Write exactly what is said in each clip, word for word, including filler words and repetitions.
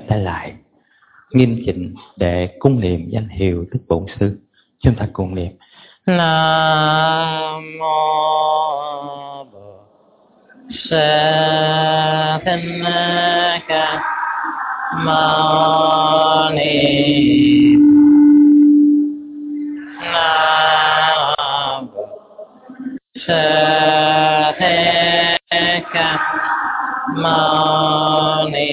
tay lại nghiêm chỉnh để cung niệm danh hiệu Đức Bổn Sư. Chúng ta cùng niệm: Nam mô Bổn Sư Thích Ca Mâu Ni. Nam mô Sư Thích Ca Mâu Ni.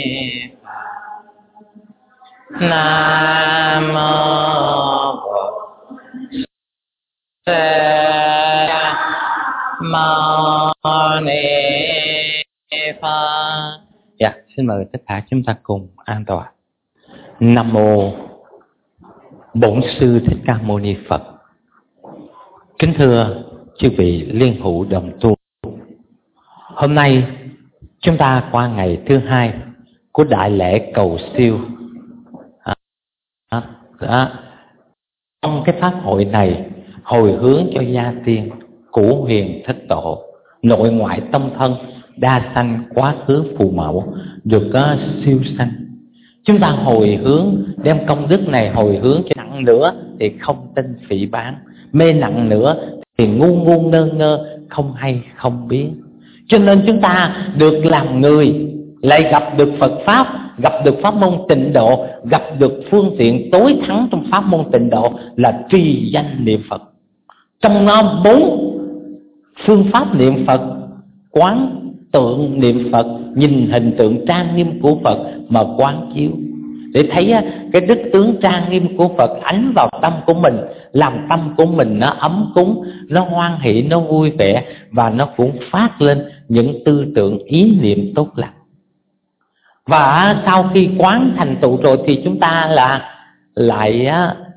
Nam mô Bổn Sư Mâu Ni Phật. Dạ, xin mời tất cả chúng ta cùng an tọa. Nam mô Bổn Sư Thích Ca Mâu Ni Phật. Kính thưa chư vị liên hữu đồng tu, hôm nay chúng ta qua ngày thứ hai của đại lễ cầu siêu. À, à, trong cái pháp hội này hồi hướng cho gia tiên Cửu Huyền Thích Tổ, nội ngoại tông thân, đa sanh quá khứ phù mẫu được uh, siêu sanh. Chúng ta hồi hướng, đem công đức này hồi hướng cho nặng nữa thì không tin phỉ báng, mê nặng nữa thì ngu ngu ngơ ngơ, không hay không biết. Cho nên chúng ta được làm người, lại gặp được Phật Pháp, gặp được pháp môn tịnh độ, gặp được phương tiện tối thắng trong pháp môn tịnh độ là trì danh niệm Phật. Trong nó bốn phương pháp niệm Phật: quán tượng niệm Phật, nhìn hình tượng trang nghiêm của Phật mà quán chiếu, để thấy cái đức tướng trang nghiêm của Phật ánh vào tâm của mình, làm tâm của mình nó ấm cúng, nó hoan hỷ, nó vui vẻ, và nó cũng phát lên những tư tưởng ý niệm tốt lành. Và sau khi quán thành tựu rồi thì chúng ta là lại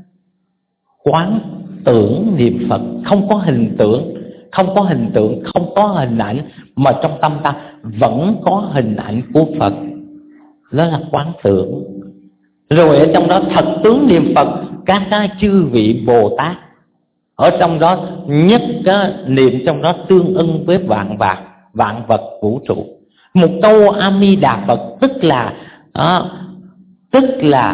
quán tưởng niệm Phật, không có hình tượng, không có hình tượng, không có hình ảnh, mà trong tâm ta vẫn có hình ảnh của Phật. Đó là quán tưởng. Rồi ở trong đó thật tướng niệm Phật các cái chư vị Bồ Tát. Ở trong đó nhất cái niệm trong đó tương ưng với vạn vật, vạn vật vũ trụ. Một câu A Di Đà Phật tức là à, tức là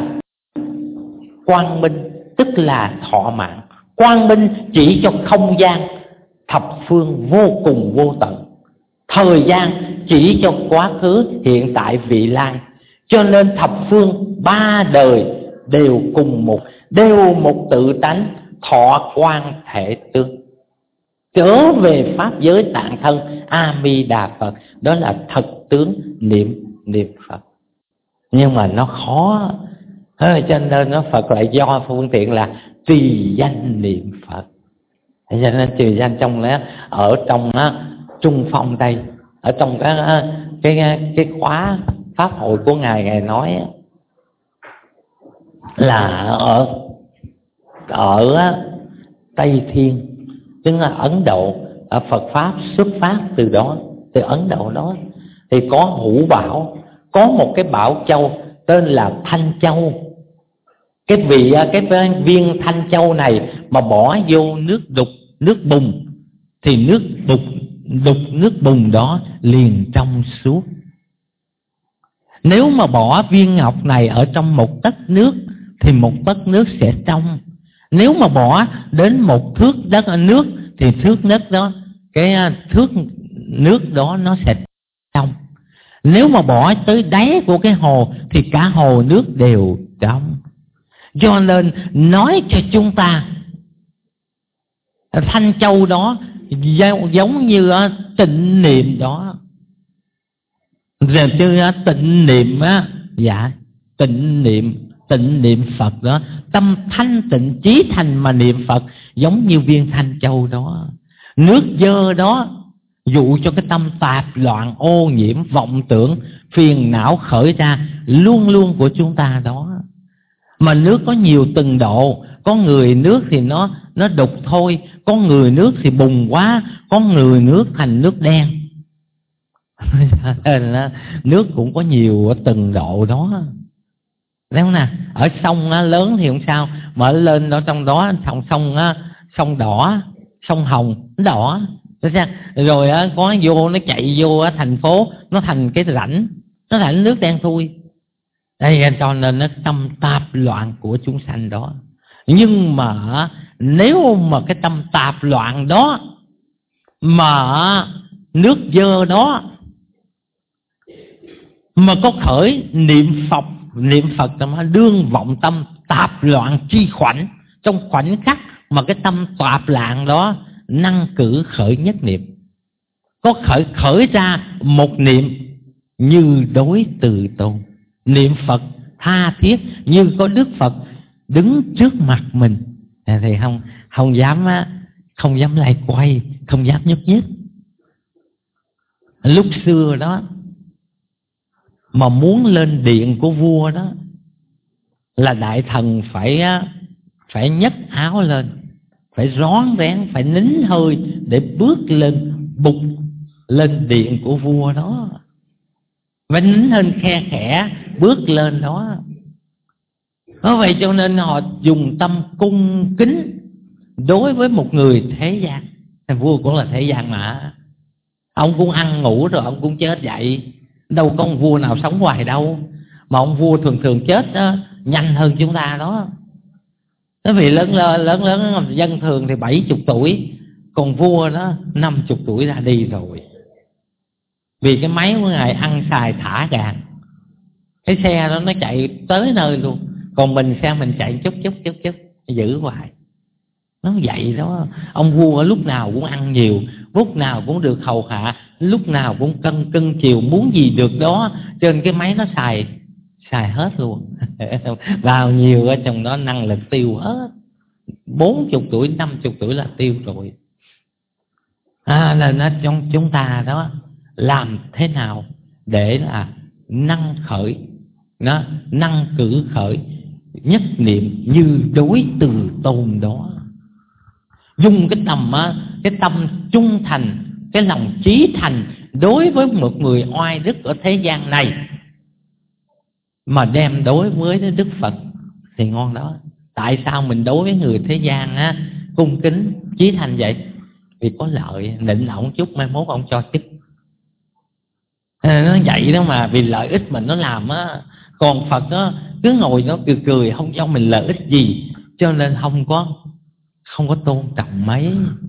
quang minh, tức là thọ mạng. Quang minh chỉ cho không gian thập phương vô cùng vô tận, thời gian chỉ cho quá khứ, hiện tại, vị lai. Cho nên thập phương ba đời đều cùng một, đều một tự tánh, thọ quan thể tương. Trở về pháp giới tạng thân A Di Đà Phật, đó là thật tướng niệm niệm Phật. Nhưng mà nó khó, cho nên nó Phật lại do phương tiện là trì danh niệm Phật. Cho nên trì danh trong đó, ở trong đó, Trung Phong đây, ở trong cái cái cái khóa pháp hội của ngài, ngài nói là ở ở Tây Thiên, tức là Ấn Độ, ở Phật pháp xuất phát từ đó, từ Ấn Độ đó, thì có hữu bảo, có một cái bảo châu tên là Thanh Châu. Cái vị cái viên Thanh Châu này mà bỏ vô nước đục, nước bùn, thì nước đục đục nước bùn đó liền trong suốt. Nếu mà bỏ viên ngọc này ở trong một tấc nước thì một tấc nước sẽ trong. Nếu mà bỏ đến một thước đất nước thì thước đất đó, cái thước nước đó nó sẽ trong. Nếu mà bỏ tới đáy của cái hồ thì cả hồ nước đều trong. Cho nên nói cho chúng ta Thanh Châu đó giống như tịnh niệm đó. Rồi chứ tịnh niệm á, dạ, tịnh niệm, tịnh niệm Phật đó, tâm thanh tịnh chí thành mà niệm Phật, giống như viên Thanh Châu đó. Nước dơ đó dụ cho cái tâm tạp loạn, ô nhiễm, vọng tưởng, phiền não khởi ra luôn luôn của chúng ta đó. Mà nước có nhiều từng độ, có người nước thì nó nó đục thôi, có người nước thì bùng quá, có người nước thành nước đen. Nước cũng có nhiều từng độ đó. Thấy không nè? Ở sông lớn thì không sao, mà lên đó trong đó sông sông sông đỏ, sông Hồng nó đỏ. Rồi có vô nó chạy vô thành phố, nó thành cái rãnh, nó thành nước đen thui. Đây cho nên nó tâm tạp loạn của chúng sanh đó. Nhưng mà nếu mà cái tâm tạp loạn đó mà nước dơ đó mà có khởi niệm Phật, niệm Phật mà đương vọng tâm tạp loạn chi khoảnh, trong khoảnh khắc mà cái tâm tạp loạn đó năng cử khởi nhất niệm, có khởi khởi ra một niệm như đối từ tôn, niệm Phật tha thiết như có Đức Phật đứng trước mặt mình thì không không dám không dám lại quay, không dám nhúc nhích. Lúc xưa đó mà muốn lên điện của vua đó là đại thần phải phải nhấc áo lên, phải rón rén, phải nín hơi để bước lên bục lên điện của vua đó, phải nín hơi khe khẽ bước lên đó. Đó vậy cho nên họ dùng tâm cung kính đối với một người thế gian. Vua cũng là thế gian mà, ông cũng ăn ngủ rồi ông cũng chết vậy, đâu có ông vua nào sống hoài đâu. Mà ông vua thường thường chết đó, nhanh hơn chúng ta đó. Bởi vì lớn lớn lớn, lớn dân thường thì bảy chục tuổi, còn vua đó năm chục tuổi ra đi rồi. Vì cái máy của ngài ăn xài thả gàn, cái xe đó nó chạy tới nơi luôn, còn mình xe mình chạy chút chút chút chút giữ hoài. Nó vậy đó. Ông vua lúc nào cũng ăn nhiều, lúc nào cũng được hầu hạ, lúc nào cũng cân cân chiều, muốn gì được đó. Trên cái máy nó xài xài hết luôn. Vào nhiều ở trong đó năng lực tiêu hết. Bốn chục tuổi, năm chục tuổi là tiêu rồi. À, là nó trong chúng ta đó làm thế nào để là năng khởi, nó năng cử khởi nhất niệm như đối từ tôn đó. Dùng cái tâm cái tâm trung thành, cái lòng chí thành đối với một người oai đức ở thế gian này mà đem đối với Đức Phật thì ngon đó. Tại sao mình đối với người thế gian á cung kính chí thành vậy? Vì có lợi, nịnh ổng chút mai mốt ông cho chức. Nó vậy đó mà, vì lợi ích mình nó làm á. Còn Phật á cứ ngồi nó cười cười, không cho mình lợi ích gì, cho nên không có không có tôn trọng mấy.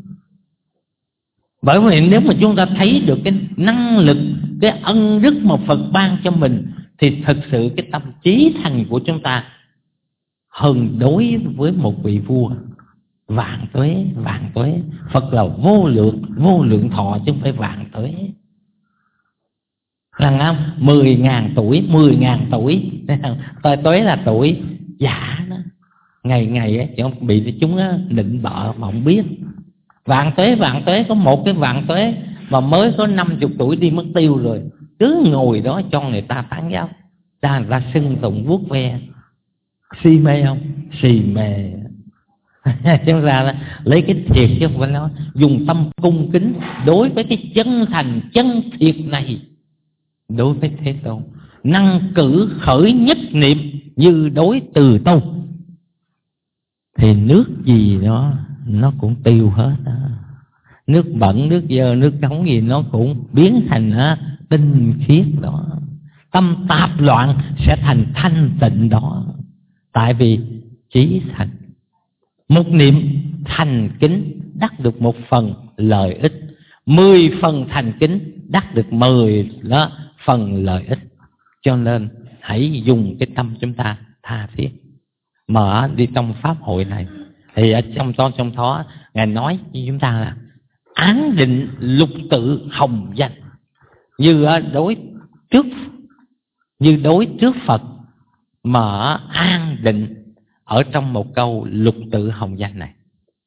Bởi vì nếu mà chúng ta thấy được cái năng lực, cái ân đức mà Phật ban cho mình thì thực sự cái tâm trí thành của chúng ta hơn đối với một vị vua vạn tuế, vạn tuế. Phật là vô lượng, vô lượng thọ chứ không phải vạn tuế. Rằng không, mười ngàn tuổi, mười ngàn tuổi, tuế là tuổi giả đó. Ngày ngày á, chứ không bị chúng á, định bợ mà không biết. Vạn tuế, vạn tuế, có một cái vạn tuế mà mới có năm chục tuổi đi mất tiêu rồi. Cứ ngồi đó cho người ta tán giáo, ta người ta xưng tụng vuốt ve. Si mê không? Si mê. Chúng ta lấy cái thiệt chứ không phải nói. Dùng tâm cung kính đối với cái chân thành, chân thiệt này đối với Thế Tôn, năng cử khởi nhất niệm như đối từ tôn, thì nước gì đó nó cũng tiêu hết đó. Nước bẩn, nước dơ, nước cống gì nó cũng biến thành á, tinh khiết đó. Tâm tạp loạn sẽ thành thanh tịnh đó. Tại vì chí thành, một niệm thành kính đắc được một phần lợi ích, mười phần thành kính đắc được mười đó phần lợi ích. Cho nên hãy dùng cái tâm chúng ta tha thiết. Mà đi trong pháp hội này thì ở trong to trong đó ngài nói với chúng ta là án định lục tự hồng danh, như đối trước như đối trước Phật mà an định ở trong một câu lục tự hồng danh này.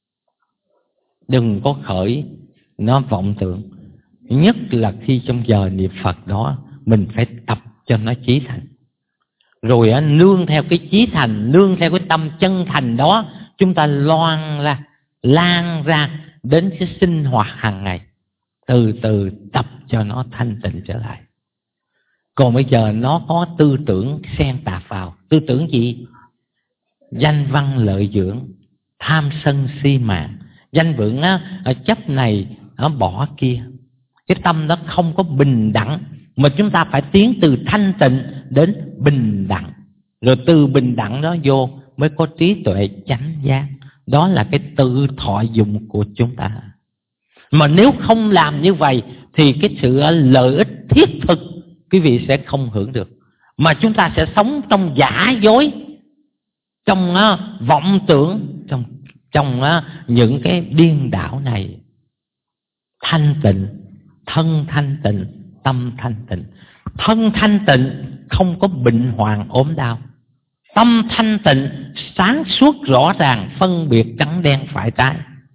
Đừng có khởi nó vọng tưởng, nhất là khi trong giờ niệm Phật đó mình phải tập cho nó chí thành. Rồi á, nương theo cái chí thành, nương theo cái tâm chân thành đó, chúng ta loan ra, lan ra đến cái sinh hoạt hàng ngày, từ từ tập cho nó thanh tịnh trở lại. Còn bây giờ nó có tư tưởng xen tạp vào. Tư tưởng gì? Danh văn lợi dưỡng, tham sân si mạng, danh vượng á, chấp này nó bỏ kia. Cái tâm đó không có bình đẳng, mà chúng ta phải tiến từ thanh tịnh đến bình đẳng. Rồi từ bình đẳng đó vô mới có trí tuệ chánh giác. Đó là cái tự thọ dụng của chúng ta. Mà nếu không làm như vậy thì cái sự lợi ích thiết thực quý vị sẽ không hưởng được. Mà chúng ta sẽ sống trong giả dối, trong uh, vọng tưởng, trong, trong uh, những cái điên đảo này. Thanh tịnh, thân thanh tịnh, tâm thanh tịnh. Thân thanh tịnh không có bệnh hoạn ốm đau. Tâm thanh tịnh sáng suốt rõ ràng, phân biệt trắng đen phải trái.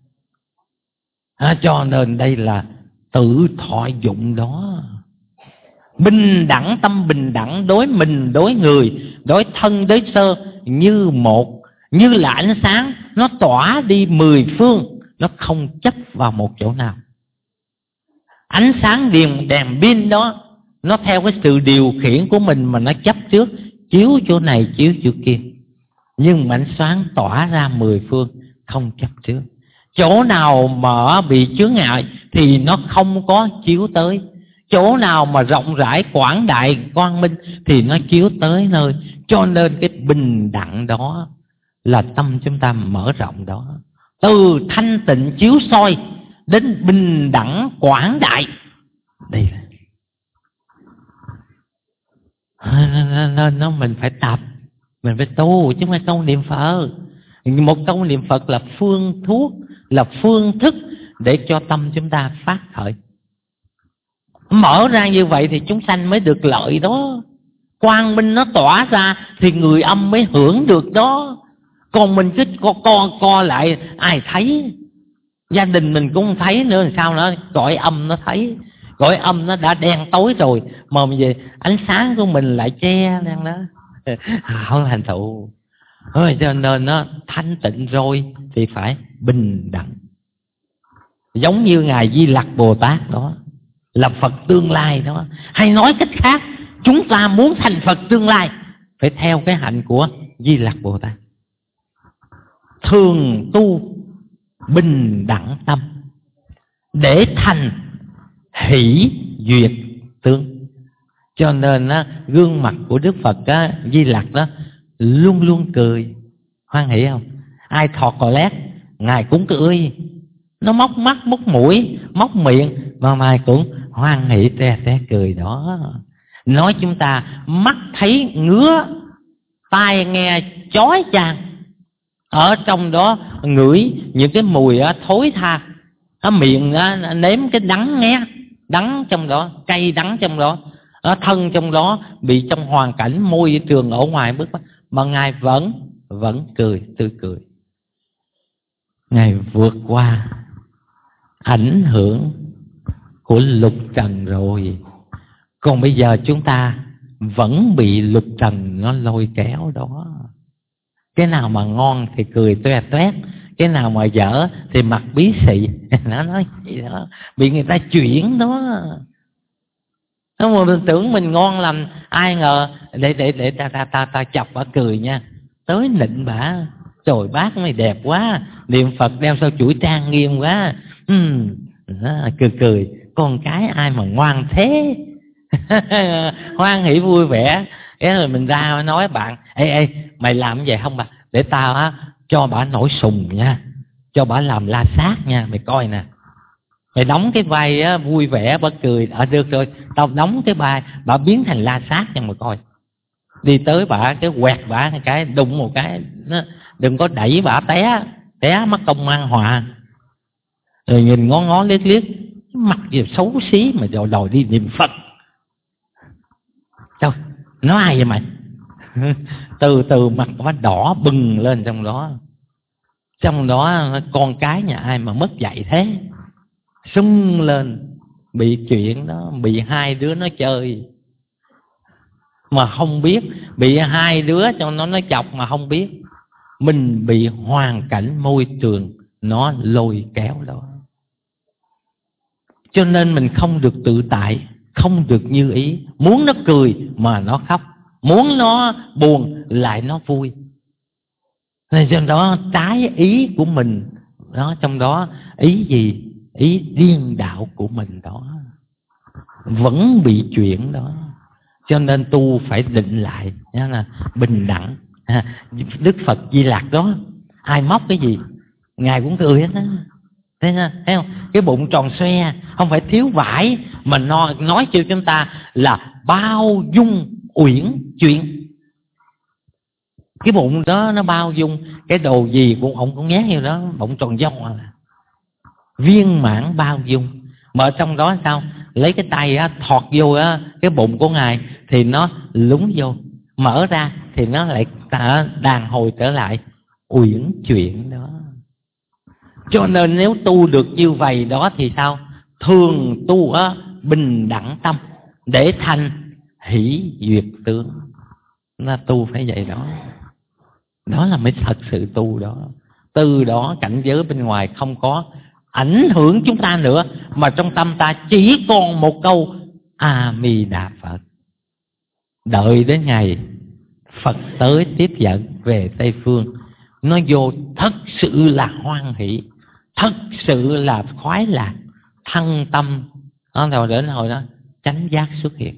À, cho nên đây là tự thọ dụng đó. Bình đẳng, tâm bình đẳng đối mình, đối người, đối thân, đối sơ như một, như là ánh sáng, nó tỏa đi mười phương, nó không chấp vào một chỗ nào. Ánh sáng đèn, đèn pin đó, nó theo cái sự điều khiển của mình mà nó chấp trước, chiếu chỗ này, chiếu chỗ kia. Nhưng mà ánh sáng tỏa ra mười phương, không chấp trước. Chỗ nào mà bị chướng ngại thì nó không có chiếu tới. Chỗ nào mà rộng rãi, quảng đại, quang minh thì nó chiếu tới nơi. Cho nên cái bình đẳng đó là tâm chúng ta mở rộng đó. Từ thanh tịnh chiếu soi đến bình đẳng quảng đại. Đây là nó, nó, nó mình phải tập, mình phải tu, chứ không phải câu niệm Phật. Một câu niệm Phật là phương thuốc, là phương thức để cho tâm chúng ta phát khởi. Mở ra như vậy thì chúng sanh mới được lợi đó. Quang minh nó tỏa ra thì người âm mới hưởng được đó. Còn mình cứ co co co lại, ai thấy? Gia đình mình cũng không thấy nữa, sao nữa? Cõi âm nó thấy. Cõi âm nó đã đen tối rồi, mà về ánh sáng của mình lại che đang đó. Không thành tựu. Cho nên nó thanh tịnh rồi thì phải bình đẳng. Giống như Ngài Di Lặc Bồ Tát đó, là Phật tương lai đó. Hay nói cách khác, chúng ta muốn thành Phật tương lai phải theo cái hạnh của Di Lặc Bồ Tát. Thường tu bình đẳng tâm để thành hỷ duyệt tướng. Cho nên á, gương mặt của Đức Phật á, Di Lặc đó luôn luôn cười, hoan hỷ không? Ai thọt cò lét Ngài cũng cười. Nó móc mắt, móc mũi, móc miệng mà Ngài cũng hoan hỷ te te cười đó. Nói chúng ta mắt thấy ngứa, tai nghe chói chang, ở trong đó ngửi những cái mùi thối tha, ở miệng nếm cái đắng nghe, đắng trong đó, cay đắng trong đó, ở thân trong đó bị trong hoàn cảnh môi trường ở ngoài bước mà Ngài vẫn vẫn cười, tươi cười. Ngài vượt qua ảnh hưởng của lục trần rồi. Còn bây giờ chúng ta vẫn bị lục trần nó lôi kéo đó. Cái nào mà ngon thì cười toe toét, cái nào mà dở thì mặt bí xị. Nó nói vậy đó, bị người ta chuyển đó. Nó mà tưởng mình ngon lành, ai ngờ để để để ta ta ta, ta chọc bà cười nha, tới nịnh bà. Trời bác mày đẹp quá, niệm Phật đeo sao chuỗi trang nghiêm quá. Uhm, cười cười, con cái ai mà ngoan thế. Hoan hỷ vui vẻ. Cái rồi mình ra nói bạn, ê ê mày làm cái vậy không bà, để tao á cho bà nổi sùng nha, cho bà làm la sát nha, mày coi nè. Mày đóng cái vai á, vui vẻ bà cười, ở được rồi, tao đóng cái vai bà biến thành la sát cho mà coi. Đi tới bà cái quẹt bà cái, đụng một cái, đừng có đẩy bà té, té mất công an họa. Rồi nhìn ngó ngó liếc liếc, mặt gì xấu xí mà đòi đòi đi niệm Phật. Trời, nói ai vậy mày? Từ từ mặt nó đỏ bừng lên trong đó. Trong đó con cái nhà ai mà mất dạy thế, sưng lên, bị chuyện đó, bị hai đứa nó chơi mà không biết, bị hai đứa trong nó nó chọc mà không biết. Mình bị hoàn cảnh môi trường nó lôi kéo đó. Cho nên mình không được tự tại, không được như ý. Muốn nó cười mà nó khóc, muốn nó buồn lại nó vui. Nên trong đó trái ý của mình đó, trong đó ý gì? Ý điên đạo của mình đó vẫn bị chuyển đó. Cho nên tu phải định lại, đó là bình đẳng. Đức Phật Di Lặc đó, ai móc cái gì Ngài cũng cười hết đó. Thấy không? Cái bụng tròn xoe, không phải thiếu vải, mà nói, nói cho chúng ta là bao dung uyển chuyển. Cái bụng đó nó bao dung, cái đồ gì cũng ông cũng nhét vô đó, bụng tròn dông à. Viên mãn bao dung. Mà ở trong đó sao? Lấy cái tay á, thọt vô á, cái bụng của Ngài thì nó lúng vô, mở ra thì nó lại đàn hồi trở lại uyển chuyển đó. Cho nên nếu tu được như vậy đó thì sao? Thường tu á, bình đẳng tâm để thành hỷ duyệt tướng. Nó tu phải vậy đó. Đó là mới thật sự tu đó. Từ đó cảnh giới bên ngoài không có ảnh hưởng chúng ta nữa, mà trong tâm ta chỉ còn một câu A Di Đà Phật. Đợi đến ngày Phật tới tiếp dẫn về Tây Phương, nó vô thật sự là hoan hỷ, thật sự là khoái lạc, thăng tâm. Rồi đến hồi đó chánh giác xuất hiện.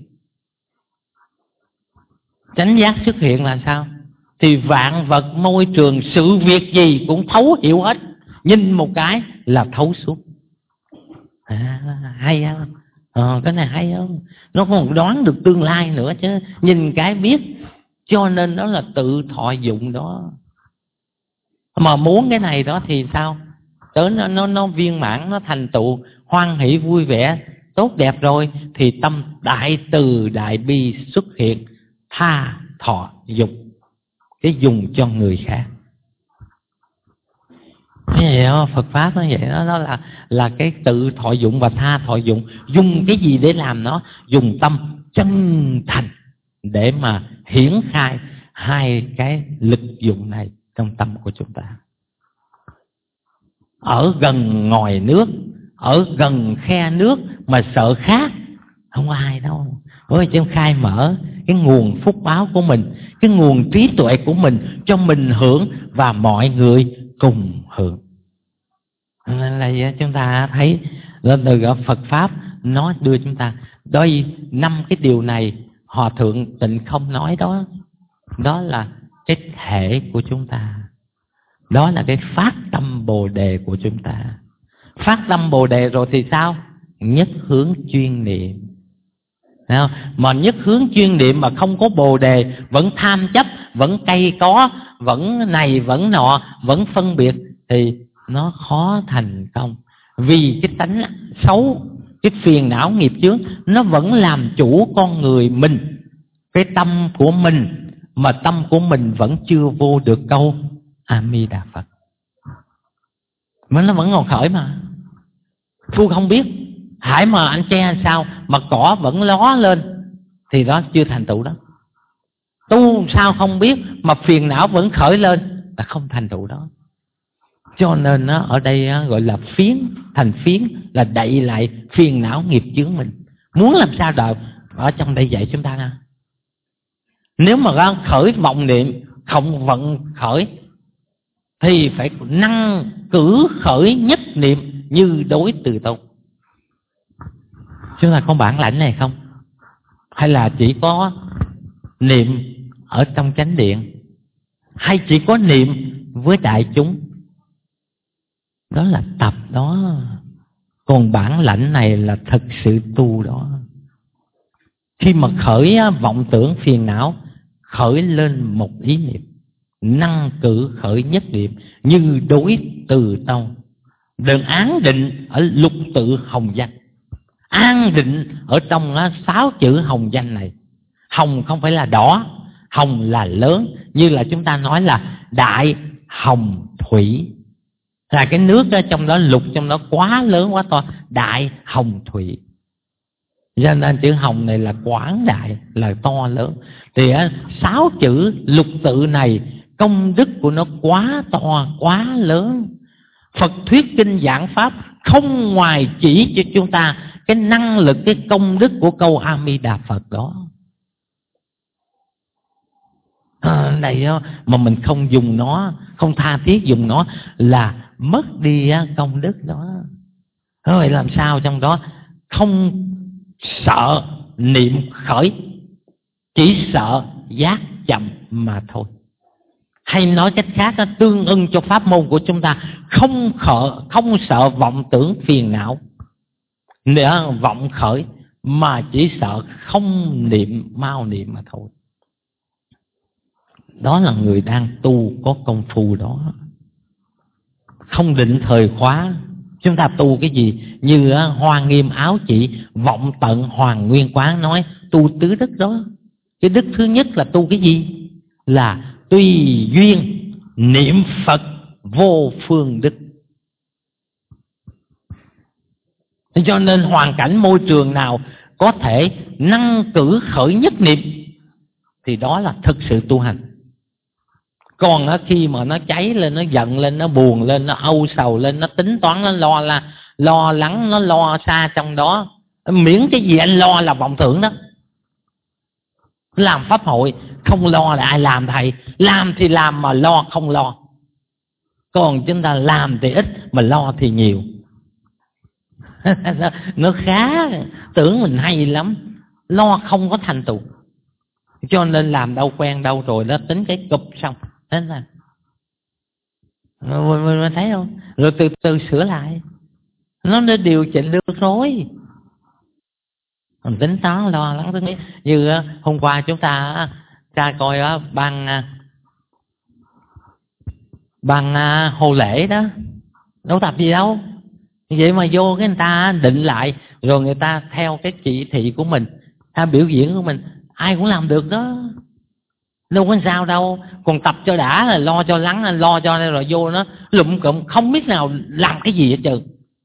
Chánh giác xuất hiện là sao? Thì vạn vật môi trường, sự việc gì cũng thấu hiểu hết. Nhìn một cái là thấu suốt. À, hay không? Ờ, cái này hay không? Nó còn đoán được tương lai nữa chứ. Nhìn cái biết. Cho nên đó là tự thọ dụng đó. Mà muốn cái này đó thì sao? Tới nó, nó, nó viên mãn, nó thành tựu hoan hỷ vui vẻ, tốt đẹp rồi, thì tâm đại từ đại bi xuất hiện, tha thọ dụng, cái dùng cho người khác. Thế vậy đó, Phật Pháp nó vậy đó, nó là là cái tự thọ dụng và tha thọ dụng. Dùng cái gì để làm nó? Dùng tâm chân thành để mà hiển khai hai cái lực dụng này trong tâm của chúng ta. Ở gần ngòi nước, ở gần khe nước mà sợ khác, không có ai đâu. Ôi, chứ khai mở cái nguồn phúc báo của mình, cái nguồn trí tuệ của mình cho mình hưởng và mọi người cùng hưởng. Nên là chúng ta thấy từ Phật Pháp nó đưa chúng ta đôi năm cái điều này. Hòa Thượng Tịnh Không nói đó, đó là cái thể của chúng ta, đó là cái phát tâm Bồ Đề của chúng ta. Phát tâm Bồ Đề rồi thì sao? Nhất hướng chuyên niệm. Thấy không? Mà nhất hướng chuyên niệm mà không có Bồ Đề, vẫn tham chấp, vẫn cay có, vẫn này vẫn nọ, vẫn phân biệt, thì nó khó thành công. Vì cái tánh xấu, cái phiền não nghiệp chướng, nó vẫn làm chủ con người mình, cái tâm của mình, mà tâm của mình vẫn chưa vô được câu A Di Đà Phật. Mà nó vẫn còn khởi mà. Phu không biết, hãy mà anh che sao mà cỏ vẫn ló lên, thì đó chưa thành tựu đó. Tu sao không biết mà phiền não vẫn khởi lên, là không thành tựu đó. Cho nên đó, ở đây đó, gọi là phiến, thành phiến là đậy lại phiền não nghiệp chướng mình. Muốn làm sao đời, ở trong đây dạy chúng ta nè. Nếu mà ra khởi vọng niệm không vận khởi, thì phải năng cử khởi nhất niệm như đối từ tông. Chúng ta có bản lãnh này không? Hay là chỉ có niệm ở trong chánh điện? Hay chỉ có niệm với đại chúng? Đó là tập đó. Còn bản lãnh này là thực sự tu đó. Khi mà khởi vọng tưởng phiền não, khởi lên một ý niệm, năng cử khởi nhất niệm như đối từ tông. Đừng án định ở lục tự hồng danh, an định ở trong đó, sáu chữ hồng danh này. Hồng không phải là đỏ, hồng là lớn, như là chúng ta nói là đại hồng thủy, là cái nước đó, trong đó lục trong đó quá lớn quá to, đại hồng thủy. Cho nên chữ hồng này là quảng đại, là to lớn. Thì á, sáu chữ lục tự này công đức của nó quá to, quá lớn. Phật thuyết kinh giảng pháp không ngoài chỉ cho chúng ta cái năng lực, cái công đức của câu A Di Đà Phật đó. À, này đó, mà mình không dùng nó, không tha thiết dùng nó là mất đi công đức đó. Vậy làm sao trong đó không sợ niệm khởi, chỉ sợ giác chậm mà thôi. Hay nói cách khác, nó tương ưng cho pháp môn của chúng ta, không khờ, không sợ vọng tưởng phiền não, nữa vọng khởi, mà chỉ sợ không niệm mau niệm mà thôi. Đó là người đang tu có công phu đó. Không định thời khóa. Chúng ta tu cái gì? Như Hoa Nghiêm Áo Chỉ Vọng Tận Hoàng Nguyên Quán nói tu tứ đức đó. Cái đức thứ nhất là tu cái gì? Là tùy duyên niệm Phật vô phương đức. Cho nên hoàn cảnh môi trường nào có thể năng cử khởi nhất niệm thì đó là thực sự tu hành. Còn khi mà nó cháy lên, nó giận lên, nó buồn lên, nó âu sầu lên, nó tính toán, nó lo là lo lắng, nó lo xa trong đó, miễn cái gì anh lo là vọng tưởng đó. Làm pháp hội không lo là ai làm thầy? Làm thì làm mà lo không lo. Còn chúng ta làm thì ít mà lo thì nhiều. Nó khá, tưởng mình hay lắm, lo không có thành tựu. Cho nên làm đâu quen đâu rồi đó, tính cái cụp xong thế là mình, mình thấy không? Rồi từ từ sửa lại, nó đã điều chỉnh được rồi. Mình tính toán lo lắng thứ nhất. Như hôm qua chúng ta ra coi đó, ban ban hồ lễ đó, đâu tập gì đâu. Vậy mà vô cái người ta định lại, rồi người ta theo cái chỉ thị của mình, theo biểu diễn của mình, ai cũng làm được đó. Đâu có sao đâu. Còn tập cho đã là lo cho lắng, lo cho nên rồi vô nó lụm cụm, không biết nào làm cái gì hết trơn.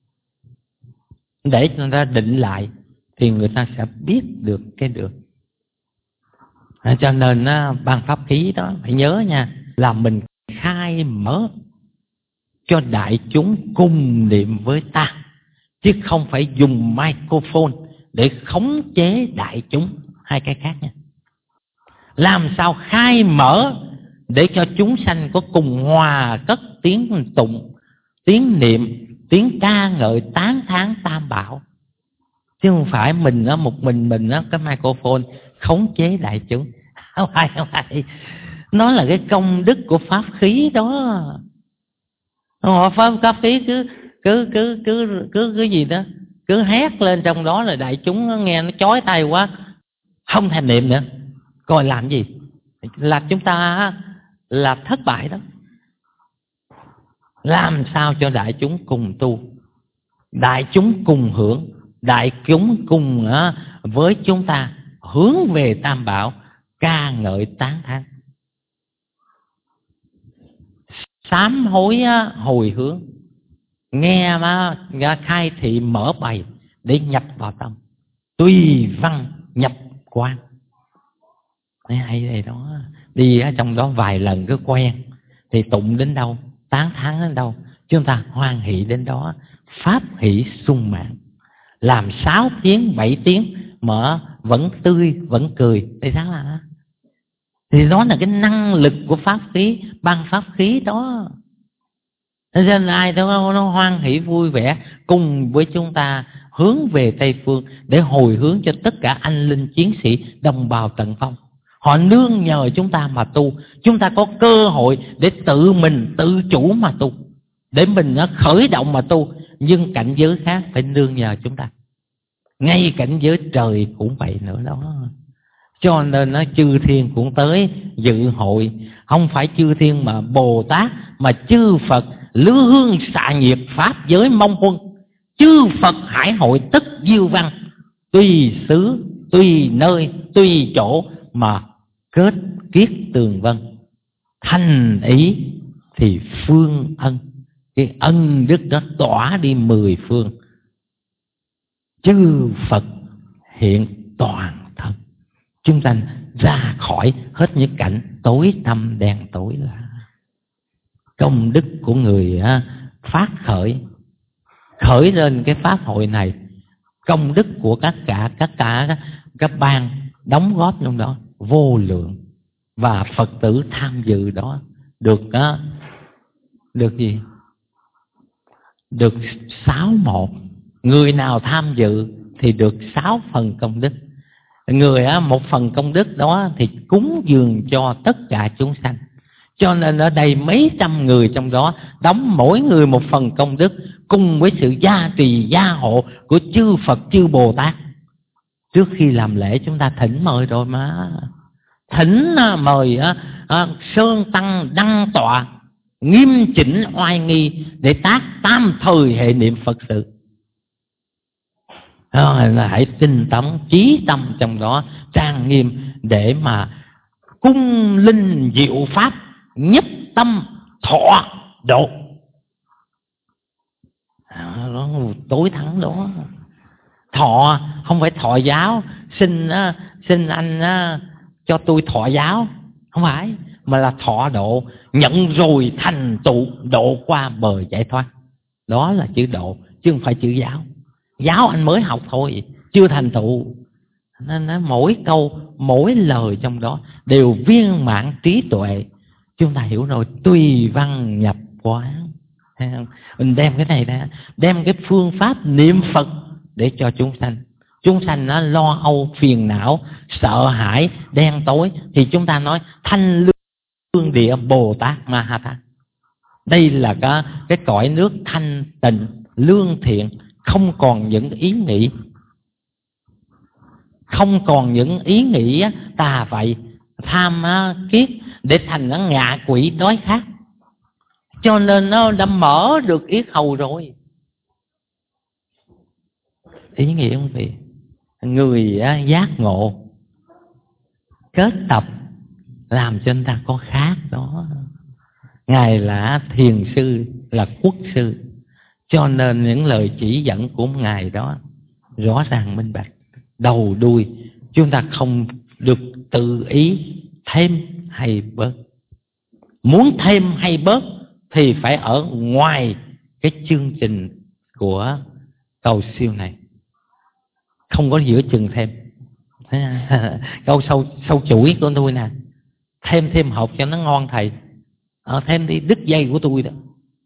Để người ta định lại thì người ta sẽ biết được cái được. À, cho nên á, ban pháp khí đó phải nhớ nha, là mình khai mở cho đại chúng cùng niệm với ta, chứ không phải dùng microphone để khống chế đại chúng. Hai cái khác nha. Làm sao khai mở để cho chúng sanh có cùng hòa cất tiếng tụng, tiếng niệm, tiếng ca ngợi tán thán Tam Bảo, chứ không phải mình đó, một mình mình đó, cái microphone khống chế đại chúng. Không phải, không phải. Nó là cái công đức của pháp khí đó. Họ pháp pháp khí cứ cứ cứ cứ cứ cái gì đó, cứ hét lên trong đó là đại chúng nó nghe nó chói tai quá, không thèm niệm nữa. Coi làm gì? Là chúng ta là thất bại đó. Làm sao cho đại chúng cùng tu, đại chúng cùng hưởng, đại chúng cùng uh, với chúng ta hướng về Tam Bảo, ca ngợi tán thán, sám hối uh, hồi hướng, nghe mà khai thị mở bày để nhập vào tâm, tùy văn nhập quan. Thấy hay đây đó. Đi ở trong đó vài lần cứ quen thì tụng đến đâu, tán thán đến đâu, chúng ta hoan hỷ đến đó, pháp hỷ sung mãn. Làm sáu tiếng, bảy tiếng mà vẫn tươi, vẫn cười, tại sao là thì đó là cái năng lực của pháp khí, ban pháp khí đó. Thế nên ai đó nó hoan hỷ vui vẻ cùng với chúng ta hướng về Tây Phương để hồi hướng cho tất cả anh linh chiến sĩ đồng bào Tận Phong. Họ nương nhờ chúng ta mà tu. Chúng ta có cơ hội để tự mình tự chủ mà tu, để mình nó khởi động mà tu. Nhưng cảnh giới khác phải nương nhờ chúng ta. Ngay cảnh giới trời cũng vậy nữa đó. Cho nên nó chư thiên cũng tới dự hội. Không phải chư thiên mà Bồ Tát, mà chư Phật lư hương xạ nhiệt pháp giới mong huân. Chư Phật hải hội tất diêu văn, tùy xứ, tùy nơi, tùy chỗ mà kết kiết tường vân. Thành ý thì phương ân, cái ân đức đó tỏa đi mười phương. Chư Phật hiện toàn thân, chúng ta ra khỏi hết những cảnh tối tăm đen tối. Là công đức của người phát khởi, khởi lên cái pháp hội này, công đức của các cả các cả các ban đóng góp trong đó vô lượng. Và Phật tử tham dự đó được được gì? Được sáu một. Người nào tham dự thì được sáu phần công đức. Người á, một phần công đức đó thì cúng dường cho tất cả chúng sanh. Cho nên ở đây mấy trăm người trong đó đóng mỗi người một phần công đức, cùng với sự gia trì gia hộ của chư Phật chư Bồ Tát. Trước khi làm lễ chúng ta thỉnh mời rồi mà. Thỉnh mời à, Sơn Tăng đăng tọa, nghiêm chỉnh oai nghi để tác tam thời hệ niệm Phật sự. Rồi là hãy tinh tấn chí tâm trong đó, trang nghiêm để mà cung linh diệu pháp, nhất tâm thọ độ. À, đó tối thắng đó. Thọ không phải thọ giáo, xin á, xin anh á, cho tôi thọ giáo, không phải, mà là thọ độ, nhận rồi thành tựu độ qua bờ giải thoát. Đó là chữ độ, chứ không phải chữ giáo. Giáo anh mới học thôi, chưa thành tựu. Nên nó mỗi câu, mỗi lời trong đó đều viên mãn trí tuệ. Chúng ta hiểu rồi, tùy văn nhập quán. Mình đem cái này ra, đem cái phương pháp niệm Phật để cho chúng sanh. Chúng sanh nó lo âu, phiền não, sợ hãi, đen tối, thì chúng ta nói thanh lương địa Bồ Tát Ma Ha Tát. Đây là cái, cái cõi nước thanh tịnh, lương thiện, không còn những ý nghĩ, không còn những ý nghĩ tà vậy, tham kiết để thành nó ngạ quỷ đói khát. Cho nên nó đã mở được yết hầu rồi. Ý nghĩa không vị? Người giác ngộ kết tập làm cho người ta có khác đó. Ngài là thiền sư, là quốc sư, cho nên những lời chỉ dẫn của Ngài đó rõ ràng minh bạch, đầu đuôi. Chúng ta không được tự ý thêm hay bớt. Muốn thêm hay bớt thì phải ở ngoài cái chương trình của cầu siêu này, không có giữa chừng thêm. Câu sâu sâu chuỗi của tôi nè, thêm thêm hộp cho nó ngon thầy, ờ, thêm đi đứt dây của tôi đó,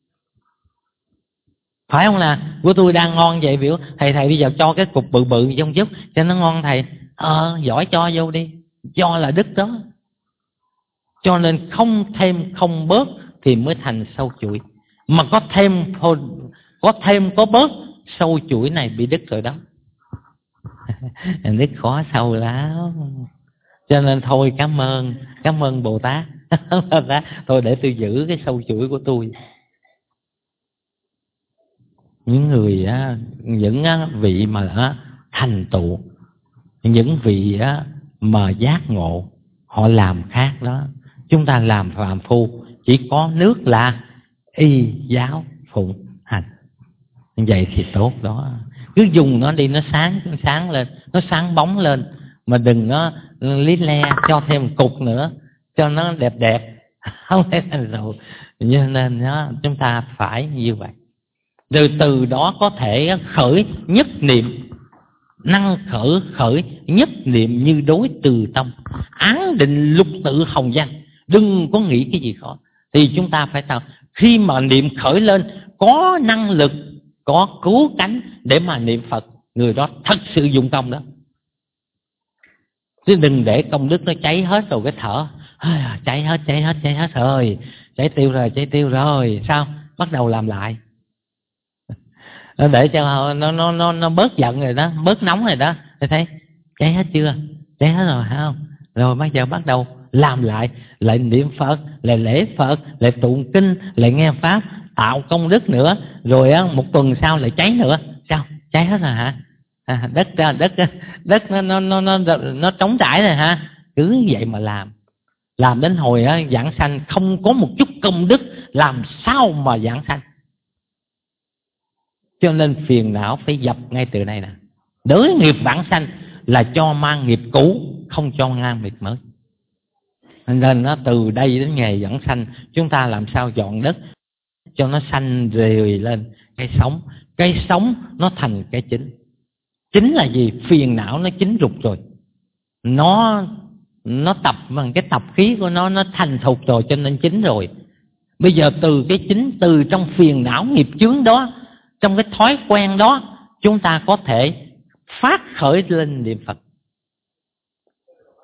phải không? Là của tôi đang ngon vậy, biểu thầy thầy bây giờ cho cái cục bự bự trong chút cho nó ngon thầy. Ờ giỏi cho vô đi, cho là đứt đó. Cho nên không thêm không bớt thì mới thành sâu chuỗi. Mà có thêm có thêm có bớt, sâu chuỗi này bị đứt rồi đó. Đứt khó sâu lắm. Cho nên thôi cảm ơn, cảm ơn Bồ Tát. Thôi để tôi giữ cái sâu chuỗi của tôi. Những người á, những vị mà thành tựu, những vị mà giác ngộ, họ làm khác đó. Chúng ta làm phàm phu chỉ có nước là y giáo phụng hành. Vậy thì tốt đó. Cứ dùng nó đi, nó sáng nó sáng lên, nó sáng bóng lên, mà đừng nó lý le cho thêm một cục nữa cho nó đẹp đẹp. Không thể thành rồi. Cho nên đó, chúng ta phải như vậy. Từ từ đó có thể khởi nhất niệm, năng khởi khởi nhất niệm như đối từ tâm, án định lục tự hồng danh. Đừng có nghĩ cái gì khó. Thì chúng ta phải sao? Khi mà niệm khởi lên, có năng lực, có cứu cánh để mà niệm Phật, người đó thật sự dụng công đó. Chứ đừng để công đức nó cháy hết rồi cái thở, cháy hết, cháy hết, cháy hết rồi, cháy tiêu rồi, cháy tiêu rồi, sao? Bắt đầu làm lại. Để cho nó nó nó nó bớt giận rồi đó, bớt nóng rồi đó. Thấy thấy cháy hết chưa? Cháy hết rồi hả không? Rồi bây giờ bắt đầu làm lại, lại niệm Phật, lại lễ Phật, lại tụng kinh, lại nghe pháp, tạo công đức nữa. Rồi á, một tuần sau lại cháy nữa. Sao? Cháy hết rồi hả? À, đất đất đất nó nó nó nó nó trống trải rồi hả? Cứ vậy mà làm, làm đến hồi á, giảng sanh không có một chút công đức, làm sao mà giảng sanh? Cho nên phiền não phải dập ngay từ đây nè. Đới nghiệp vãng sanh là cho mang nghiệp cũ, không cho ngang nghiệp mới. Nên nó từ đây đến ngày vãng sanh, chúng ta làm sao dọn đất cho nó xanh rời lên cây sống. Cây sống nó thành cây chính. Chính là gì? Phiền não nó chín rụt rồi, nó nó tập bằng cái tập khí của nó, nó thành thục rồi cho nên chín rồi. Bây giờ từ cái chính, từ trong phiền não nghiệp chướng đó, trong cái thói quen đó, chúng ta có thể phát khởi lên niệm Phật.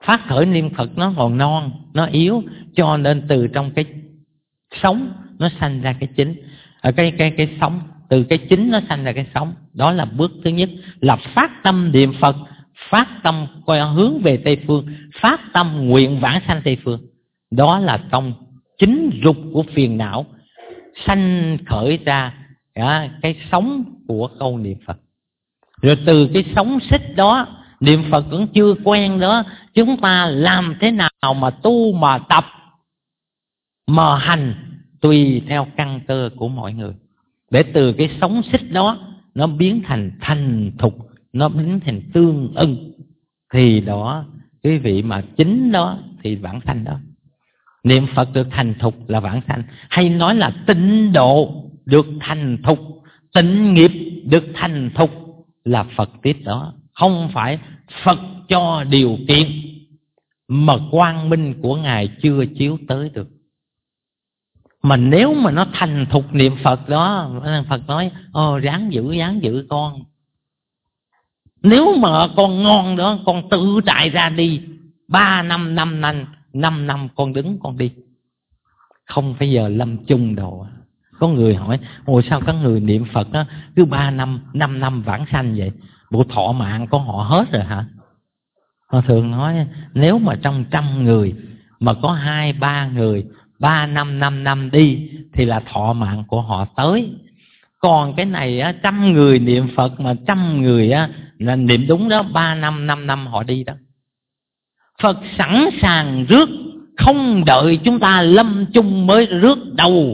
phát khởi niệm Phật nó còn non, nó yếu, cho nên từ trong cái sống nó sanh ra cái chính, ở cái cái cái sống, từ cái chính nó sanh ra cái sống. Đó là bước thứ nhất, là phát tâm niệm Phật, phát tâm coi hướng về Tây phương, phát tâm nguyện vãng sanh Tây phương. Đó là trong chính dục của phiền não sanh khởi ra à, cái sống của câu niệm Phật. Rồi từ cái sống xích đó, niệm Phật cũng chưa quen đó, chúng ta làm thế nào mà tu mà tập mà hành tùy theo căn cơ của mọi người, để từ cái sống xích đó nó biến thành thành thục, nó biến thành tương ưng, thì đó cái vị mà chính đó thì vãng sanh đó. Niệm Phật được thành thục là vãng sanh, hay nói là tịnh độ được thành thục, tịnh nghiệp được thành thục là Phật tiếp đó. Không phải Phật cho điều kiện mà quang minh của Ngài chưa chiếu tới được. Mà nếu mà nó thành thục niệm Phật đó, Phật nói ồ ráng giữ, ráng giữ con. Nếu mà con ngon đó, con tự chạy ra đi, ba năm, năm năm, năm năm con đứng con đi, không phải giờ lâm chung đâu. Có người hỏi ồ sao các người niệm Phật đó, cứ ba năm, năm năm vãng sanh vậy, bộ thọ mạng của họ hết rồi hả? Họ thường nói nếu mà trong trăm người mà có hai ba người ba năm, năm năm đi thì là thọ mạng của họ tới. Còn cái này á, trăm người niệm Phật mà trăm người á, là niệm đúng đó, ba năm, năm năm họ đi đó. Phật sẵn sàng rước, không đợi chúng ta lâm chung mới rước đầu.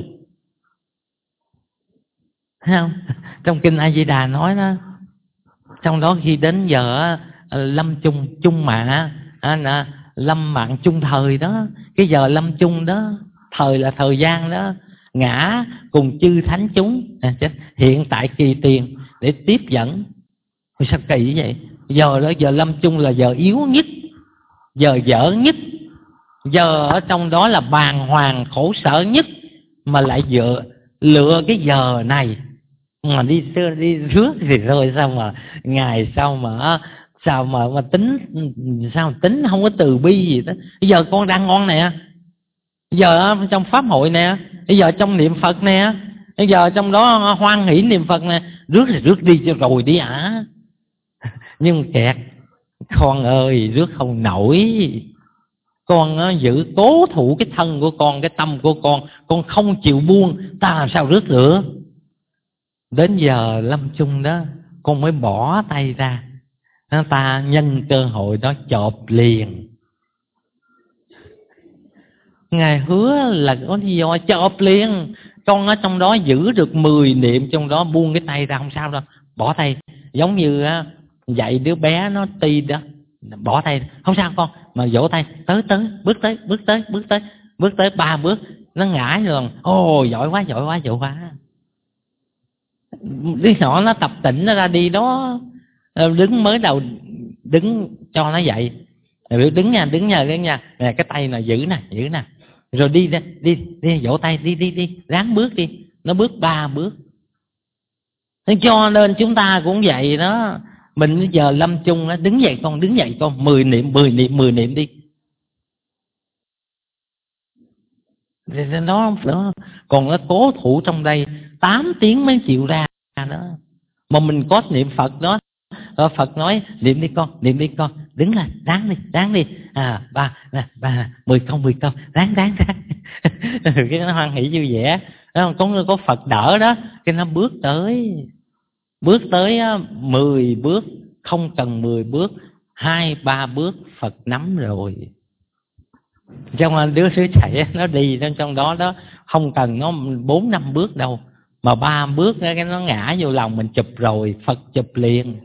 Thấy không? Trong kinh A Di Đà nói đó, trong đó khi đến giờ lâm chung chung mạng, lâm mạng chung thời đó, cái giờ lâm chung đó, thời là thời gian đó, ngã cùng chư thánh chúng hiện tại kỳ tiền để tiếp dẫn. Sao kỳ vậy? Giờ đó, giờ lâm chung là giờ yếu nhất, giờ dở nhất, giờ ở trong đó là bàng hoàng khổ sở nhất, mà lại dựa lựa cái giờ này mà đi xưa đi rước thì rồi sao mà ngày sao mà sao mà mà tính sao mà tính không có từ bi gì đó. Bây giờ con đang ngon nè, bây giờ trong pháp hội nè, bây giờ trong niệm Phật nè, bây giờ trong đó hoan hỷ niệm Phật nè, rước thì rước đi cho rồi đi ạ. À. Nhưng kẹt con ơi, rước không nổi. Con uh, giữ cố thủ cái thân của con, cái tâm của con, con không chịu buông, ta làm sao rước được. Đến giờ lâm chung đó, con mới bỏ tay ra, ta nhân cơ hội đó chộp liền. Ngài hứa là có lý do chộp liền. Con ở trong đó giữ được mười niệm, trong đó buông cái tay ra không sao đâu, bỏ tay. Giống như uh, dạy đứa bé nó ti đó, bỏ tay không sao con, mà vỗ tay tới tới bước tới bước tới bước tới bước tới ba bước nó ngã rồi, ồ giỏi quá giỏi quá giỏi quá. Đứa nhỏ nó tập tỉnh nó ra đi đó, đứng mới đầu đứng cho nó dậy, đứng nha đứng nha đứng nha nè, cái tay là giữ nè giữ nè, rồi đi đi đi, đi vỗ tay đi đi đi ráng bước đi, nó bước ba bước. Cho nên chúng ta cũng vậy đó. Mình bây giờ lâm chung đó, đứng dậy con, đứng dậy con, mười niệm, mười niệm, mười niệm đi. Nó, nó còn nó cố thủ trong đây tám tiếng mới chịu ra đó. Mà mình có niệm Phật đó, Phật nói niệm đi con, niệm đi con, đứng lên, ráng đi, ráng đi. À ba, ba, mười câu, mười câu, ráng, ráng, ráng. Cái nó hoan hỷ vui vẻ. Có, có Phật đỡ đó, cái nó bước tới. Bước tới mười bước, không cần mười bước, hai ba bước Phật nắm rồi. Trong đứa sứ chạy nó đi trong đó đó, không cần nó bốn năm bước đâu, mà ba bước cái nó ngã vô lòng mình chụp rồi, Phật chụp liền.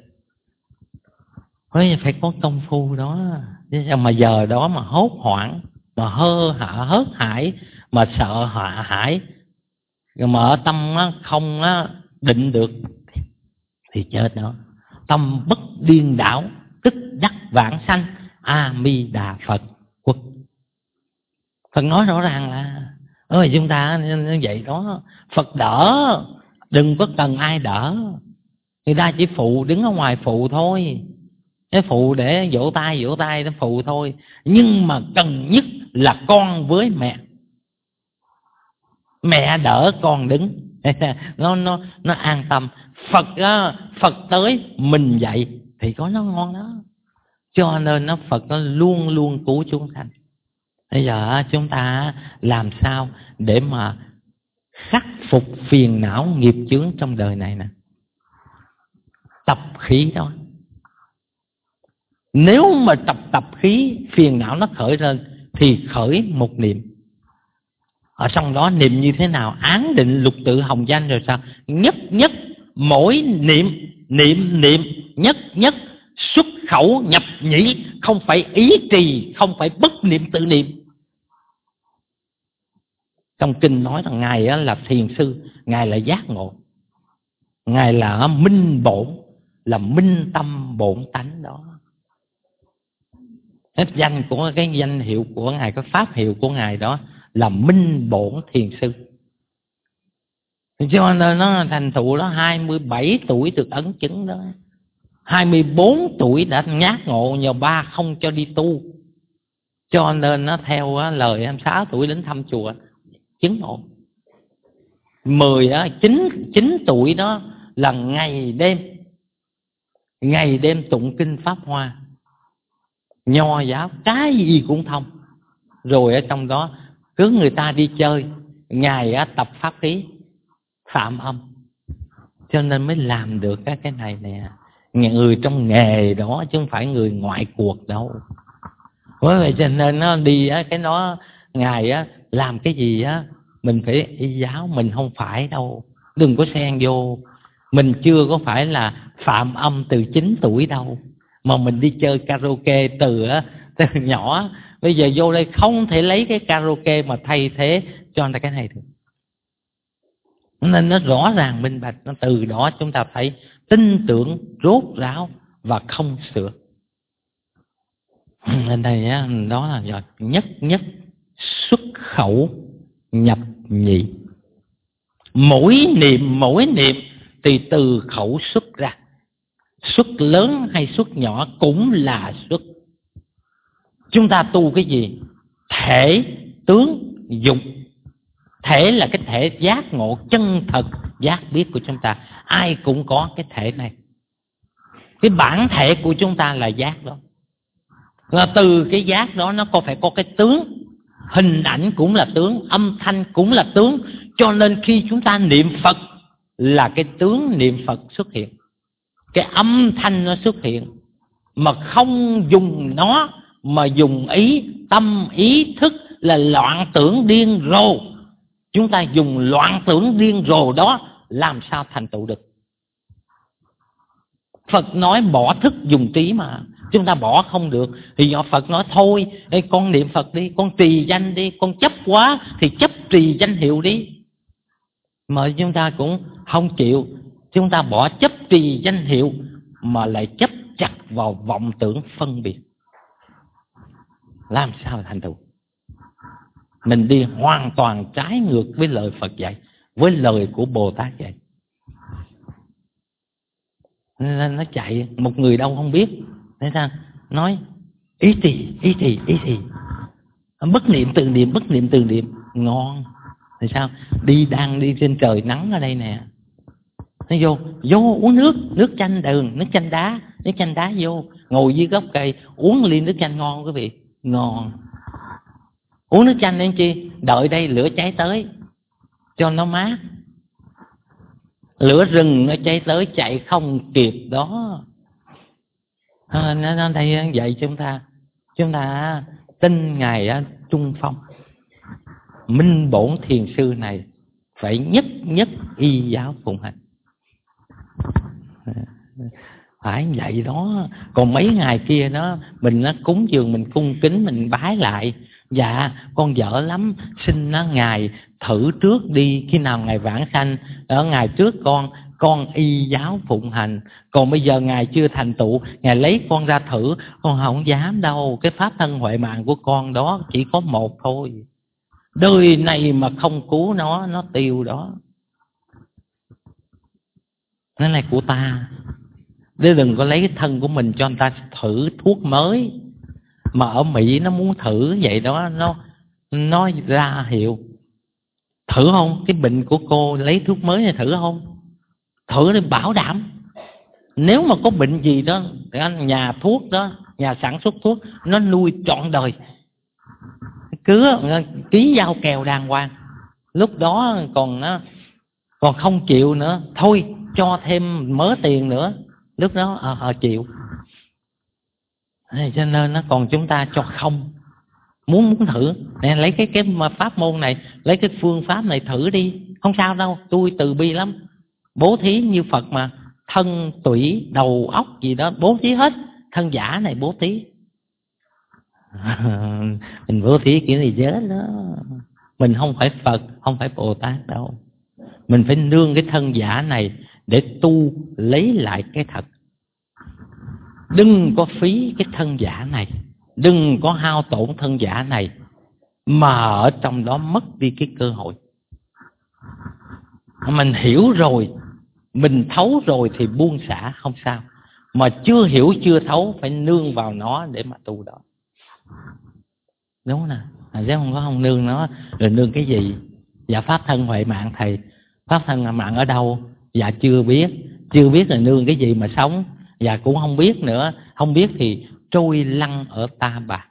Phải có công phu đó. Mà giờ đó mà hốt hoảng, mà hơ hạ hớt hải, mà sợ hạ hải, mà ở tâm không định được thì chết đó. Tâm bất điên đảo, tức đắc vãng sanh, A Mi Đà Phật Quốc. Phật nói rõ ràng là ơi chúng ta như vậy đó. Phật đỡ, đừng có cần ai đỡ, người ta chỉ phụ, đứng ở ngoài phụ thôi. Cái phụ để vỗ tay vỗ tay nó phụ thôi, nhưng mà cần nhất là con với mẹ. Mẹ đỡ con đứng nó nó nó an tâm. Phật á, Phật tới mình dạy thì có nó ngon đó. Cho nên nó Phật nó luôn luôn cứu chúng sanh. Bây giờ chúng ta làm sao để mà khắc phục phiền não nghiệp chướng trong đời này nè? Tập khí đó. Nếu mà tập tập khí phiền não nó khởi lên thì khởi một niệm. Ở trong đó niệm như thế nào? Án định lục tự hồng danh rồi sao? Nhất nhất mỗi niệm, niệm niệm nhất nhất xuất khẩu nhập nhĩ, không phải ý trì, không phải bất niệm tự niệm. Trong kinh nói rằng Ngài là thiền sư, Ngài là giác ngộ, Ngài là minh bổn, là minh tâm bổn tánh đó. Cái danh của cái danh hiệu của Ngài, cái pháp hiệu của Ngài đó là minh bổn thiền sư. Cho nên nó thành tựu đó hai mươi bảy tuổi được ấn chứng đó. hai mươi bốn tuổi đã nhát ngộ, nhờ ba không cho đi tu. Cho nên nó theo lời hai mươi sáu tuổi đến thăm chùa chứng ngộ. mười á, chín, chín tuổi đó là ngày đêm, ngày đêm tụng kinh Pháp Hoa, nho giáo cái gì cũng thông. Rồi ở trong đó cứ người ta đi chơi, Ngài á, tập pháp khí phạm âm. Cho nên mới làm được cái cái này nè. Người trong nghề đó chứ không phải người ngoại cuộc đâu. Bởi vậy cho nên nó đi á, cái nó Ngài á, làm cái gì á mình phải y giáo, mình không phải đâu. Đừng có xen vô. Mình chưa có phải là phạm âm từ chín tuổi đâu, mà mình đi chơi karaoke từ từ nhỏ. Bây giờ vô đây không thể lấy cái karaoke mà thay thế cho người ta cái này được. Nên nó rõ ràng minh bạch. Nó từ đó chúng ta phải tin tưởng rốt ráo và không sửa. Nên đây á, đó là rồi nhất nhất xuất khẩu nhập nhị. Mỗi niệm mỗi niệm thì từ khẩu xuất ra. Xuất lớn hay xuất nhỏ cũng là xuất. Chúng ta tu cái gì? Thể, tướng, dụng. Thể là cái thể giác ngộ chân thật, giác biết của chúng ta. Ai cũng có cái thể này. Cái bản thể của chúng ta là giác đó. Và từ cái giác đó nó có phải có cái tướng. Hình ảnh cũng là tướng, âm thanh cũng là tướng. Cho nên khi chúng ta niệm Phật là cái tướng niệm Phật xuất hiện, cái âm thanh nó xuất hiện. Mà không dùng nó, mà dùng ý, tâm ý thức là loạn tưởng điên rồ. Chúng ta dùng loạn tưởng điên rồ đó làm sao thành tựu được? Phật nói bỏ thức dùng trí mà. Chúng ta bỏ không được. Thì nhỏ Phật nói thôi, ê, con niệm Phật đi, con trì danh đi. Con chấp quá thì chấp trì danh hiệu đi. Mà chúng ta cũng không chịu. Chúng ta bỏ chấp trì danh hiệu mà lại chấp chặt vào vọng tưởng phân biệt. Làm sao thành tựu? Mình đi hoàn toàn trái ngược với lời Phật dạy, với lời của Bồ Tát dạy. Nên nó chạy, một người đâu không biết. Thế ra nói ý trì, ý trì, ý trì, bất niệm từ niệm, bất niệm từ niệm. Ngon. Thì sao? Đi đang đi trên trời nắng ở đây nè. Nó vô, vô uống nước, nước chanh đường, nước chanh đá, nước chanh đá vô. Ngồi dưới gốc cây, uống ly nước chanh ngon quý vị. Ngon. Uống nước chanh nên chi? Đợi đây lửa cháy tới cho nó mát. Lửa rừng nó cháy tới chạy không kịp đó. À, nó đây dạy chúng ta. Chúng ta tin Ngài Trung Phong minh bổn thiền sư này phải nhất nhất y giáo phụng hành. Phải vậy đó. Còn mấy ngày kia đó mình nó cúng dường, mình cung kính, mình bái lại. Dạ con dở lắm, xin nó Ngài thử trước đi, khi nào Ngài vãng sanh ở Ngài trước con con y giáo phụng hành. Còn bây giờ Ngài chưa thành tựu, Ngài lấy con ra thử, con không dám đâu. Cái pháp thân huệ mạng của con đó chỉ có một thôi. Đời này mà không cứu nó, nó tiêu đó. Nó này của ta. Chứ đừng có lấy cái thân của mình cho người ta thử thuốc mới. Mà ở Mỹ nó muốn thử vậy đó, nó nó ra hiệu. Thử không? Cái bệnh của cô lấy thuốc mới này thử không? Thử để bảo đảm. Nếu mà có bệnh gì đó, nhà thuốc đó, nhà sản xuất thuốc, nó nuôi trọn đời. Cứ ký giao kèo đàng hoàng. Lúc đó còn nó còn không chịu nữa, thôi cho thêm mớ tiền nữa. Lúc đó ờ à, à, chịu. Cho nên nó còn chúng ta cho không. Muốn muốn thử nè, lấy cái cái pháp môn này, lấy cái phương pháp này thử đi, không sao đâu, tôi từ bi lắm. Bố thí như Phật mà, thân tủy đầu óc gì đó bố thí hết. Thân giả này bố thí. Mình bố thí kiểu gì chết đó. Mình không phải Phật, không phải Bồ Tát đâu. Mình phải nương cái thân giả này để tu lấy lại cái thật. Đừng có phí cái thân giả này, đừng có hao tổn thân giả này mà ở trong đó mất đi cái cơ hội. Mình hiểu rồi, mình thấu rồi thì buông xả không sao. Mà chưa hiểu chưa thấu phải nương vào nó để mà tu đó. Đúng nè, chứ không có không nương nó. Rồi nương cái gì? Dạ pháp thân huệ mạng thầy. Pháp thân huệ mạng ở đâu? Dạ chưa biết. Chưa biết là nương cái gì mà sống? Dạ cũng không biết nữa. Không biết thì trôi lăn ở ta bà.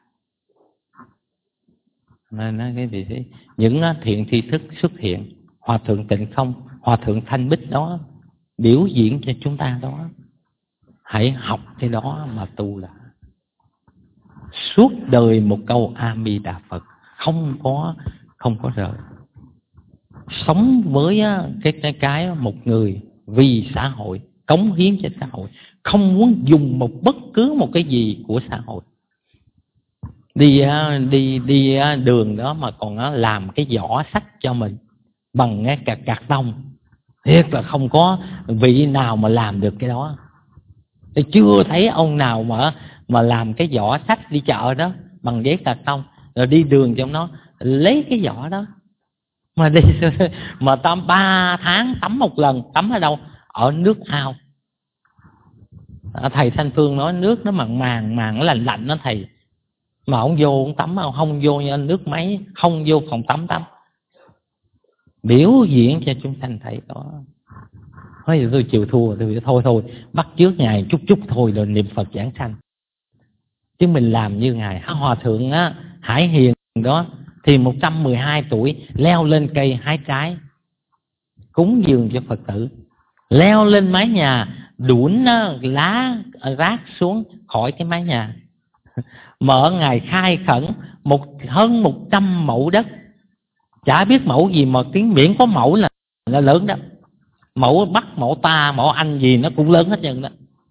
Nên cái gì thế? Những thiện tri thức xuất hiện, Hòa thượng Tịnh Không, Hòa thượng Thanh Bích đó biểu diễn cho chúng ta đó. Hãy học cái đó mà tu là suốt đời một câu A Di Đà Phật, không có không có rời. Sống với cái cái cái một người vì xã hội, cống hiến cho xã hội, không muốn dùng một bất cứ một cái gì của xã hội. Đi đi đi đường đó mà còn làm cái giỏ sách cho mình bằng cái cạc cạc tông, thiệt là không có vị nào mà làm được cái đó. Tôi chưa thấy ông nào mà mà làm cái giỏ sách đi chợ đó bằng giấy cạc tông, rồi đi đường trong nó lấy cái giỏ đó mà đi mà tắm ba tháng tắm một lần. Tắm ở đâu? Ở nước ao. Thầy Thanh Phương nói nước nó mặn màng màng nó lạnh lạnh đó thầy, mà ông vô ông tắm, ông không vô như nước máy, không vô phòng tắm tắm. Biểu diễn cho chúng sanh thấy đó. Thôi tôi chịu thua, tôi thôi thôi bắt chước ngài chút chút thôi rồi niệm Phật giảng sanh. Chứ mình làm như ngài Hòa thượng á, Hải Hiền đó thì một trăm mười hai tuổi leo lên cây hái trái cúng dường cho Phật tử, leo lên mái nhà đuổi lá rác xuống khỏi cái mái nhà. Mở ngày khai khẩn một hơn một trăm mẫu đất, chả biết mẫu gì mà tiếng miệng có mẫu là, là lớn đó. Mẫu Bắc, mẫu Ta, mẫu Anh gì nó cũng lớn hết trơn đó.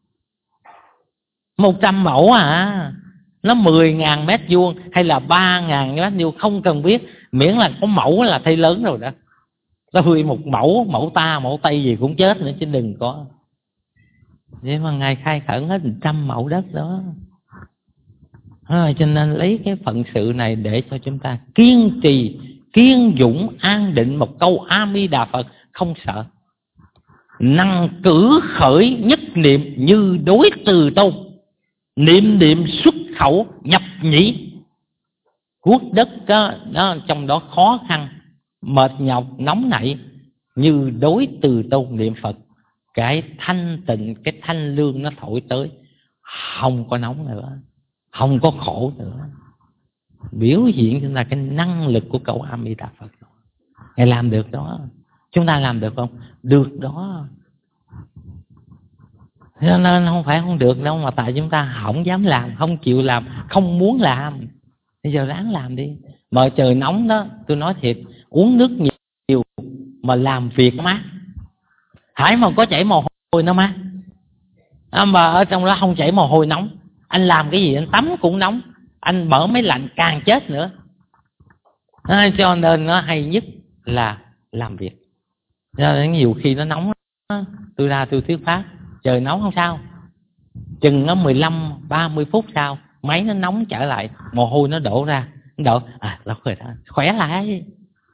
Một trăm mẫu à, nó mười ngàn mét vuông hay là ba ngàn mét vuông không cần biết, miễn là có mẫu là thấy lớn rồi đó. Tôi một mẫu, mẫu Ta, mẫu Tây gì cũng chết nữa chứ đừng có. Vậy mà ngài khai khẩn hết một trăm mẫu đất đó. À, cho nên lấy cái phận sự này để cho chúng ta kiên trì, kiên dũng, an định một câu A Di Đà Phật không sợ. Năng cử khởi nhất niệm như đối từ tôn, niệm niệm xuất khẩu nhập nhĩ. Quốc đất đó, đó, trong đó khó khăn, mệt nhọc, nóng nảy, như đối từ tôn niệm Phật. Cái thanh tịnh, cái thanh lương nó thổi tới, không có nóng nữa, không có khổ nữa. Biểu hiện chúng ta cái năng lực của câu A Di Đà Phật. Ngài làm được đó. Chúng ta làm được không? Được đó. Cho nên không phải không được đâu, mà tại chúng ta không dám làm, không chịu làm, không muốn làm. Bây giờ ráng làm đi. Mà trời nóng đó, tôi nói thiệt, uống nước nhiều mà làm việc mát. Hãy mà có chảy mồ hôi nó mát, à, mà ở trong đó không chảy mồ hôi nóng. Anh làm cái gì anh tắm cũng nóng, anh mở máy lạnh càng chết nữa. À, cho nên nó hay nhất là làm việc. Cho nên nhiều khi nó nóng, tôi ra tôi thuyết pháp, trời nóng không sao, chừng nó mười lăm ba mươi phút sau máy nó nóng trở lại, mồ hôi nó đổ ra, nó đổ à lâu rồi đó, khỏe lại.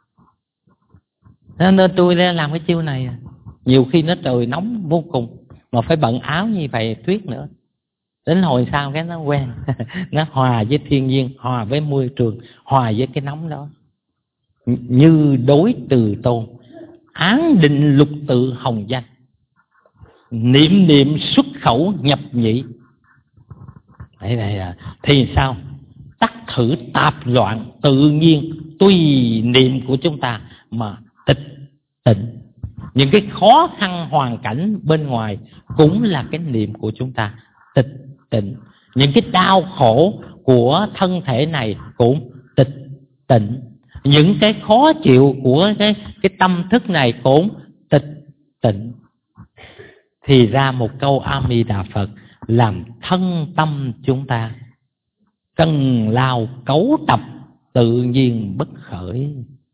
Nên tôi làm cái chiêu này. Nhiều khi nó trời nóng vô cùng mà phải bận áo như vậy tuyết nữa. Đến hồi sau cái nó quen. Nó hòa với thiên nhiên, hòa với môi trường, hòa với cái nóng đó. Như đối từ tôn, án định lục tự hồng danh, niệm niệm xuất khẩu nhập nhị. Đấy này là thì sao? Tắc thử tạp loạn tự nhiên, tùy niệm của chúng ta mà tịch tịnh. Những cái khó khăn hoàn cảnh bên ngoài cũng là cái niệm của chúng ta tịch tịnh. Những cái đau khổ của thân thể này cũng tịch tịnh. Những cái khó chịu của cái, cái tâm thức này cũng tịch tịnh. Thì ra một câu A Di Đà Phật làm thân tâm chúng ta cần lao cấu tập tự nhiên bất khởi.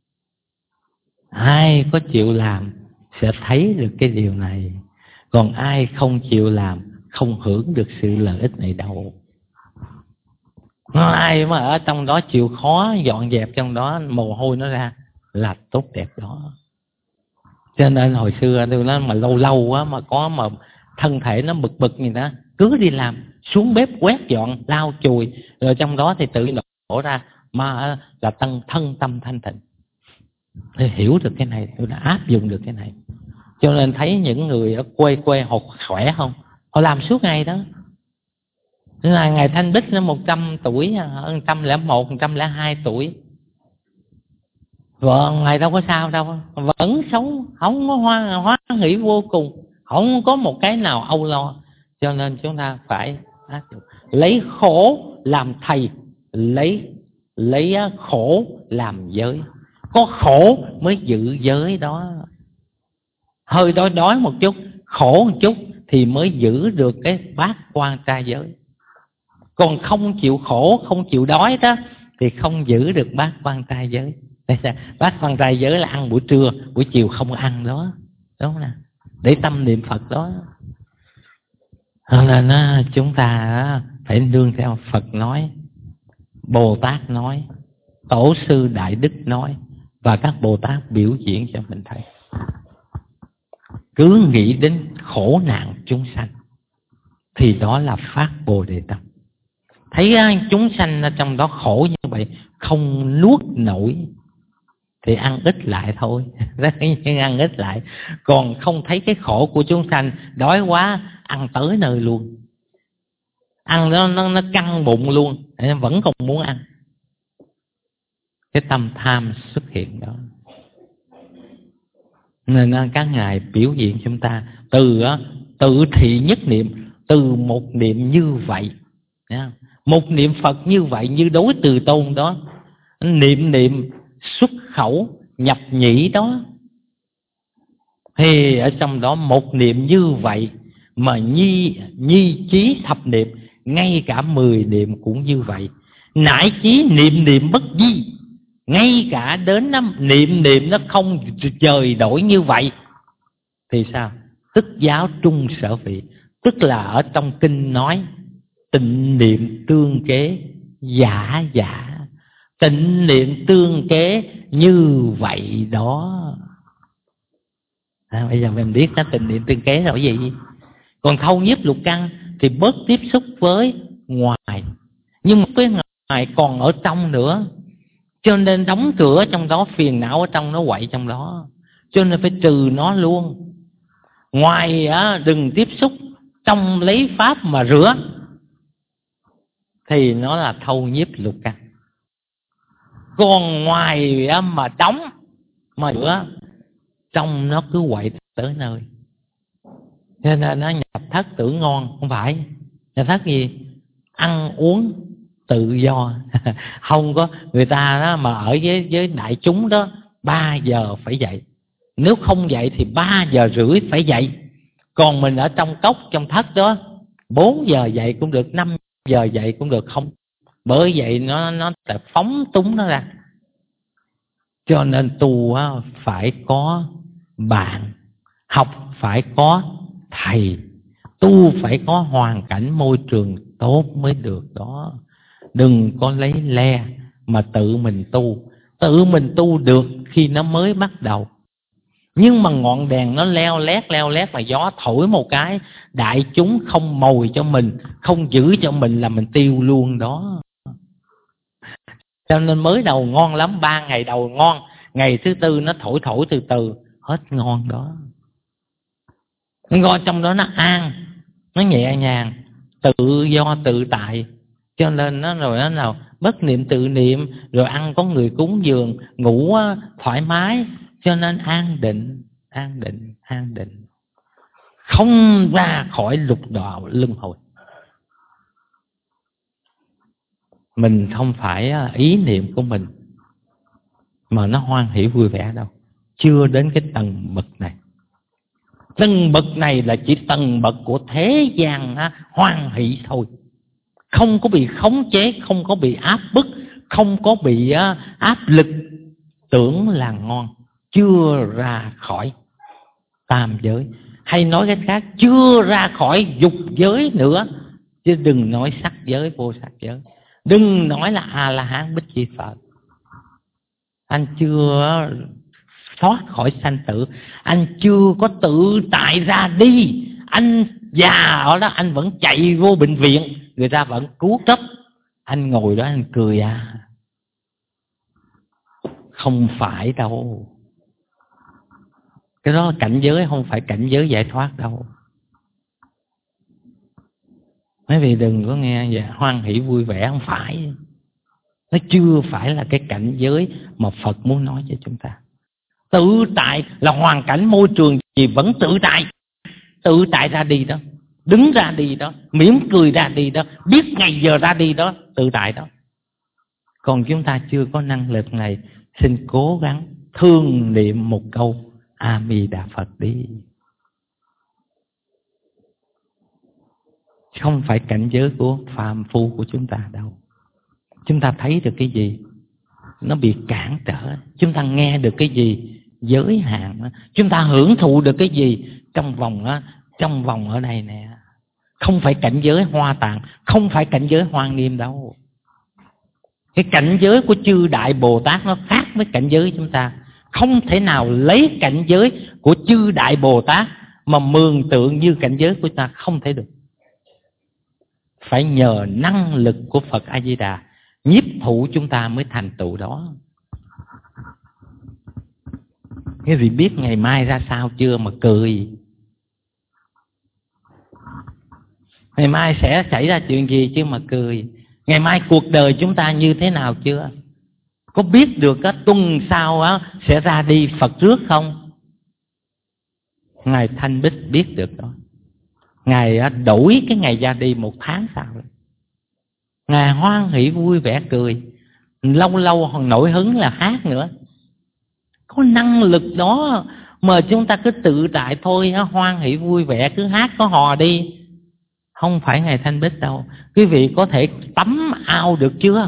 Ai có chịu làm sẽ thấy được cái điều này. Còn ai không chịu làm không hưởng được sự lợi ích này đâu. Ai mà ở trong đó chịu khó dọn dẹp trong đó, mồ hôi nó ra là tốt đẹp đó. Cho nên hồi xưa tôi nói mà lâu lâu quá mà có mà thân thể nó bực bực gì đó, cứ đi làm, xuống bếp quét dọn, lau chùi, rồi trong đó thì tự đổ ra mà là tân thân tâm thanh tịnh. Tôi hiểu được cái này, tôi đã áp dụng được cái này. Cho nên thấy những người ở quê quê họ khỏe không? Họ làm suốt ngày đó. Là ngày Thanh Bích nó một trăm tuổi, một trăm lẻ một, một trăm lẻ hai tuổi. Vợ ngày đâu có sao đâu, vẫn sống không có hoa hoan hỷ vô cùng, không có một cái nào âu lo. Cho nên chúng ta phải áp dụng. Lấy khổ làm thầy, lấy lấy khổ làm giới. Có khổ mới giữ giới đó. Hơi đói đói một chút, khổ một chút thì mới giữ được cái bát quan trai giới. Còn không chịu khổ, không chịu đói đó thì không giữ được bát quan trai giới. Bát quan trai giới là ăn buổi trưa, buổi chiều không ăn đó, đúng không nào? Để tâm niệm Phật đó. Nên là chúng ta phải nương theo Phật nói, Bồ Tát nói, Tổ sư Đại Đức nói, và các Bồ Tát biểu diễn cho mình thấy. Cứ nghĩ đến khổ nạn chúng sanh thì đó là phát Bồ Đề Tâm. Thấy chúng sanh ở trong đó khổ như vậy không nuốt nổi thì ăn ít lại thôi. Ăn ít lại. Còn không thấy cái khổ của chúng sanh, đói quá ăn tới nơi luôn, ăn nó, nó, nó căng bụng luôn, vẫn còn muốn ăn. Cái tâm tham xuất hiện đó. Nên các ngài biểu diễn chúng ta từ tự thị nhất niệm, từ một niệm như vậy, một niệm Phật như vậy, như đối từ tôn đó, niệm niệm xuất khẩu nhập nhĩ đó. Thì ở trong đó một niệm như vậy mà nhi nhi chí thập niệm, ngay cả mười niệm cũng như vậy. Nải chí niệm niệm bất di, ngay cả đến năm niệm niệm nó không trời đổi như vậy. Thì sao? Tức giáo trung sở vị, tức là ở trong kinh nói tịnh niệm tương kế giả giả, tịnh niệm tương kế như vậy đó. À, bây giờ mình biết đó, tịnh niệm tương kế là cái gì. Còn thâu nhiếp lục căn thì bớt tiếp xúc với ngoài, nhưng mà cái ngoài còn ở trong nữa, cho nên đóng cửa trong đó, phiền não ở trong nó quậy trong đó, cho nên phải trừ nó luôn. Ngoài á, đừng tiếp xúc, trong lấy pháp mà rửa thì nó là thâu nhiếp lục căn. Còn ngoài á, mà đóng mà rửa, trong nó cứ quậy tới nơi. Cho nên nó nhập thất tưởng ngon, không phải. Nhập thất gì? Ăn uống tự do. Không có người ta đó mà ở với, với đại chúng đó ba giờ phải dậy, nếu không dậy thì ba giờ rưỡi phải dậy. Còn mình ở trong cốc trong thất đó bốn giờ dậy cũng được, năm giờ dậy cũng được, không. Bởi vậy nó nó phóng túng nó ra. Cho nên tu phải có bạn, học phải có thầy, tu phải có hoàn cảnh môi trường tốt mới được đó. Đừng có lấy le mà tự mình tu. Tự mình tu được khi nó mới bắt đầu. Nhưng mà ngọn đèn nó leo lét leo lét là gió thổi một cái, đại chúng không mồi cho mình, không giữ cho mình là mình tiêu luôn đó. Cho nên mới đầu ngon lắm, ba ngày đầu ngon, ngày thứ tư nó thổi thổi từ từ hết ngon đó. Ngon trong đó nó an, nó nhẹ nhàng, tự do tự tại. Cho nên nó rồi nó nào bất niệm tự niệm, rồi ăn có người cúng dường, ngủ thoải mái, cho nên an định, an định, an định, không ra khỏi lục đạo luân hồi. Mình không phải ý niệm của mình mà nó hoan hỷ vui vẻ đâu, chưa đến cái tầng bậc này. Tầng bậc này là chỉ tầng bậc của thế gian hoan hỷ thôi, không có bị khống chế, không có bị áp bức, không có bị áp lực, tưởng là ngon, chưa ra khỏi tam giới. Hay nói cách khác, chưa ra khỏi dục giới nữa, chứ đừng nói sắc giới, vô sắc giới, đừng nói là A-la-hán Bích Chi Phật. Anh chưa thoát khỏi sanh tử, anh chưa có tự tại ra đi. Anh già ở đó, anh vẫn chạy vô bệnh viện, người ta vẫn cứu cấp, anh ngồi đó anh cười à. Không phải đâu, cái đó cảnh giới, không phải cảnh giới giải thoát đâu. Mấy vị đừng có nghe vậy, hoan hỷ vui vẻ, không phải. Nó chưa phải là cái cảnh giới mà Phật muốn nói cho chúng ta. Tự tại là hoàn cảnh môi trường gì vẫn tự tại. Tự tại ra đi đó, đứng ra đi đó, mỉm cười ra đi đó, biết ngày giờ ra đi đó, tự tại đó. Còn chúng ta chưa có năng lực này, xin cố gắng thương niệm một câu A Di Đà Phật đi. Không phải cảnh giới của phàm phu của chúng ta đâu. Chúng ta thấy được cái gì nó bị cản trở, chúng ta nghe được cái gì giới hạn, chúng ta hưởng thụ được cái gì trong vòng đó, trong vòng ở đây nè. Không phải cảnh giới Hoa Tạng, không phải cảnh giới Hoa Nghiêm đâu. Cái cảnh giới của chư Đại Bồ Tát nó khác với cảnh giới chúng ta. Không thể nào lấy cảnh giới của chư Đại Bồ Tát mà mường tượng như cảnh giới của chúng ta, không thể được. Phải nhờ năng lực của Phật A Di Đà nhiếp thụ chúng ta mới thành tựu đó. Cái gì biết ngày mai ra sao chưa mà cười? Ngày mai sẽ xảy ra chuyện gì chứ mà cười? Ngày mai cuộc đời chúng ta như thế nào chưa? Có biết được cái tuần sau á sẽ ra đi Phật trước không? Ngài Thanh Bích biết được đó. Ngài đổi cái ngày ra đi một tháng sau. Ngài hoan hỷ vui vẻ cười. Lâu lâu còn nổi hứng là hát nữa. Có năng lực đó mà chúng ta cứ tự tại thôi, hoan hỷ vui vẻ, cứ hát có hò đi. Không phải Ngài Thanh Bích đâu. Quý vị có thể tắm ao được chưa?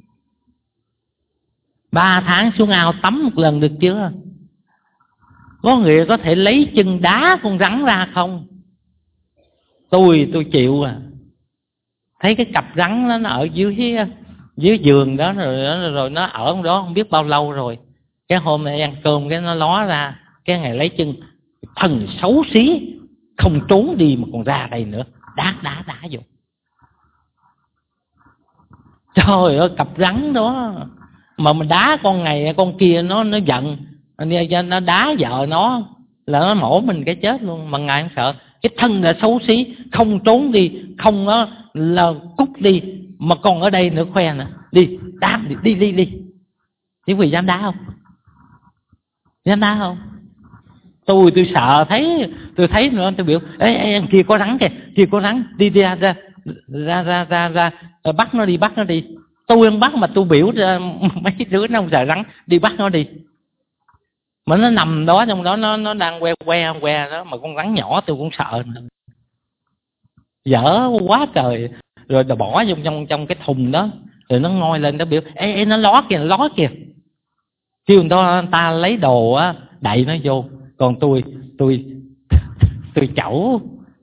Ba tháng xuống ao tắm một lần được chưa? Có người có thể lấy chân đá con rắn ra không? Tôi tôi chịu à. Thấy cái cặp rắn đó, nó ở dưới dưới giường đó rồi, rồi nó ở trong đó không biết bao lâu rồi. Cái hôm nay ăn cơm cái nó ló ra, cái ngày lấy chân, thần xấu xí, không trốn đi mà còn ra đây nữa, đá đá đá vô. Trời ơi, cặp rắn đó mà mình đá con này con kia nó nó giận, nó đá vợ nó là nó mổ mình cái chết luôn. Mà ngài không sợ, cái thân là xấu xí, không trốn đi, không đó là cút đi, mà còn ở đây nữa khoe nè, đi đá đi đi đi đi. Những vị dám đá không? Dám đá không? Tôi tôi sợ, thấy tôi thấy nữa tôi biểu ê, ê kia có rắn kìa, kia có rắn, đi, đi ra ra ra ra ra, ra bắt nó đi, bắt nó đi. Tôi không bắt mà tôi biểu ra mấy đứa nó không sợ rắn, đi bắt nó đi. Mà nó nằm đó trong đó, nó nó đang que que que đó, mà con rắn nhỏ tôi cũng sợ nữa. Dở quá trời. Rồi bỏ vô trong trong cái thùng đó, rồi nó ngoi lên nó biểu ê, ê nó ló kìa, ló kìa. Kêu người ta, người ta lấy đồ á đậy nó vô. Còn tôi tôi tôi chẩu.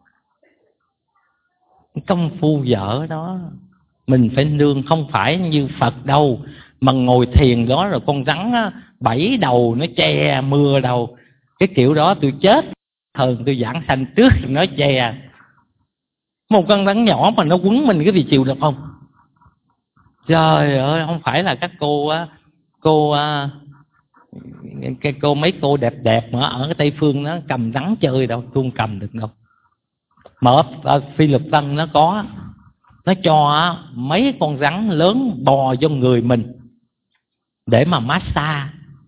Công phu dở đó. Mình phải nương, không phải như Phật đâu mà ngồi thiền đó rồi con rắn á, bảy đầu nó che mưa đầu. Cái kiểu đó tôi chết, thường tôi giảng sanh trước tôi nói chè. Một con rắn nhỏ mà nó quấn mình cái gì chịu được không? Trời ơi, không phải là các cô á, cô cái cô mấy cô đẹp đẹp mà ở cái Tây Phương nó cầm rắn chơi đâu, tôi không cầm được đâu. Mà ở, ở Phi Luật Tân nó có, nó cho mấy con rắn lớn bò vô người mình để mà massage.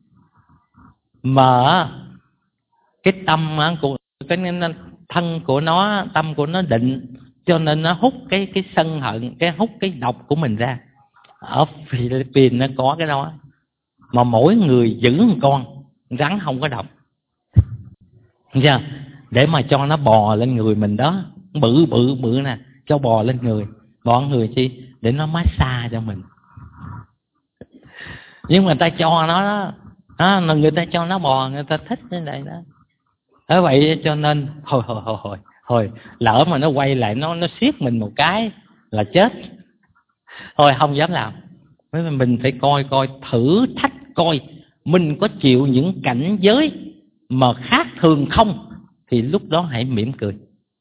Mà cái tâm của cái thân của nó, tâm của nó định, cho nên nó hút cái cái sân hận, cái hút cái độc của mình ra. Ở Philippines nó có cái đó, mà mỗi người giữ một con rắn không có độc, chưa? Để mà cho nó bò lên người mình đó, bự bự bự nè, cho bò lên người, bò người chi? Để nó massage cho mình. Nhưng mà người ta cho nó đó, đó, người ta cho nó bò, người ta thích như vậy đó. Thế vậy cho nên hồi hồi hồi hồi hồi lỡ mà nó quay lại nó nó siết mình một cái là chết. Thôi không dám làm. Mình phải coi coi thử thách coi mình có chịu những cảnh giới mà khác thường không, thì lúc đó hãy mỉm cười.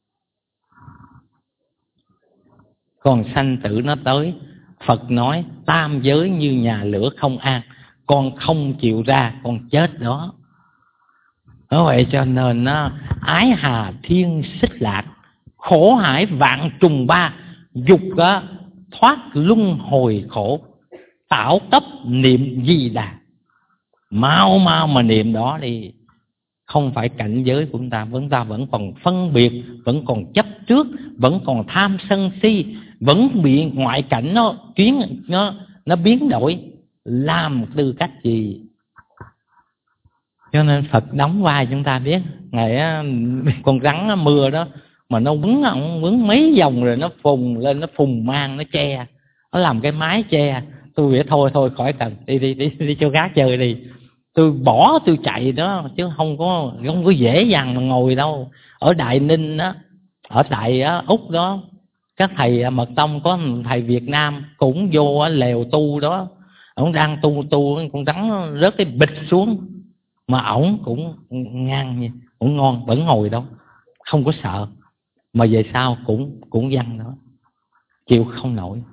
Còn sanh tử nó tới, Phật nói tam giới như nhà lửa không an, con không chịu ra con chết đó. Đó vậy cho nên nó ái hà thiên xích lạc, khổ hải vạn trùng ba, dục á, thoát luân hồi khổ, tạo tấp niệm Di Đà. Mau mau mà niệm đó đi. Không phải cảnh giới của chúng ta, chúng ta vẫn còn phân biệt, vẫn còn chấp trước, vẫn còn tham sân si, vẫn bị ngoại cảnh nó kiến nó nó biến đổi, làm tư cách gì? Cho nên Phật đóng vai chúng ta biết. Ngày á, con rắn nó mưa đó mà nó quấn ổng quấn mấy vòng rồi nó phùng lên, nó phùng mang, nó che, nó làm cái mái che. Tôi nghĩ thôi thôi khỏi cần, đi đi đi đi cho gác chơi đi. Tôi bỏ tôi chạy đó, chứ không có không có dễ dàng mà ngồi đâu. Ở Đại Ninh á, ở tại á, Úc đó, các thầy mật tông có thầy Việt Nam cũng vô á, lều tu đó, ông đang tu tu con rắn rớt cái bịch xuống, mà ổng cũng ngang nha, cũng ngon, vẫn ngồi đó, không có sợ. Mà về sau cũng cũng văng đó, chịu không nổi.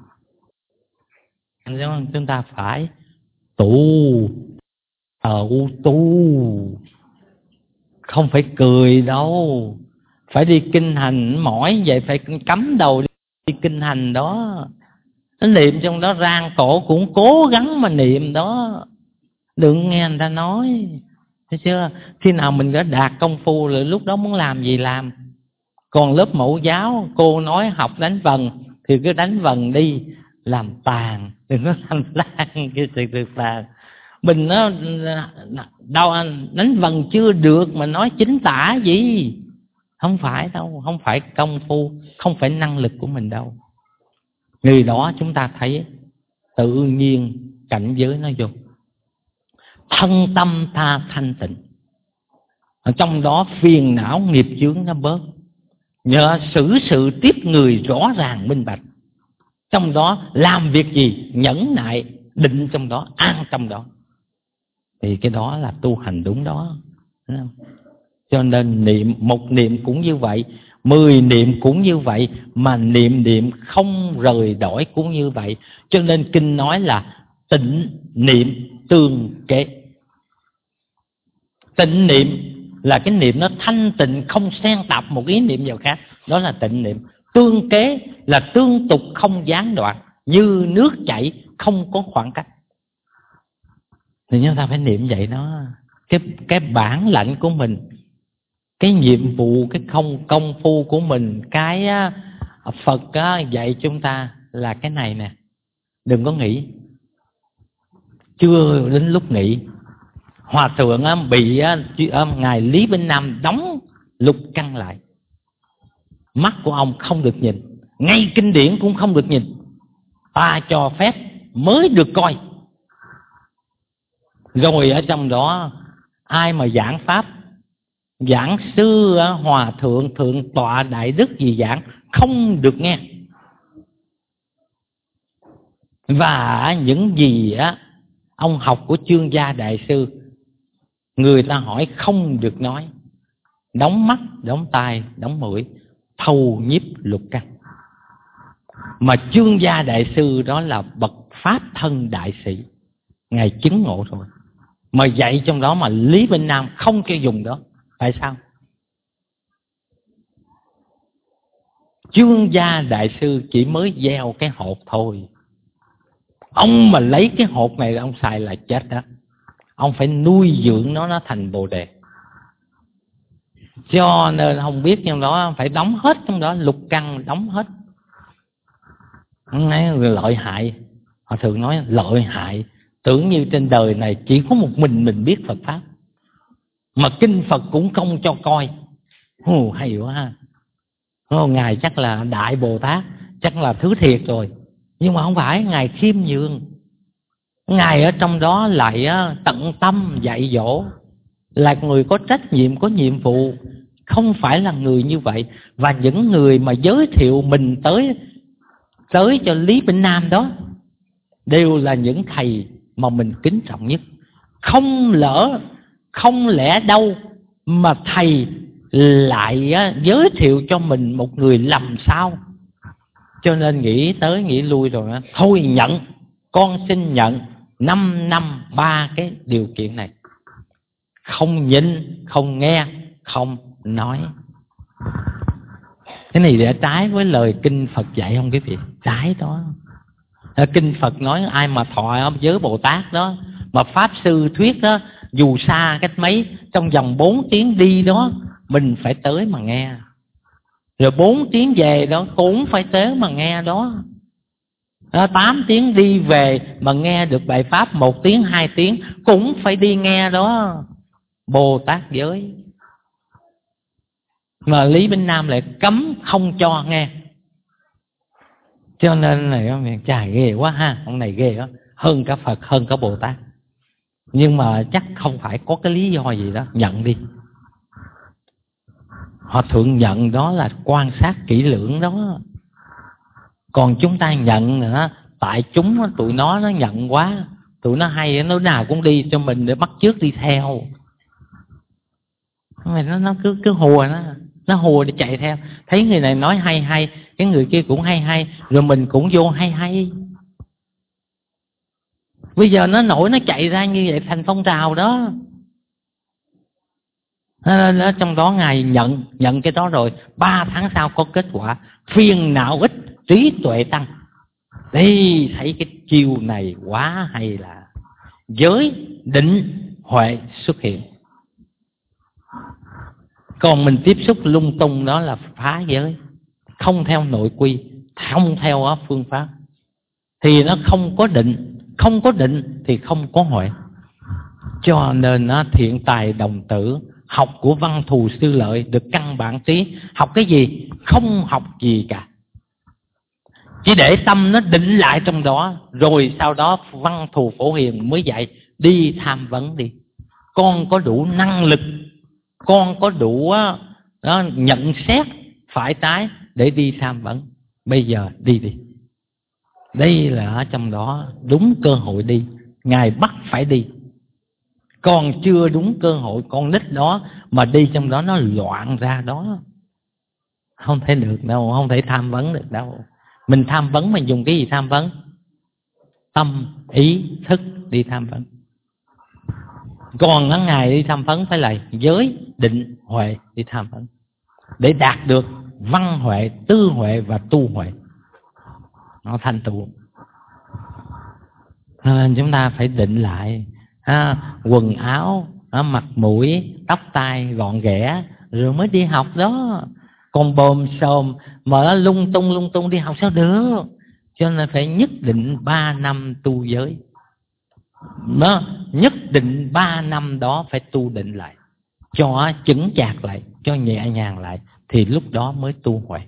Chúng ta phải tu, ờ tu, không phải cười đâu. Phải đi kinh hành mỏi vậy, phải cắm đầu đi, đi kinh hành đó. Nó niệm trong đó rang cổ cũng cố gắng mà niệm đó. Đừng nghe người ta nói, thấy chưa? Khi nào mình đã đạt công phu rồi, lúc đó muốn làm gì làm. Còn lớp mẫu giáo, cô nói học đánh vần thì cứ đánh vần đi, làm tàn, đừng có làm lan cái sự việc tàn. Mình nó đâu đánh vần chưa được mà nói chính tả gì. Không phải đâu, không phải công phu, không phải năng lực của mình đâu. Người đó chúng ta thấy tự nhiên cảnh giới nó vô, thân tâm tha thanh tịnh, ở trong đó phiền não nghiệp chướng nó bớt, nhờ xử sự tiếp người rõ ràng minh bạch. Trong đó làm việc gì nhẫn nại, định trong đó, an trong đó, thì cái đó là tu hành đúng đó. Cho nên niệm, một niệm cũng như vậy, mười niệm cũng như vậy, mà niệm niệm không rời đổi cũng như vậy. Cho nên kinh nói là tịnh niệm tương kế. Tịnh niệm là cái niệm nó thanh tịnh, không xen tạp một ý niệm vào khác, đó là tịnh niệm. Tương kế là tương tục không gián đoạn, như nước chảy không có khoảng cách. Thì chúng ta phải niệm vậy đó. Cái, cái bản lãnh của mình, cái nhiệm vụ, cái không công phu của mình, cái á, Phật á, dạy chúng ta là cái này nè. Đừng có nghĩ, chưa đến lúc nghĩ. Hòa thượng á, bị á, ngài Lý Binh Nam đóng lục căn lại, mắt của ông không được nhìn, ngay kinh điển cũng không được nhìn, ta cho phép mới được coi. Rồi ở trong đó ai mà giảng pháp, giảng sư hòa thượng thượng tọa đại đức gì giảng không được nghe. Và những gì á ông học của Chương Gia đại sư người ta hỏi không được nói. Đóng mắt, đóng tai, đóng mũi, thâu nhiếp lục căn. Mà Chương Gia Đại Sư đó là bậc pháp thân đại sĩ, Ngài chứng ngộ rồi, mà dạy trong đó mà Lý Bên Nam không cho dùng đó. Tại sao? Chương Gia Đại Sư chỉ mới gieo cái hột thôi. Ông mà lấy cái hột này ông xài là chết đó. Ông phải nuôi dưỡng nó nó thành Bồ Đề. Cho nên không biết trong đó phải đóng hết trong đó, lục căn đóng hết. Lợi hại. Họ thường nói lợi hại. Tưởng như trên đời này chỉ có một mình mình biết Phật Pháp, mà kinh Phật cũng không cho coi. Ồ, hay quá ha. Ồ, Ngài chắc là Đại Bồ Tát, chắc là thứ thiệt rồi. Nhưng mà không phải, Ngài khiêm nhường. Ngài ở trong đó lại tận tâm dạy dỗ, là người có trách nhiệm, có nhiệm vụ. Không phải là người như vậy. Và những người mà giới thiệu mình tới tới cho Lý Bên Nam đó đều là những thầy mà mình kính trọng nhất. Không lỡ, không lẽ đâu mà thầy lại giới thiệu cho mình một người lầm sao? Cho nên nghĩ tới nghĩ lui rồi đó. Thôi nhận, con xin nhận năm năm ba cái điều kiện này. Không nhìn, không nghe, không nói. Cái này đã trái với lời kinh Phật dạy không quý vị? Trái đó. Kinh Phật nói ai mà thọ giới Bồ Tát đó, mà Pháp Sư thuyết đó, dù xa cách mấy, trong vòng bốn tiếng đi đó, mình phải tới mà nghe. Rồi bốn tiếng về đó cũng phải tới mà nghe đó. Tám tiếng đi về mà nghe được bài Pháp, một tiếng, hai tiếng cũng phải đi nghe đó. Bồ Tát giới. Mà Lý Bên Nam lại cấm không cho nghe. Cho nên là chà ghê quá ha, ông này ghê đó, hơn cả Phật, hơn cả Bồ Tát. Nhưng mà chắc không phải có cái lý do gì đó, nhận đi. Họ thường nhận đó là quan sát kỹ lưỡng đó. Còn chúng ta nhận nữa, tại chúng tụi nó nó nhận quá, tụi nó hay, nó nào cũng đi cho mình để bắt chước đi theo. Nó, nó cứ cứ hùa nó, nó hùa để chạy theo. Thấy người này nói hay hay, cái người kia cũng hay hay, rồi mình cũng vô hay hay. Bây giờ nó nổi nó chạy ra như vậy thành phong trào đó. Ở trong đó Ngài nhận nhận cái đó rồi, ba tháng sau có kết quả. Phiền não ít, trí tuệ tăng. Đây thấy cái chiêu này quá hay, là giới định huệ xuất hiện. Còn mình tiếp xúc lung tung đó là phá giới, không theo nội quy, không theo phương pháp, thì nó không có định. Không có định thì không có huệ. Cho nên nó thiện tài đồng tử, học của Văn Thù Sư Lợi được căn bản trí. Học cái gì? Không học gì cả, chỉ để tâm nó định lại trong đó. Rồi sau đó Văn Thù Phổ Hiền mới dạy đi tham vấn đi. Con có đủ năng lực, con có đủ đó, nhận xét phải trái để đi tham vấn. Bây giờ đi đi. Đây là ở trong đó đúng cơ hội đi. Ngài bắt phải đi. Còn chưa đúng cơ hội, con nít đó mà đi trong đó nó loạn ra đó, không thể được đâu, không thể tham vấn được đâu. Mình tham vấn mình dùng cái gì tham vấn? Tâm, ý, thức đi tham vấn. Còn ở Ngài đi tham vấn phải là giới, định, huệ đi tham vấn, để đạt được văn huệ, tư huệ và tu huệ. Nó thành tựu. Nên chúng ta phải định lại ha, quần áo, mặt mũi, tóc tai gọn ghẽ rồi mới đi học đó. Còn bồm xồm mà lung tung lung tung đi học sao được. Cho nên phải nhất định ba năm tu giới đó, nhất định ba năm đó phải tu định lại, cho chững chạc lại, cho nhẹ nhàng lại, thì lúc đó mới tu huệ.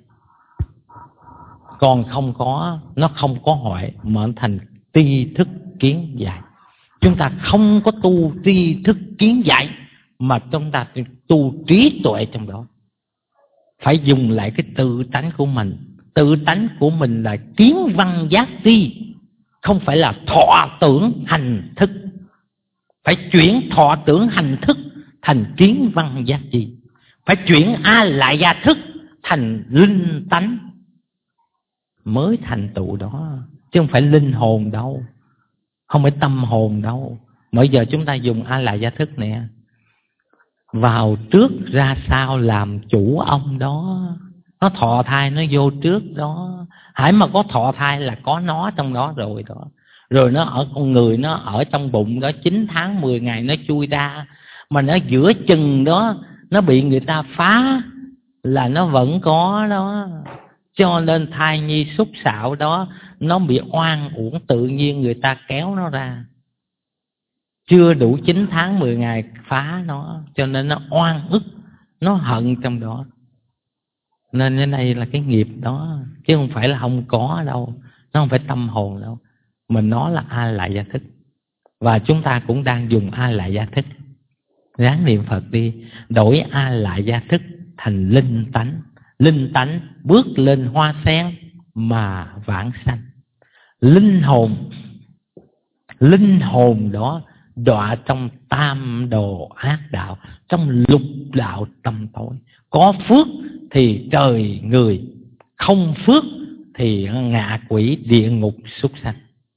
Còn không có, nó không có huệ mà thành tri thức kiến giải. Chúng ta không có tu tri thức kiến giải, mà chúng ta tu trí tuệ trong đó. Phải dùng lại cái tự tánh của mình. Tự tánh của mình là kiến văn giác tri, không phải là thọ tưởng hành thức. phải chuyển thọ tưởng hành thức thành kiến văn giác chi, phải chuyển a lại gia thức thành linh tánh mới thành tựu đó, chứ không phải linh hồn đâu, không phải tâm hồn đâu. Bây giờ chúng ta dùng a lại gia thức nè, vào trước ra sau làm chủ ông đó, nó thọ thai nó vô trước đó. Hãy mà có thọ thai là có nó trong đó rồi đó. Rồi nó ở con người, nó ở trong bụng đó chín tháng mười ngày nó chui ra, mà nó giữa chừng đó nó bị người ta phá là nó vẫn có đó. Cho nên thai nhi xúc xạo đó nó bị oan uổng, tự nhiên người ta kéo nó ra. Chưa đủ chín tháng mười ngày phá nó, cho nên nó oan ức, nó hận trong đó. Nên cái này là cái nghiệp đó, chứ không phải là không có đâu. Nó không phải tâm hồn đâu, mà nó là a lại gia thức. Và chúng ta cũng đang dùng a lại gia thức. Ráng niệm Phật đi, đổi a lại gia thức thành linh tánh. Linh tánh bước lên hoa sen mà vãng sanh. Linh hồn, linh hồn đó đọa trong tam đồ ác đạo, trong lục đạo tâm tối. Có phước thì trời người, không phước thì ngạ quỷ địa ngục súc sanh.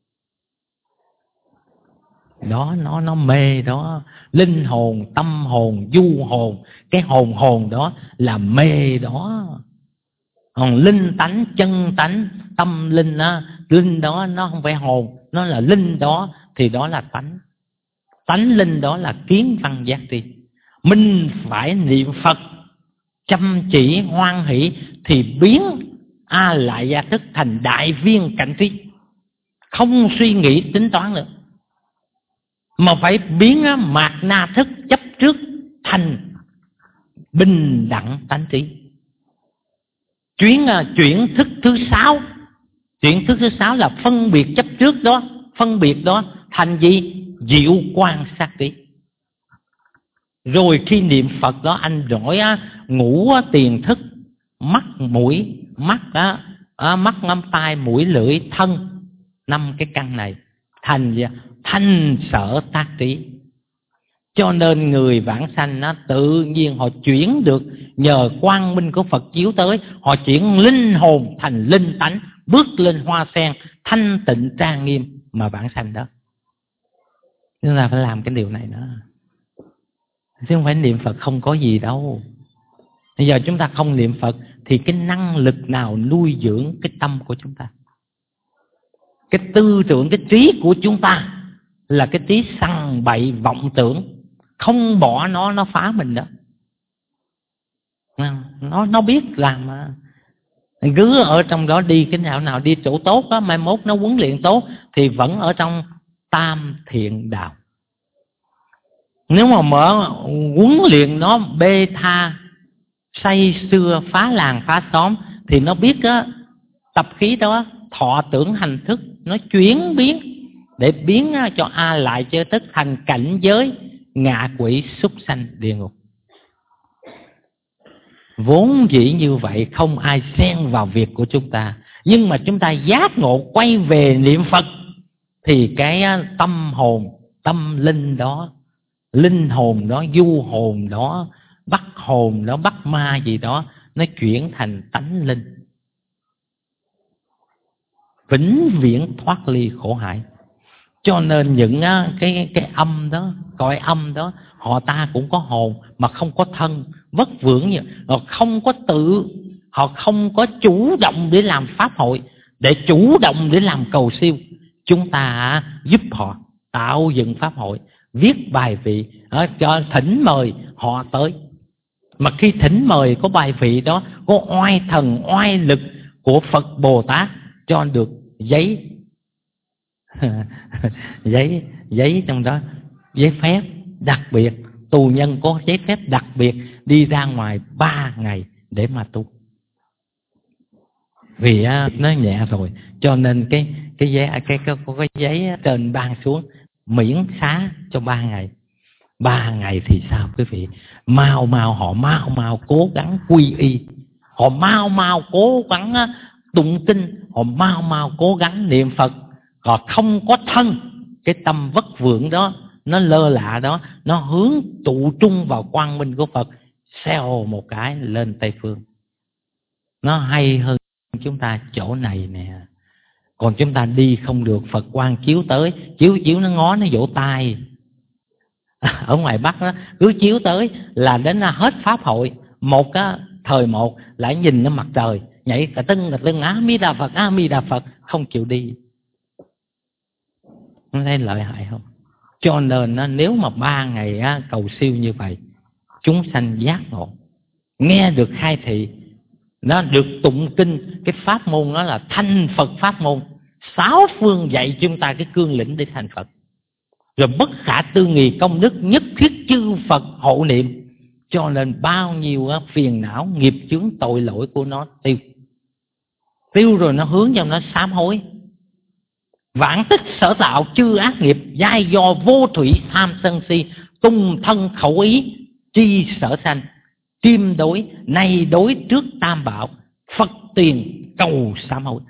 Đó, nó nó mê đó. Linh hồn, tâm hồn, du hồn, cái hồn hồn đó là mê đó. Còn linh tánh, chân tánh, tâm linh đó, linh đó nó không phải hồn, nó là linh đó, thì đó là tánh. Tánh linh đó là kiến văn giác tri. Mình phải niệm Phật chăm chỉ hoan hỷ thì biến a lại gia thức thành đại viên cảnh trí, không suy nghĩ tính toán nữa, mà phải biến mạt na thức chấp trước thành bình đẳng tánh trí. Chuyển chuyển thức thứ sáu, chuyển thức thứ sáu là phân biệt chấp trước đó, phân biệt đó thành gì? Diệu quan sát trí. Rồi khi niệm Phật đó anh rọi ngũ tiền thức, mắt mũi, mắt á, à, mắt ngâm tai mũi lưỡi thân, năm cái căn này thành gì? Thanh sở tác trí. Cho nên người vãng sanh nó tự nhiên họ chuyển được, nhờ quang minh của Phật chiếu tới, họ chuyển linh hồn thành linh tánh, bước lên hoa sen thanh tịnh trang nghiêm mà vãng sanh đó. Nên là phải làm cái điều này đó, chứ không phải niệm Phật không có gì đâu. Bây giờ chúng ta không niệm Phật thì cái năng lực nào nuôi dưỡng cái tâm của chúng ta? Cái tư tưởng, cái trí của chúng ta là cái trí sằng bậy vọng tưởng, không bỏ nó, nó phá mình đó. Nó nó biết làm mà. Cứ ở trong đó đi cái nào nào đi chỗ tốt đó, mai mốt nó huấn luyện tốt thì vẫn ở trong tam thiện đạo. Nếu mà mở huấn luyện nó bê tha, say sưa, phá làng phá xóm, thì nó biết á, tập khí đó thọ tưởng hành thức, nó chuyển biến để biến cho a lại chơi thức thành cảnh giới ngạ quỷ súc sanh địa ngục. Vốn dĩ như vậy không ai xen vào việc của chúng ta, nhưng mà chúng ta giác ngộ quay về niệm Phật thì cái tâm hồn, tâm linh đó, linh hồn đó, du hồn đó, bắt hồn đó, bắt ma gì đó, nó chuyển thành tánh linh, vĩnh viễn thoát ly khổ hại. Cho nên những cái cái âm đó, cõi âm đó, họ ta cũng có hồn mà không có thân, vất vưởng như họ không có tự, họ không có chủ động để làm pháp hội, để chủ động để làm cầu siêu. Chúng ta giúp họ tạo dựng pháp hội, viết bài vị, cho thỉnh mời họ tới. Mà khi thỉnh mời có bài vị đó, có oai thần oai lực của Phật Bồ Tát cho được giấy giấy giấy trong đó, giấy phép đặc biệt, tù nhân có giấy phép đặc biệt đi ra ngoài ba ngày để mà tu. Vì nó nhẹ rồi, cho nên cái cái giấy cái cái, cái giấy trên ban xuống miễn xá cho ba ngày. Ba ngày thì sao quý vị? Mau mau họ mau mau cố gắng quy y, họ mau mau cố gắng tụng kinh, họ mau mau cố gắng niệm Phật. Họ không có thân, cái tâm vất vưởng đó nó lơ lạ đó, nó hướng tụ trung vào quang minh của Phật, xèo một cái lên Tây Phương. Nó hay hơn chúng ta chỗ này nè. Còn chúng ta đi không được, Phật quang chiếu tới, chiếu chiếu nó ngó, nó vỗ tay. Ở ngoài Bắc đó, cứ chiếu tới là đến hết pháp hội. Một á, thời một lại nhìn nó mặt trời, nhảy cả tưng cả tưng, Á Mi Đà Phật, Á Mi Đà Phật, không chịu đi. Nó thấy lợi hại không? Cho nên á, nếu mà ba ngày á, cầu siêu như vậy, chúng sanh giác ngộ, nghe được khai thị, nó được tụng kinh. Cái pháp môn đó là thành Phật pháp môn, sáu phương dạy chúng ta cái cương lĩnh để thành Phật. Rồi bất khả tư nghì công đức, nhất thiết chư Phật hộ niệm. Cho nên bao nhiêu phiền não, nghiệp chướng, tội lỗi của nó tiêu. Tiêu rồi nó hướng cho nó sám hối. Vạn tích sở tạo chư ác nghiệp, giai do vô thủy tham sân si, tung thân khẩu ý, chi sở sanh. Tiêm đối, nay đối trước tam bảo, Phật tiền cầu sám hối.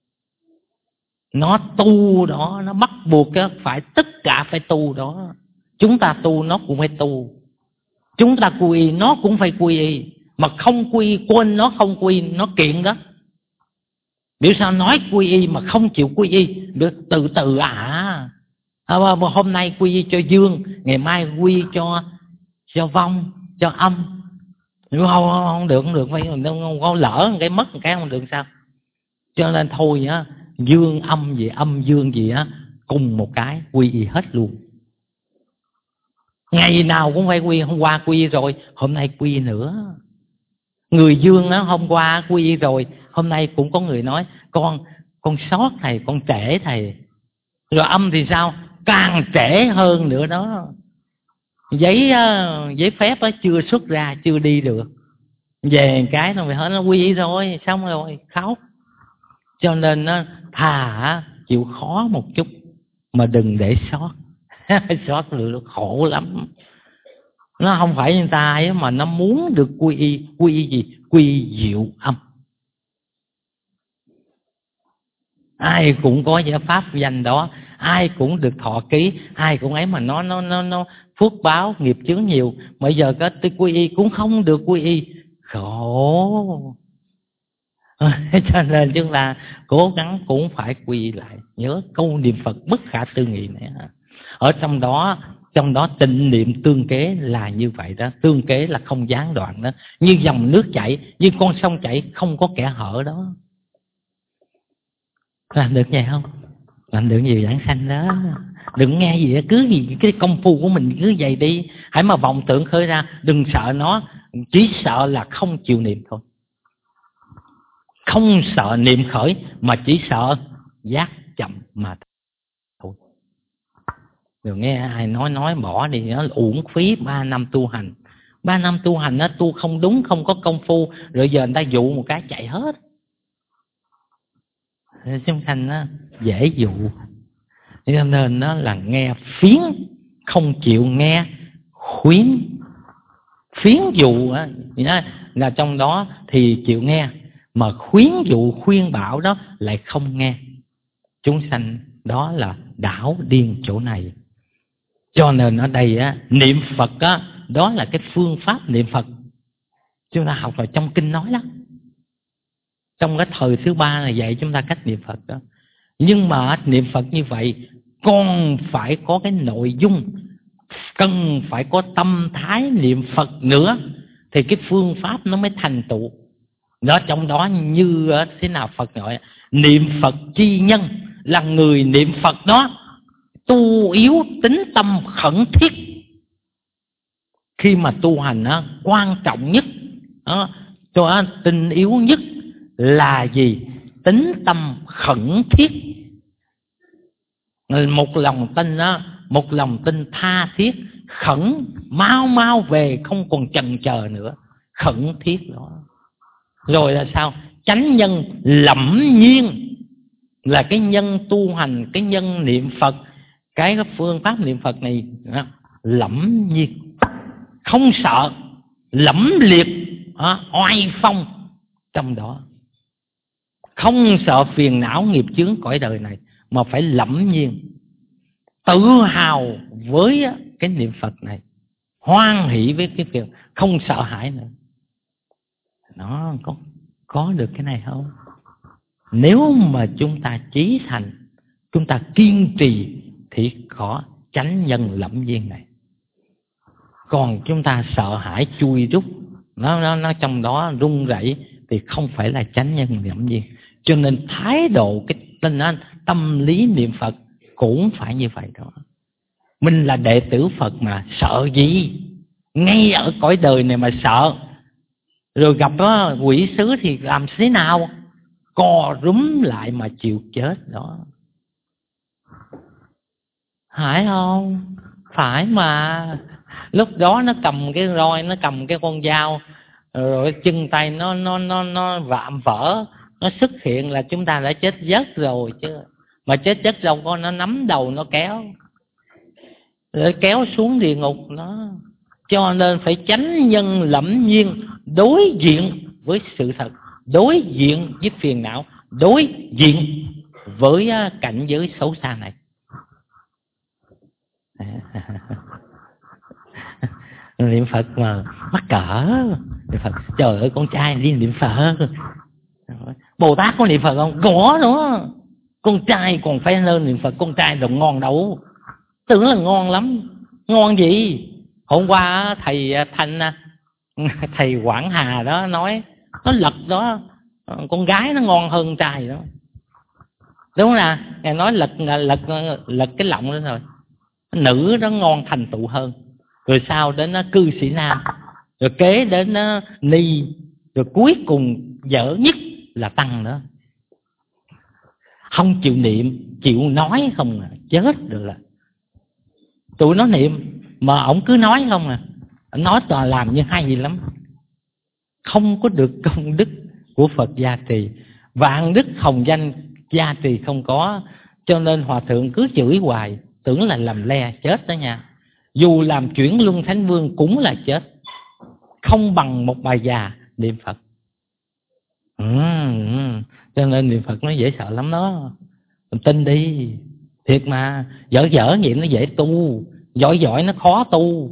Nó tu đó, nó bắt buộc phải tất cả phải tu đó. Chúng ta tu nó cũng phải tu, chúng ta quy y nó cũng phải quy y. Mà không quy y, quên nó không quy y, nó kiện đó. Biểu sao nói quy y mà không chịu quy y, được từ từ à. à hôm nay quy y cho dương, ngày mai quy y cho cho vong, cho âm. Không, không được, không được, phải không, không lỡ cái mất cái không được sao. Cho nên thôi á, dương âm gì, âm dương gì á, cùng một cái quy y hết luôn. Ngày nào cũng phải quy, hôm qua quy y rồi, hôm nay quy y nữa. Người dương á, hôm qua quy y rồi, hôm nay cũng có người nói con con sót thầy, con trễ thầy. Rồi âm thì sao? Càng trễ hơn nữa đó. Giấy giấy phép á chưa xuất ra, chưa đi được. Về cái nó phải hết, nó quy y rồi, xong rồi khóc. Cho nên nó thà chịu khó một chút mà đừng để sót. Sót được khổ lắm. Nó không phải như ta ấy, mà nó muốn được quy y. Quy y gì? Quy y diệu âm. Ai cũng có giải pháp danh đó, ai cũng được thọ ký, ai cũng ấy, mà nó nó nó nó phước báo nghiệp chướng nhiều. Bây giờ cái tư quy y cũng không được quy y, khổ. Cho nên chúng ta cố gắng cũng phải quy y lại. Nhớ câu niệm Phật bất khả tư nghị này. Ở trong đó Trong đó tịnh niệm tương kế là như vậy đó. Tương kế là không gián đoạn đó. Như dòng nước chảy, như con sông chảy, không có kẻ hở đó. Làm được vậy không? Làm được gì giảng sanh đó. Đừng nghe gì đó, cứ gì cái công phu của mình cứ vậy đi. Hãy mà vọng tưởng khởi ra, đừng sợ nó. Chỉ sợ là không chịu niệm thôi. Không sợ niệm khởi, mà chỉ sợ giác chậm mà thôi. Rồi nghe ai nói nói bỏ đi, nó uổng phí ba năm tu hành. Ba năm tu hành nó tu không đúng, không có công phu, rồi giờ người ta dụ một cái chạy hết. Chúng sanh nó dễ dụ. Cho nên nó là nghe phiến, không chịu nghe khuyến. Phiến dụ á, là trong đó thì chịu nghe, mà khuyến dụ khuyên bảo đó lại không nghe. Chúng sanh đó là đảo điên chỗ này. Cho nên ở đây á, niệm Phật á, đó là cái phương pháp niệm Phật. Chúng ta học vào trong kinh nói lắm. Trong cái thời thứ ba là dạy chúng ta cách niệm Phật đó. Nhưng mà niệm Phật như vậy còn phải có cái nội dung, cần phải có tâm thái niệm Phật nữa, thì cái phương pháp nó mới thành tựu. Đó, trong đó như thế nào Phật gọi niệm Phật chi nhân, là người niệm Phật đó tu yếu tính tâm khẩn thiết. Khi mà tu hành đó, quan trọng nhất đó, cho tình yếu nhất là gì? Tính tâm khẩn thiết. Một lòng tin đó, một lòng tin tha thiết, khẩn mau mau về, không còn chần chờ nữa, khẩn thiết đó. Rồi là sao? Chánh nhân lẫm nhiên, là cái nhân tu hành, cái nhân niệm Phật, cái phương pháp niệm Phật này đó, lẫm nhiên, không sợ, lẫm liệt, đó, oai phong trong đó. Không sợ phiền não nghiệp chướng cõi đời này, mà phải lẫm nhiên. tự hào với cái niệm Phật này, hoan hỷ với cái việc, không sợ hãi nữa. Nó có có được cái này không? Nếu mà chúng ta chí thành, chúng ta kiên trì thì có chánh nhân lẫm nhiên này. Còn chúng ta sợ hãi chui rút, nó nó nó trong đó run rẩy thì không phải là chánh nhân lẫm nhiên. Cho nên thái độ cái tên anh tâm lý niệm Phật cũng phải như vậy đó. Mình là đệ tử Phật mà sợ gì? Ngay ở cõi đời này mà sợ, rồi gặp đó, quỷ sứ thì làm thế nào? Co rúm lại mà chịu chết đó. Phải không? Phải mà. Lúc đó nó cầm cái roi, nó cầm cái con dao, rồi chân tay nó nó nó nó vạm vỡ, nó xuất hiện là chúng ta đã chết giấc rồi chứ. Mà chết giấc đâu có, nó nắm đầu nó kéo, rồi kéo xuống địa ngục đó. Cho nên phải chánh nhân lẫm nhiên, đối diện với sự thật, đối diện với phiền não, đối diện với cảnh giới xấu xa này. Niệm Phật mà mắc cỡ. Niệm Phật, trời ơi con trai đi niệm Phật. Bồ Tát có niệm Phật không? Có nữa. Con trai còn phải lên niệm Phật. Con trai đâu ngon đâu. Tưởng là ngon lắm. Ngon gì? Hôm qua thầy Thanh, thầy Quảng Hà đó nói, nó lật đó, con gái nó ngon hơn trai đó. Đúng không nào? Ngài nói lật, lật, lật cái lọng đó rồi. Nữ nó ngon thành tựu hơn. Rồi sau đến nó cư sĩ nam, rồi kế đến nó ni, rồi cuối cùng dở nhất là tăng nữa. Không chịu niệm, chịu nói không à, chết được là. Tụi nó niệm mà ổng cứ nói không à, nói toàn làm như hay gì lắm. Không có được công đức của Phật gia trì, vạn đức hồng danh gia trì không có. Cho nên hòa thượng cứ chửi hoài, tưởng là làm le chết đó nha. Dù làm chuyển luân thánh vương cũng là chết, không bằng một bà già niệm Phật. ừ, ừ. Cho nên niệm Phật nó dễ sợ lắm đó. Mình tin đi. Thiệt mà. Dở dở vậy nó dễ tu, giỏi giỏi nó khó tu.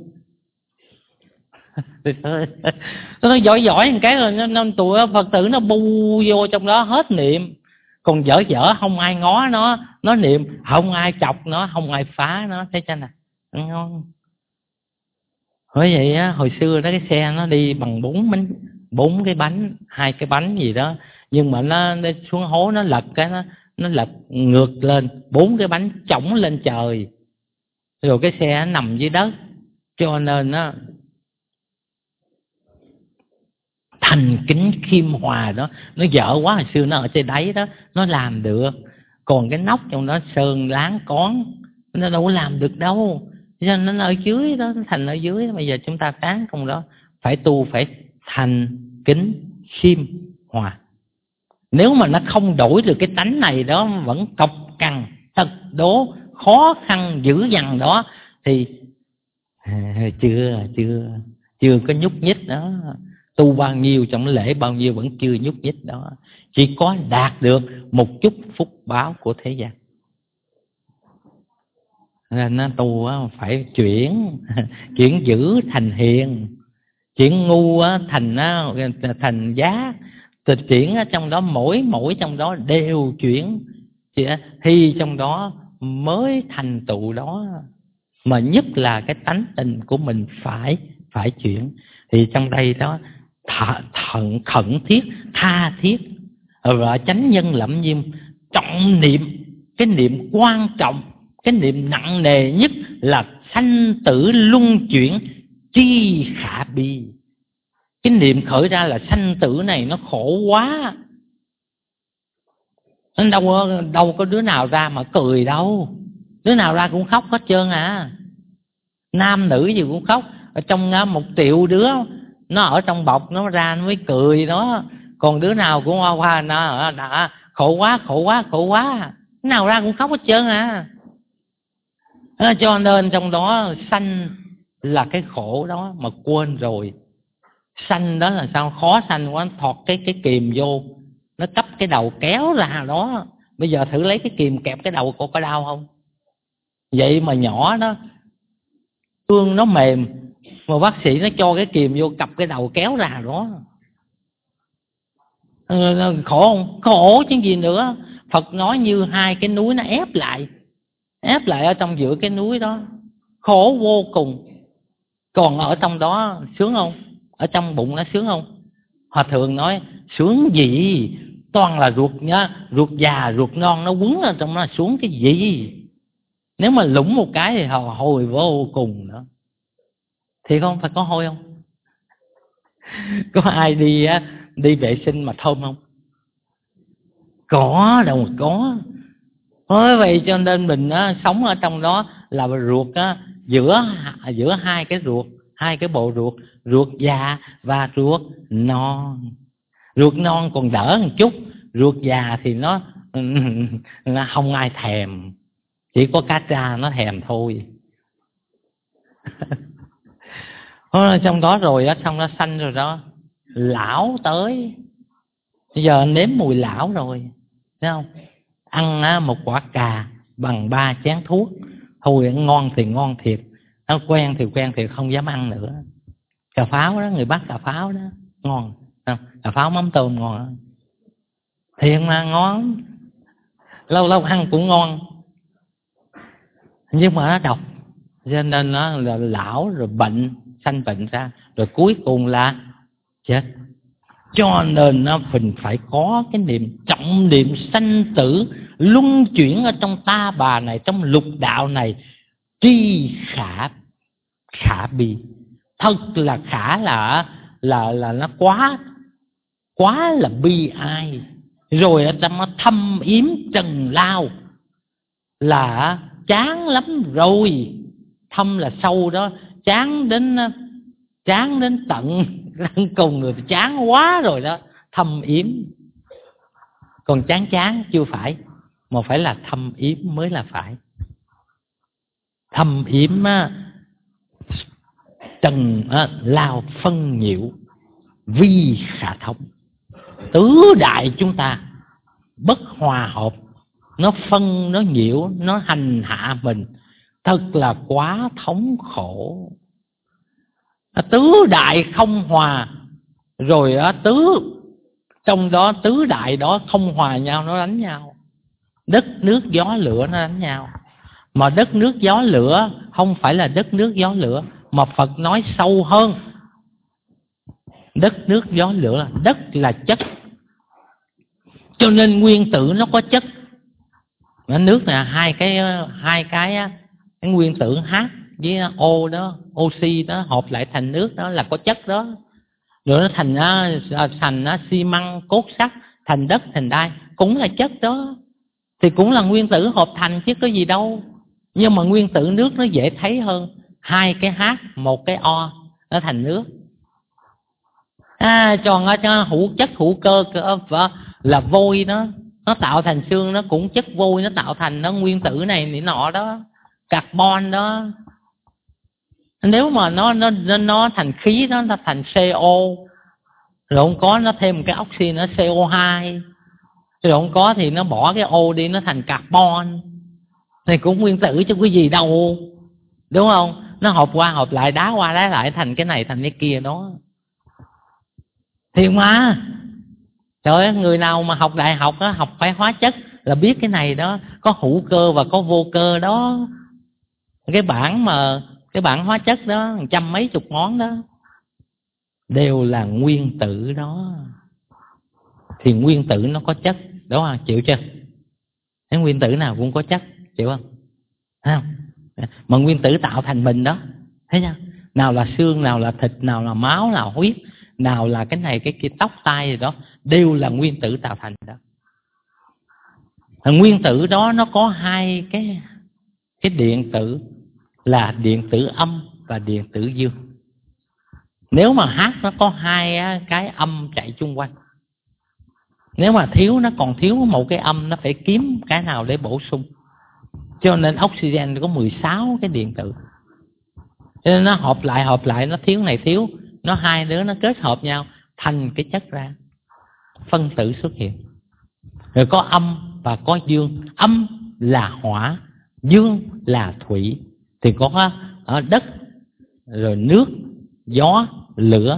Nó giỏi giỏi một cái rồi nó, nó tụi Phật tử nó bu vô trong đó hết niệm. Còn dở dở không ai ngó nó, nó niệm không ai chọc nó, không ai phá nó. Thấy chưa nè? Ngon. Bởi vậy á, hồi xưa đó cái xe nó đi bằng bốn bánh, bốn cái bánh, hai cái bánh gì đó, nhưng mà nó, nó xuống hố nó lật cái nó nó lật ngược lên, bốn cái bánh chổng lên trời, rồi cái xe nó nằm dưới đất. Cho nên nó thành kính khiêm hòa đó, nó dở quá. Hồi xưa nó ở trên đáy đó nó làm được, còn cái nóc trong đó sơn láng cón nó đâu có làm được đâu. Cho nên nó ở dưới đó, nó thành ở dưới đó. Bây giờ chúng ta tán công đó, phải tu phải thành kính khiêm hòa. Nếu mà nó không đổi được cái tánh này đó, vẫn cọc cằn tật đố khó khăn dữ dằn đó, thì à, chưa chưa chưa có nhúc nhích đó. Tu bao nhiêu trong lễ bao nhiêu vẫn chưa nhúc nhích đó. Chỉ có đạt được một chút phúc báo của thế gian. Nên nó tu phải chuyển chuyển dữ thành hiền, chuyển ngu thành thành giá. Từ chuyển trong đó mỗi mỗi trong đó đều chuyển, thì trong đó mới thành tựu đó. Mà nhất là cái tánh tình của mình phải phải chuyển. Thì trong đây đó thận khẩn thiết tha thiết và chánh nhân lẫm nhiên, trọng niệm. Cái niệm quan trọng, cái niệm nặng nề nhất là sanh tử luân chuyển tri khả bi. Cái niệm khởi ra là sanh tử này nó khổ quá. Nó đâu, đâu có đứa nào ra mà cười đâu. Đứa nào ra cũng khóc hết trơn à. Nam nữ gì cũng khóc. Ở trong một triệu đứa, nó ở trong bọc nó ra nó mới cười đó. Còn đứa nào cũng hoa hoa nó đã khổ quá, khổ quá, khổ quá. Đứa nào ra cũng khóc hết trơn à. Cho nên trong đó sanh là cái khổ đó mà quên rồi. Sanh đó là sao? Khó sanh quá, thọt cái cái kìm vô, nó cấp cái đầu kéo ra đó. Bây giờ thử lấy cái kìm kẹp cái đầu cô có đau không? vậy mà nhỏ đó, xương nó mềm, mà bác sĩ nó cho cái kìm vô, cặp cái đầu kéo ra đó. Khổ không? Khổ chứ gì nữa. Phật nói như hai cái núi nó ép lại, ép lại ở trong giữa cái núi đó, khổ vô cùng. Còn ở trong đó sướng không? Ở trong bụng nó sướng không? Hòa thượng nói sướng gì, toàn là ruột nhá, ruột già ruột non nó quấn ở trong nó, xuống cái gì. Nếu mà lũng một cái thì hồi vô cùng nữa. Thì không phải có hôi không? Có ai đi đi vệ sinh mà thơm không? Có đâu mà có. Bởi vậy cho nên mình á, sống ở trong đó là ruột á, giữa giữa hai cái ruột, hai cái bộ ruột, ruột già và ruột non. Ruột non còn đỡ một chút, ruột già thì nó, nó không ai thèm, chỉ có cá tra nó thèm thôi. Trong đó rồi á, xong nó xanh rồi đó, lão tới. Bây giờ nếm mùi lão rồi, thấy không? Ăn á, một quả cà bằng ba chén thuốc thôi. Ngon thì ngon thiệt, nó quen thì quen thì không dám ăn nữa. Cà pháo đó, người Bắc cà pháo đó ngon không? Cà pháo mắm tôm ngon thiệt mà ngon, lâu lâu ăn cũng ngon, nhưng mà nó độc, cho nên nó là lão rồi bệnh, sanh bệnh ra, rồi cuối cùng là chết. Cho nên nó mình phải có cái niệm trọng niệm sanh tử luân chuyển ở trong ta bà này, trong lục đạo này, tri khả khả bi. Thật là khả là là là nó quá quá là bi ai. Rồi ở trong nó thâm yếm trần lao là chán lắm rồi. Thâm là sâu đó, chán đến chán đến tận tận cùng rồi, chán quá rồi đó, thâm yếm. Còn chán chán chưa phải, mà phải là thâm yếm mới là phải. Thâm yếm á, trần á, lao phân nhiễu vi khả thống. Tứ đại chúng ta bất hòa hợp, nó phân, nó nhiễu, nó hành hạ mình, thật là quá thống khổ. Tứ đại không hòa, rồi á, tứ trong đó tứ đại đó không hòa nhau, nó đánh nhau. Đất nước gió lửa nó đánh nhau. Mà đất nước gió lửa không phải là đất nước gió lửa, mà Phật nói sâu hơn. Đất nước gió lửa là đất là chất, cho nên nguyên tử nó có chất. Nước là hai cái hai cái cái nguyên tử H với O đó, oxy đó hợp lại thành nước, đó là có chất đó. Rồi nó thành thành xi măng, cốt sắt, thành đất, thành đai, cũng là chất đó. Thì cũng là nguyên tử hợp thành chứ có gì đâu. Nhưng mà nguyên tử nước nó dễ thấy hơn. Hai cái H, một cái O, nó thành nước. À, còn ở cho hữu chất hữu cơ là vôi đó, nó tạo thành xương, nó cũng chất vôi, nó tạo thành nó nguyên tử này nọ nọ đó, carbon đó. Nếu mà nó nó nó, nó thành khí đó, nó thành xê o, rồi không có nó thêm một cái oxy nó xê o hai, rồi không có thì nó bỏ cái O đi, nó thành carbon. Này cũng nguyên tử chứ có gì đâu, đúng không? Nó hợp qua hợp lại, đá qua đá lại thành cái này thành cái kia đó. Thì mà trời ơi, người nào mà học đại học á, học phải hóa chất là biết cái này đó, có hữu cơ và có vô cơ đó. Cái bảng mà cái bảng hóa chất đó, trăm mấy chục món đó, đều là nguyên tử đó. Thì nguyên tử nó có chất, đúng không? Chịu chưa? Cái nguyên tử nào cũng có chất, chịu không? Thấy không? Mà nguyên tử tạo thành mình đó, thấy chưa? Nào là xương, nào là thịt, nào là máu, nào là huyết, nào là cái này cái kia, tóc tai gì đó, đều là nguyên tử tạo thành đó. Nguyên tử đó nó có hai cái cái điện tử là điện tử âm và điện tử dương. Nếu mà H nó có hai cái âm chạy chung quanh, nếu mà thiếu, nó còn thiếu một cái âm, nó phải kiếm cái nào để bổ sung. Cho nên oxygen có mười sáu cái điện tử, cho nên nó hợp lại hợp lại, nó thiếu này thiếu, nó hai đứa nó kết hợp nhau thành cái chất ra, phân tử xuất hiện. Rồi có âm và có dương. Âm là hỏa, Dương là thủy, thì có ở đất, rồi nước, gió, lửa.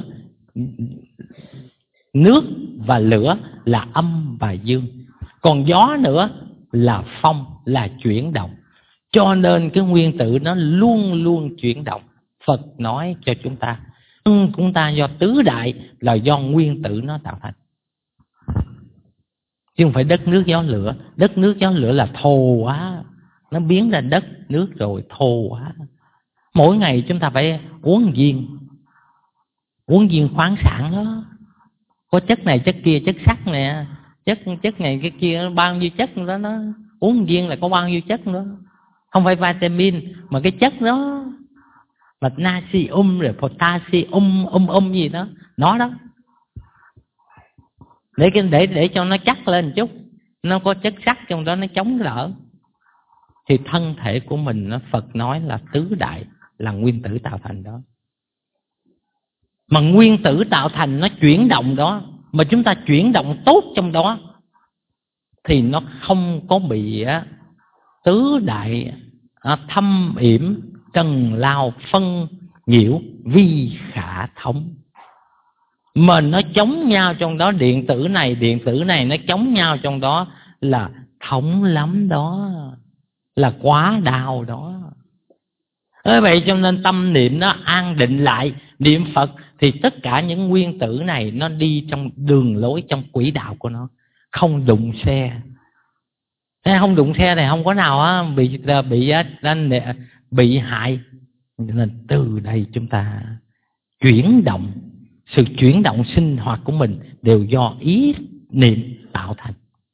Nước và lửa là âm và dương. Còn gió nữa là phong, là chuyển động. Cho nên cái nguyên tử nó luôn luôn chuyển động. Phật nói cho chúng ta, chúng ta do tứ đại là do nguyên tử nó tạo thành, chứ không phải đất nước gió lửa. Đất nước gió lửa là thô quá, nó biến ra đất nước rồi, thô quá. Mỗi ngày chúng ta phải uống viên, uống viên khoáng sản đó, có chất này chất kia, chất sắt nè, chất chất này cái kia, bao nhiêu chất đó, nó uống viên là có bao nhiêu chất nữa. Không phải vitamin mà cái chất đó, magnesium rồi potassium um um gì đó, nó đó, để để để cho nó chắc lên một chút, nó có chất sắt trong đó, nó chống đỡ. Thì thân thể của mình, nó Phật nói là tứ đại là nguyên tử tạo thành đó. Mà nguyên tử tạo thành nó chuyển động đó, mà chúng ta chuyển động tốt trong đó, thì nó không có bị á, tứ đại à, thâm yểm trần lao phân nhiễu vi khả thống. Mà nó chống nhau trong đó, điện tử này điện tử này nó chống nhau trong đó là thống lắm đó, là quá đau đó. Thế vậy cho nên tâm niệm nó an định lại, niệm Phật thì tất cả những nguyên tử này nó đi trong đường lối, trong quỹ đạo của nó, không đụng xe. Thế không đụng xe thì không có nào á, bị bị bị bị hại. Nên từ đây chúng ta chuyển động, sự chuyển động sinh hoạt của mình đều do ý niệm tạo thành.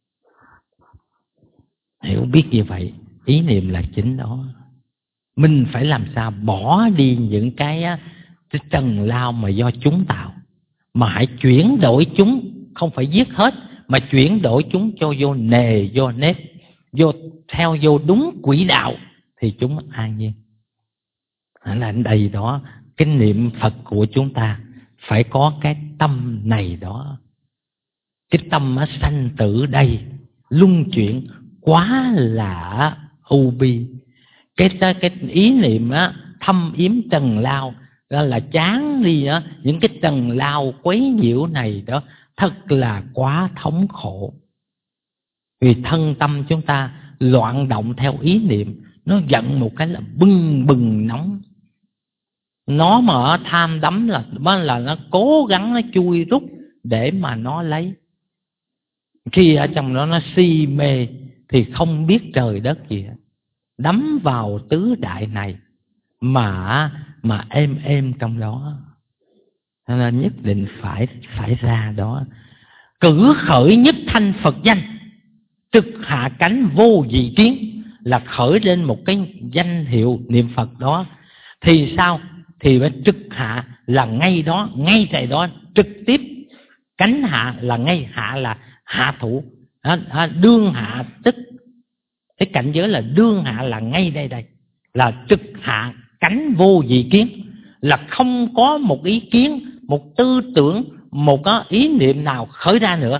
Hiểu biết như vậy, ý niệm là chính đó. Mình phải làm sao bỏ đi những cái, cái trần lao mà do chúng tạo, mà hãy chuyển đổi chúng, không phải giết hết, mà chuyển đổi chúng cho vô nề, vô nếp, vô theo vô đúng quỹ đạo, thì chúng an nhiên. Là đây đó, cái niệm Phật của chúng ta phải có cái tâm này đó. Cái tâm á, sanh tử đây luân chuyển quá là ưu bi. Cái cái ý niệm á, thâm yếm trần lao đó là chán đi đó, những cái trần lao quấy nhiễu này đó, thật là quá thống khổ. Vì thân tâm chúng ta loạn động theo ý niệm, nó giận một cái là bừng bừng nóng. Nó mà tham đắm là là nó cố gắng nó chui rút để mà nó lấy. Khi ở trong đó nó si mê thì không biết trời đất gì hết, đắm vào tứ đại này mà mà êm êm trong đó. Nên nhất định phải phải ra đó. Cử khởi nhất thanh Phật danh, trực hạ cánh vô dị kiến, là khởi lên một cái danh hiệu niệm Phật đó. Thì sao? Thì phải trực hạ là ngay đó, ngay tại đó, trực tiếp. Cánh hạ là ngay, hạ là hạ thủ, đương hạ tức cái cảnh giới là đương hạ, là ngay đây đây, là trực hạ cánh vô dị kiến, là không có một ý kiến, một tư tưởng, một ý niệm nào khởi ra nữa.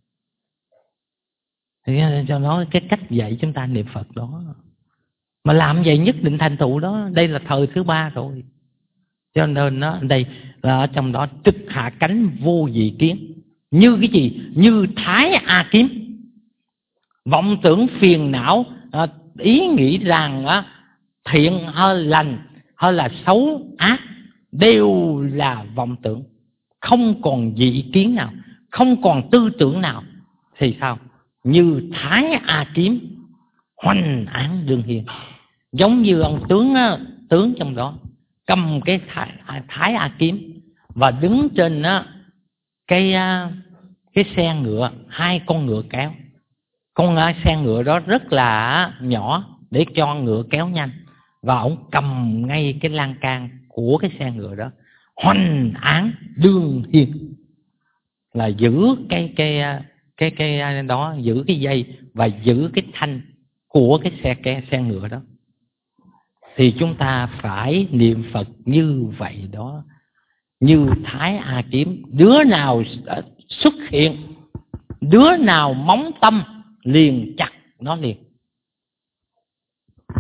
Thì cho nó cái cách dạy chúng ta niệm Phật đó, mà làm vậy nhất định thành tựu đó. Đây là thời thứ ba rồi, cho nên nó đây là ở trong đó trực hạ cánh vô dị kiến. Như cái gì? Như thái a kiếm. Vọng tưởng phiền não, ý nghĩ rằng thiện hay lành hay là xấu ác đều là vọng tưởng, không còn dị kiến nào, không còn tư tưởng nào. Thì sao? Như thái a kiếm, hoành án đương hiền. Giống như ông tướng tướng trong đó cầm cái thái, thái a kiếm và đứng trên cái cái xe ngựa, hai con ngựa kéo. Con xe ngựa đó rất là nhỏ để cho ngựa kéo nhanh, và ông cầm ngay cái lan can của cái xe ngựa đó, hoành án đương hiên, là giữ cái cái cái cái đó, giữ cái dây và giữ cái thanh của cái xe cái xe ngựa đó. Thì chúng ta phải niệm Phật như vậy đó, như thái a kiếm. Đứa nào xuất hiện, đứa nào móng tâm liền chặt nó liền.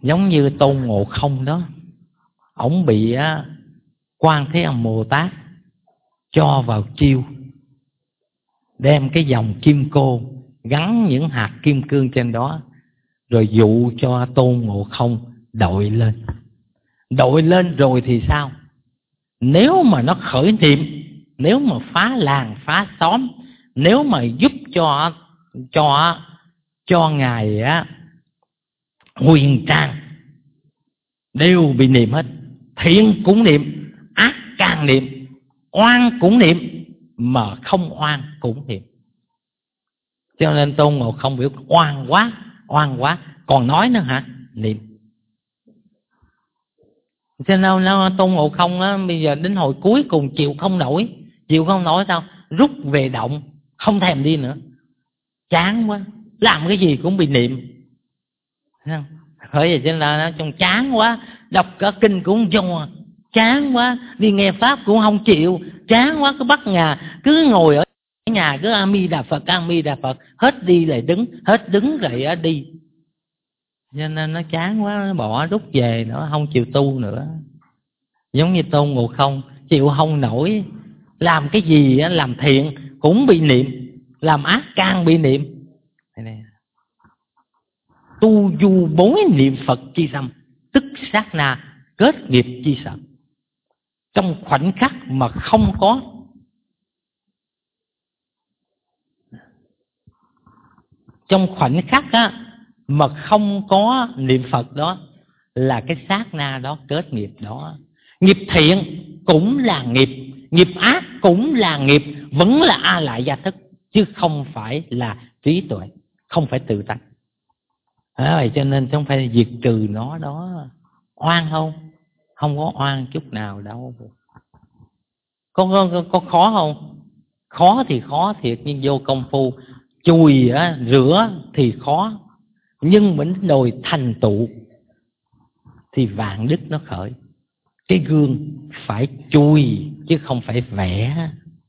Giống như Tôn Ngộ Không đó, ổng bị á, Quan Thế Âm Bồ Tát cho vào chiêu, đem cái vòng kim cô gắn những hạt kim cương trên đó, rồi dụ cho Tôn Ngộ Không đội lên. Đội lên rồi thì sao? Nếu mà nó khởi niệm, nếu mà phá làng phá xóm, nếu mà giúp cho cho cho ngài á huyền trang, đều bị niệm hết. Thiện cũng niệm, ác càng niệm, oan cũng niệm, mà không oan cũng niệm. Cho nên Tôn Ngộ Không biểu oan quá, oan quá, còn nói nữa hả? Niệm. Cho nên nó Tôn Ngộ Không á, bây giờ đến hồi cuối cùng chịu không nổi. Chịu không nổi sao? Rút về động, không thèm đi nữa. Chán quá, làm cái gì cũng bị niệm. Bởi vậy cho nên là trong chán quá, đọc cả kinh cũng vô, chán quá, đi nghe pháp cũng không chịu, chán quá, cứ bắt nhà, cứ ngồi ở nhà cứ A Di Đà Phật, A Di Đà Phật, hết đi lại đứng, hết đứng lại đi. Cho nên nó chán quá, nó bỏ rút về nữa, không chịu tu nữa. Giống như Tôn Ngộ Không, chịu không nổi, làm cái gì làm thiện cũng bị niệm, làm ác càng bị niệm. Tu du bối niệm Phật chi tâm, tức sát na kết nghiệp chi sợ. Trong khoảnh khắc mà không có Trong khoảnh khắc á, mà không có niệm Phật đó, là cái sát na đó kết nghiệp đó. Nghiệp thiện cũng là nghiệp, nghiệp ác cũng là nghiệp, vẫn là a lại gia thức, chứ không phải là trí tuệ, không phải tự tánh. À, vậy cho nên không phải diệt trừ nó đó. Oan không? Không có oan chút nào đâu. Có, có, có khó không? Khó thì khó thiệt, nhưng vô công phu. Chùi á, rửa thì khó, nhưng mình đòi thành tựu thì vạn đức nó khởi. Cái gương phải chùi chứ không phải vẽ.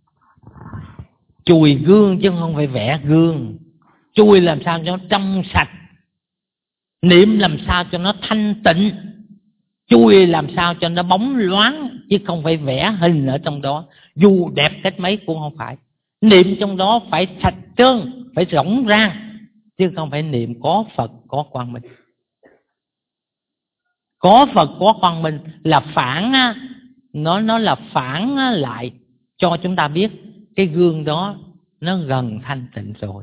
Chùi gương chứ không phải vẽ gương. Chùi làm sao cho nó trong sạch, niệm làm sao cho nó thanh tịnh, chùi làm sao cho nó bóng loáng, chứ không phải vẽ hình ở trong đó. Dù đẹp cách mấy cũng không phải. Niệm trong đó phải sạch trơn, phải rỗng rang, chứ không phải niệm có Phật có quang minh. Có Phật có quang minh là phản, nó nó là phản lại cho chúng ta biết cái gương đó nó gần thanh tịnh rồi.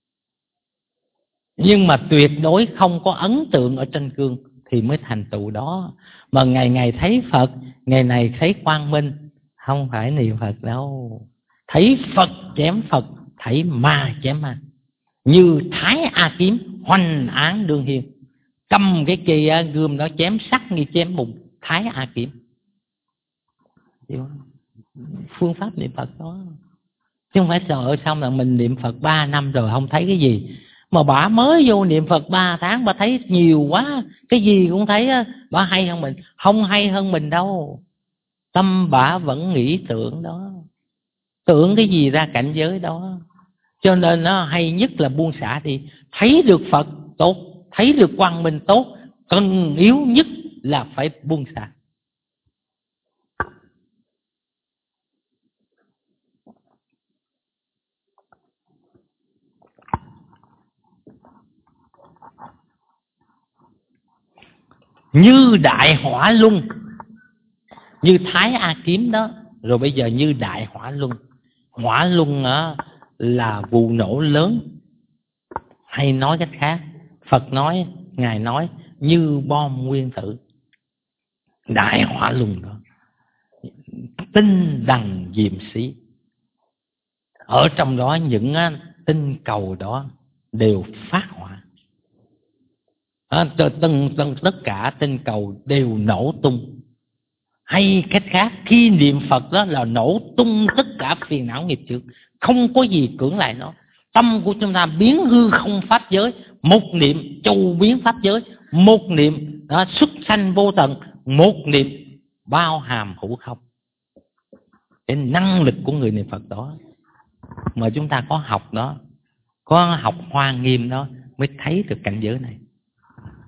Nhưng mà tuyệt đối không có ấn tượng ở trên gương thì mới thành tựu đó. Mà ngày ngày thấy Phật, ngày này thấy quang minh, không phải niệm Phật đâu. Thấy Phật chém Phật, thấy ma chém ma. Như Thái A Kiếm hoành án đương hiên, cầm cái cây gươm đó chém sắc như chém bùn. Thái A Kiếm, phương pháp niệm Phật đó. Chứ không phải sợ xong là mình niệm Phật ba năm rồi không thấy cái gì. Mà bà mới vô niệm Phật ba tháng, bà thấy nhiều quá, cái gì cũng thấy, bà hay hơn mình. Không hay hơn mình đâu. Tâm bà vẫn nghĩ tưởng đó, tưởng cái gì ra cảnh giới đó. Cho nên nó hay nhất là buông xả đi. Thấy được Phật tốt, thấy được quang minh tốt, cần yếu nhất là phải buông xả. Như đại hỏa luân, như Thái A Kiếm đó, rồi bây giờ như đại hỏa luân. Hỏa luân á, là vụ nổ lớn. Hay nói cách khác, Phật nói, Ngài nói như bom nguyên tử. Đại hỏa luân đó, tinh đằng diệm xí. Ở trong đó những tinh cầu đó đều phát hỏa. À, từng, từng, tất cả tinh cầu đều nổ tung. Hay cách khác, khi niệm Phật đó là nổ tung tất cả phiền não nghiệp chướng, không có gì cưỡng lại nó. Tâm của chúng ta biến hư không pháp giới, một niệm châu biến pháp giới, một niệm đó, xuất sanh vô tận, một niệm bao hàm hữu không. Cái năng lực của người niệm Phật đó mà chúng ta có học đó, có học Hoa Nghiêm đó, mới thấy được cảnh giới này.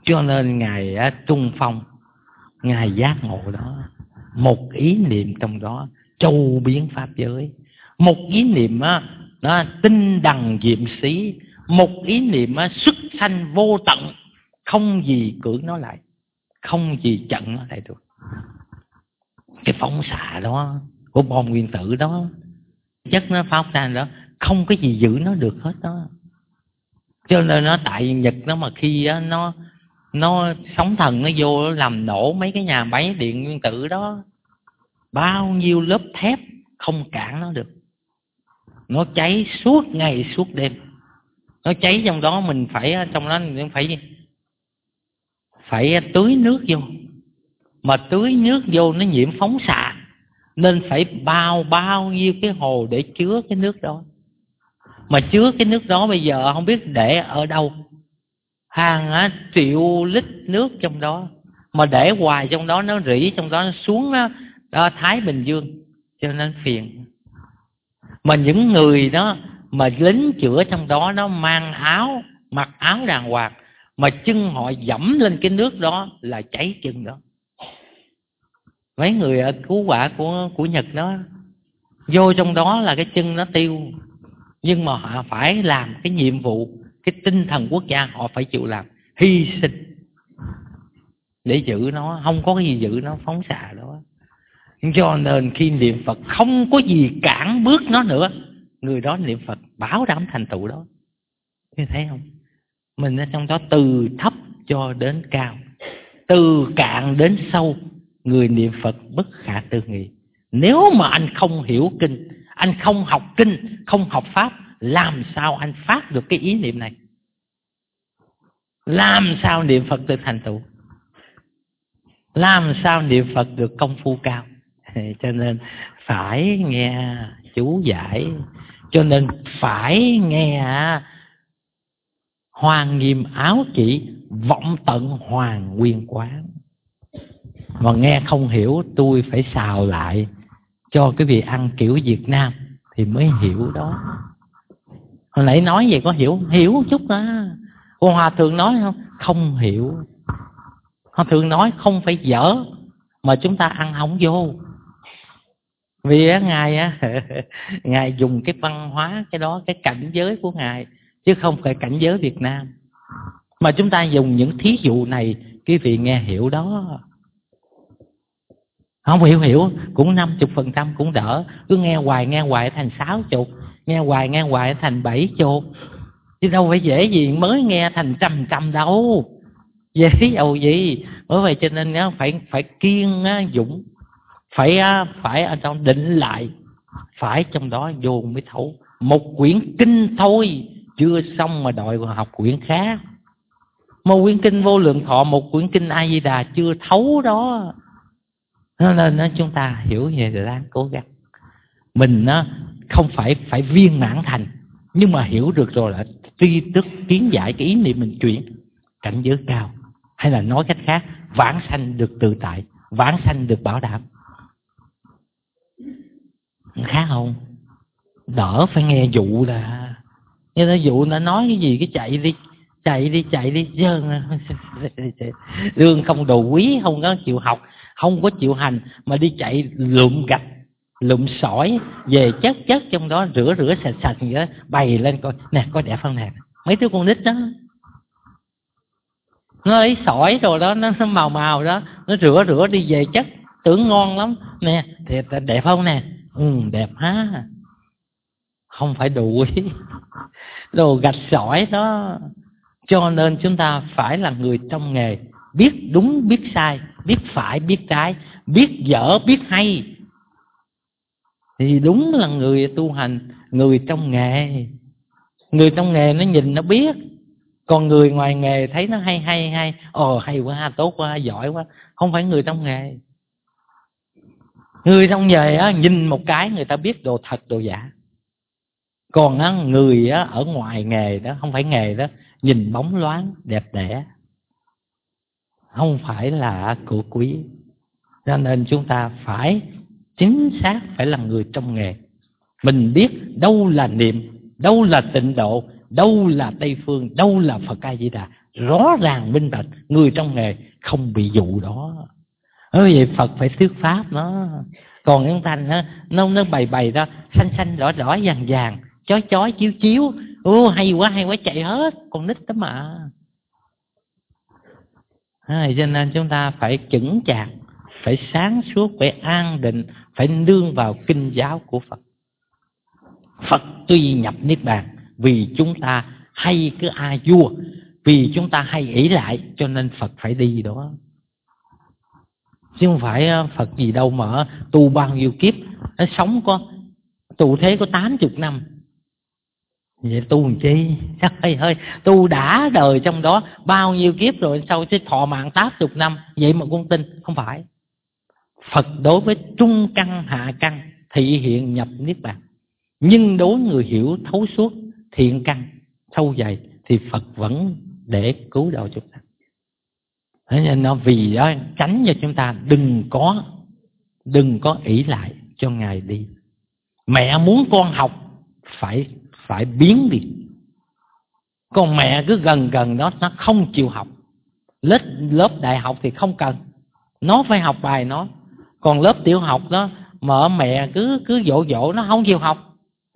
Cho nên Ngài á, Trung Phong, Ngài giác ngộ đó, một ý niệm trong đó châu biến pháp giới. Một ý niệm á, nó tinh đằng diệm xí. Một ý niệm á, xuất sanh vô tận, không gì cưỡng nó lại, không gì chặn nó lại được. Cái phóng xạ đó của bom nguyên tử đó, chất nó phóng ra đó, không có gì giữ nó được hết đó. Cho nên nó tại Nhật nó mà khi á, nó nó sóng thần nó vô, nó làm nổ mấy cái nhà máy điện nguyên tử đó, bao nhiêu lớp thép không cản nó được. Nó cháy suốt ngày suốt đêm. Nó cháy trong đó, mình phải trong đó mình phải phải tưới nước vô, mà tưới nước vô nó nhiễm phóng xạ, nên phải bao bao nhiêu cái hồ để chứa cái nước đó. Mà chứa cái nước đó bây giờ không biết để ở đâu, hàng á, triệu lít nước trong đó, mà để hoài trong đó nó rỉ trong đó, nó xuống đó, đó Thái Bình Dương, cho nên phiền. Mà những người đó mà lính chữa trong đó, nó mang áo, mặc áo đàng hoàng, mà chân họ dẫm lên cái nước đó là cháy chân đó. Mấy người ở cứu hỏa của của Nhật đó, vô trong đó là cái chân nó tiêu, nhưng mà họ phải làm cái nhiệm vụ, cái tinh thần quốc gia họ phải chịu làm, hy sinh để giữ nó, không có cái gì giữ nó, phóng xạ đó. Cho nên khi niệm Phật không có gì cản bước nó nữa, người đó niệm Phật bảo đảm thành tựu đó. Như thấy không? Mình ở trong đó từ thấp cho đến cao, từ cạn đến sâu, người niệm Phật bất khả tư nghị. Nếu mà anh không hiểu kinh, anh không học kinh, không học pháp, làm sao anh phát được cái ý niệm này? Làm sao niệm Phật được thành tựu? Làm sao niệm Phật được công phu cao? Cho nên phải nghe chú giải, cho nên phải nghe Hoàng Nghiêm Áo Chỉ, vọng tận Hoàng Nguyên Quán. Mà nghe không hiểu, tôi phải xào lại cho cái vị ăn kiểu Việt Nam thì mới hiểu đó. Hồi nãy nói vậy có hiểu? Hiểu một chút đó. Còn Hòa Thượng nói không? Không hiểu. Hòa Thượng nói không phải dở, mà chúng ta ăn không vô. Vì á, Ngài á, Ngài dùng cái văn hóa, cái đó, cái cảnh giới của Ngài, chứ không phải cảnh giới Việt Nam. Mà chúng ta dùng những thí dụ này, quý vị nghe hiểu đó. Không hiểu hiểu cũng năm mươi phần trăm cũng đỡ. Cứ nghe hoài nghe hoài thành sáu chục, nghe hoài nghe hoài thành bảy chục, chứ đâu phải dễ gì mới nghe thành trăm trăm đâu, dễ đâu gì. Bởi vậy cho nên phải phải kiên dũng, phải phải ở trong định lại, phải trong đó vô mới thấu. Một quyển kinh thôi chưa xong mà đòi học quyển khác. Một quyển kinh Vô Lượng Thọ, một quyển kinh A Di Đà chưa thấu đó. Nên chúng ta hiểu về rồi đang cố gắng. Mình nó không phải phải viên mãn thành, nhưng mà hiểu được rồi là tri thức kiến giải, cái ý niệm mình chuyển cảnh giới cao. Hay là nói cách khác, vãng sanh được tự tại, vãng sanh được bảo đảm. Khác không? Đỡ phải nghe dụ là, như nó dụ nó nói cái gì cái chạy đi, chạy đi chạy đi lương không đồ quý, không có chịu học, không có chịu hành, mà đi chạy lụm gạch lụm sỏi về chất chất trong đó, rửa rửa sạch sạch gì đó, bày lên coi nè, có đẹp không nè. Mấy đứa con nít đó nó lấy sỏi rồi đó, nó, nó màu màu đó, nó rửa rửa đi về chất, tưởng ngon lắm nè, thì đẹp không nè? Ừ, đẹp ha. Không phải đồ quý, đồ gạch sỏi đó. Cho nên chúng ta phải là người trong nghề, biết đúng biết sai, biết phải biết trái, biết dở biết hay, thì đúng là người tu hành, người trong nghề. Người trong nghề nó nhìn nó biết, còn người ngoài nghề thấy nó hay hay hay, ồ hay quá, tốt quá, giỏi quá. Không phải người trong nghề. Người trong nghề á, nhìn một cái người ta biết đồ thật đồ giả. Còn á, người á, ở ngoài nghề đó, không phải nghề đó, nhìn bóng loáng đẹp đẽ, không phải là của quý. Cho nên chúng ta phải chính xác phải là người trong nghề. Mình biết đâu là niệm, đâu là tịnh độ, đâu là Tây Phương, đâu là Phật A Di Đà, rõ ràng minh bạch, người trong nghề không bị dụ đó. Bởi vậy Phật phải thuyết pháp nó. Còn những thành nó nó, nó bày bày ra xanh xanh đỏ đỏ vàng vàng, chói chói chiếu chiếu, ô hay quá hay quá chạy hết, con nít đó mà. À, cho nên chúng ta phải chững chạc, phải sáng suốt, phải an định, phải nương vào kinh giáo của Phật. Phật tuy nhập niết bàn vì chúng ta hay cứ a vua, vì chúng ta hay ỷ lại, cho nên Phật phải đi đó. Chứ không phải Phật gì đâu mà tu bao nhiêu kiếp, nó sống có tu thế có tám chục năm. Vậy tu làm chi? Trời ơi, tu đã đời trong đó bao nhiêu kiếp rồi, sau cái thọ mạng tám chục năm, vậy mà con tin? Không phải. Phật đối với trung căn hạ căn thị hiện nhập niết bàn, nhưng đối người hiểu thấu suốt thiện căn sâu dày thì Phật vẫn để cứu độ chúng ta. Thế nên nó vì đó tránh cho chúng ta đừng có đừng có ỷ lại cho Ngài đi. Mẹ muốn con học phải phải biến đi. Còn mẹ cứ gần gần đó, nó không chịu học. Lớp lớp đại học thì không cần, nó phải học bài nó. Còn lớp tiểu học đó mà mẹ cứ cứ dỗ dỗ nó không chịu học.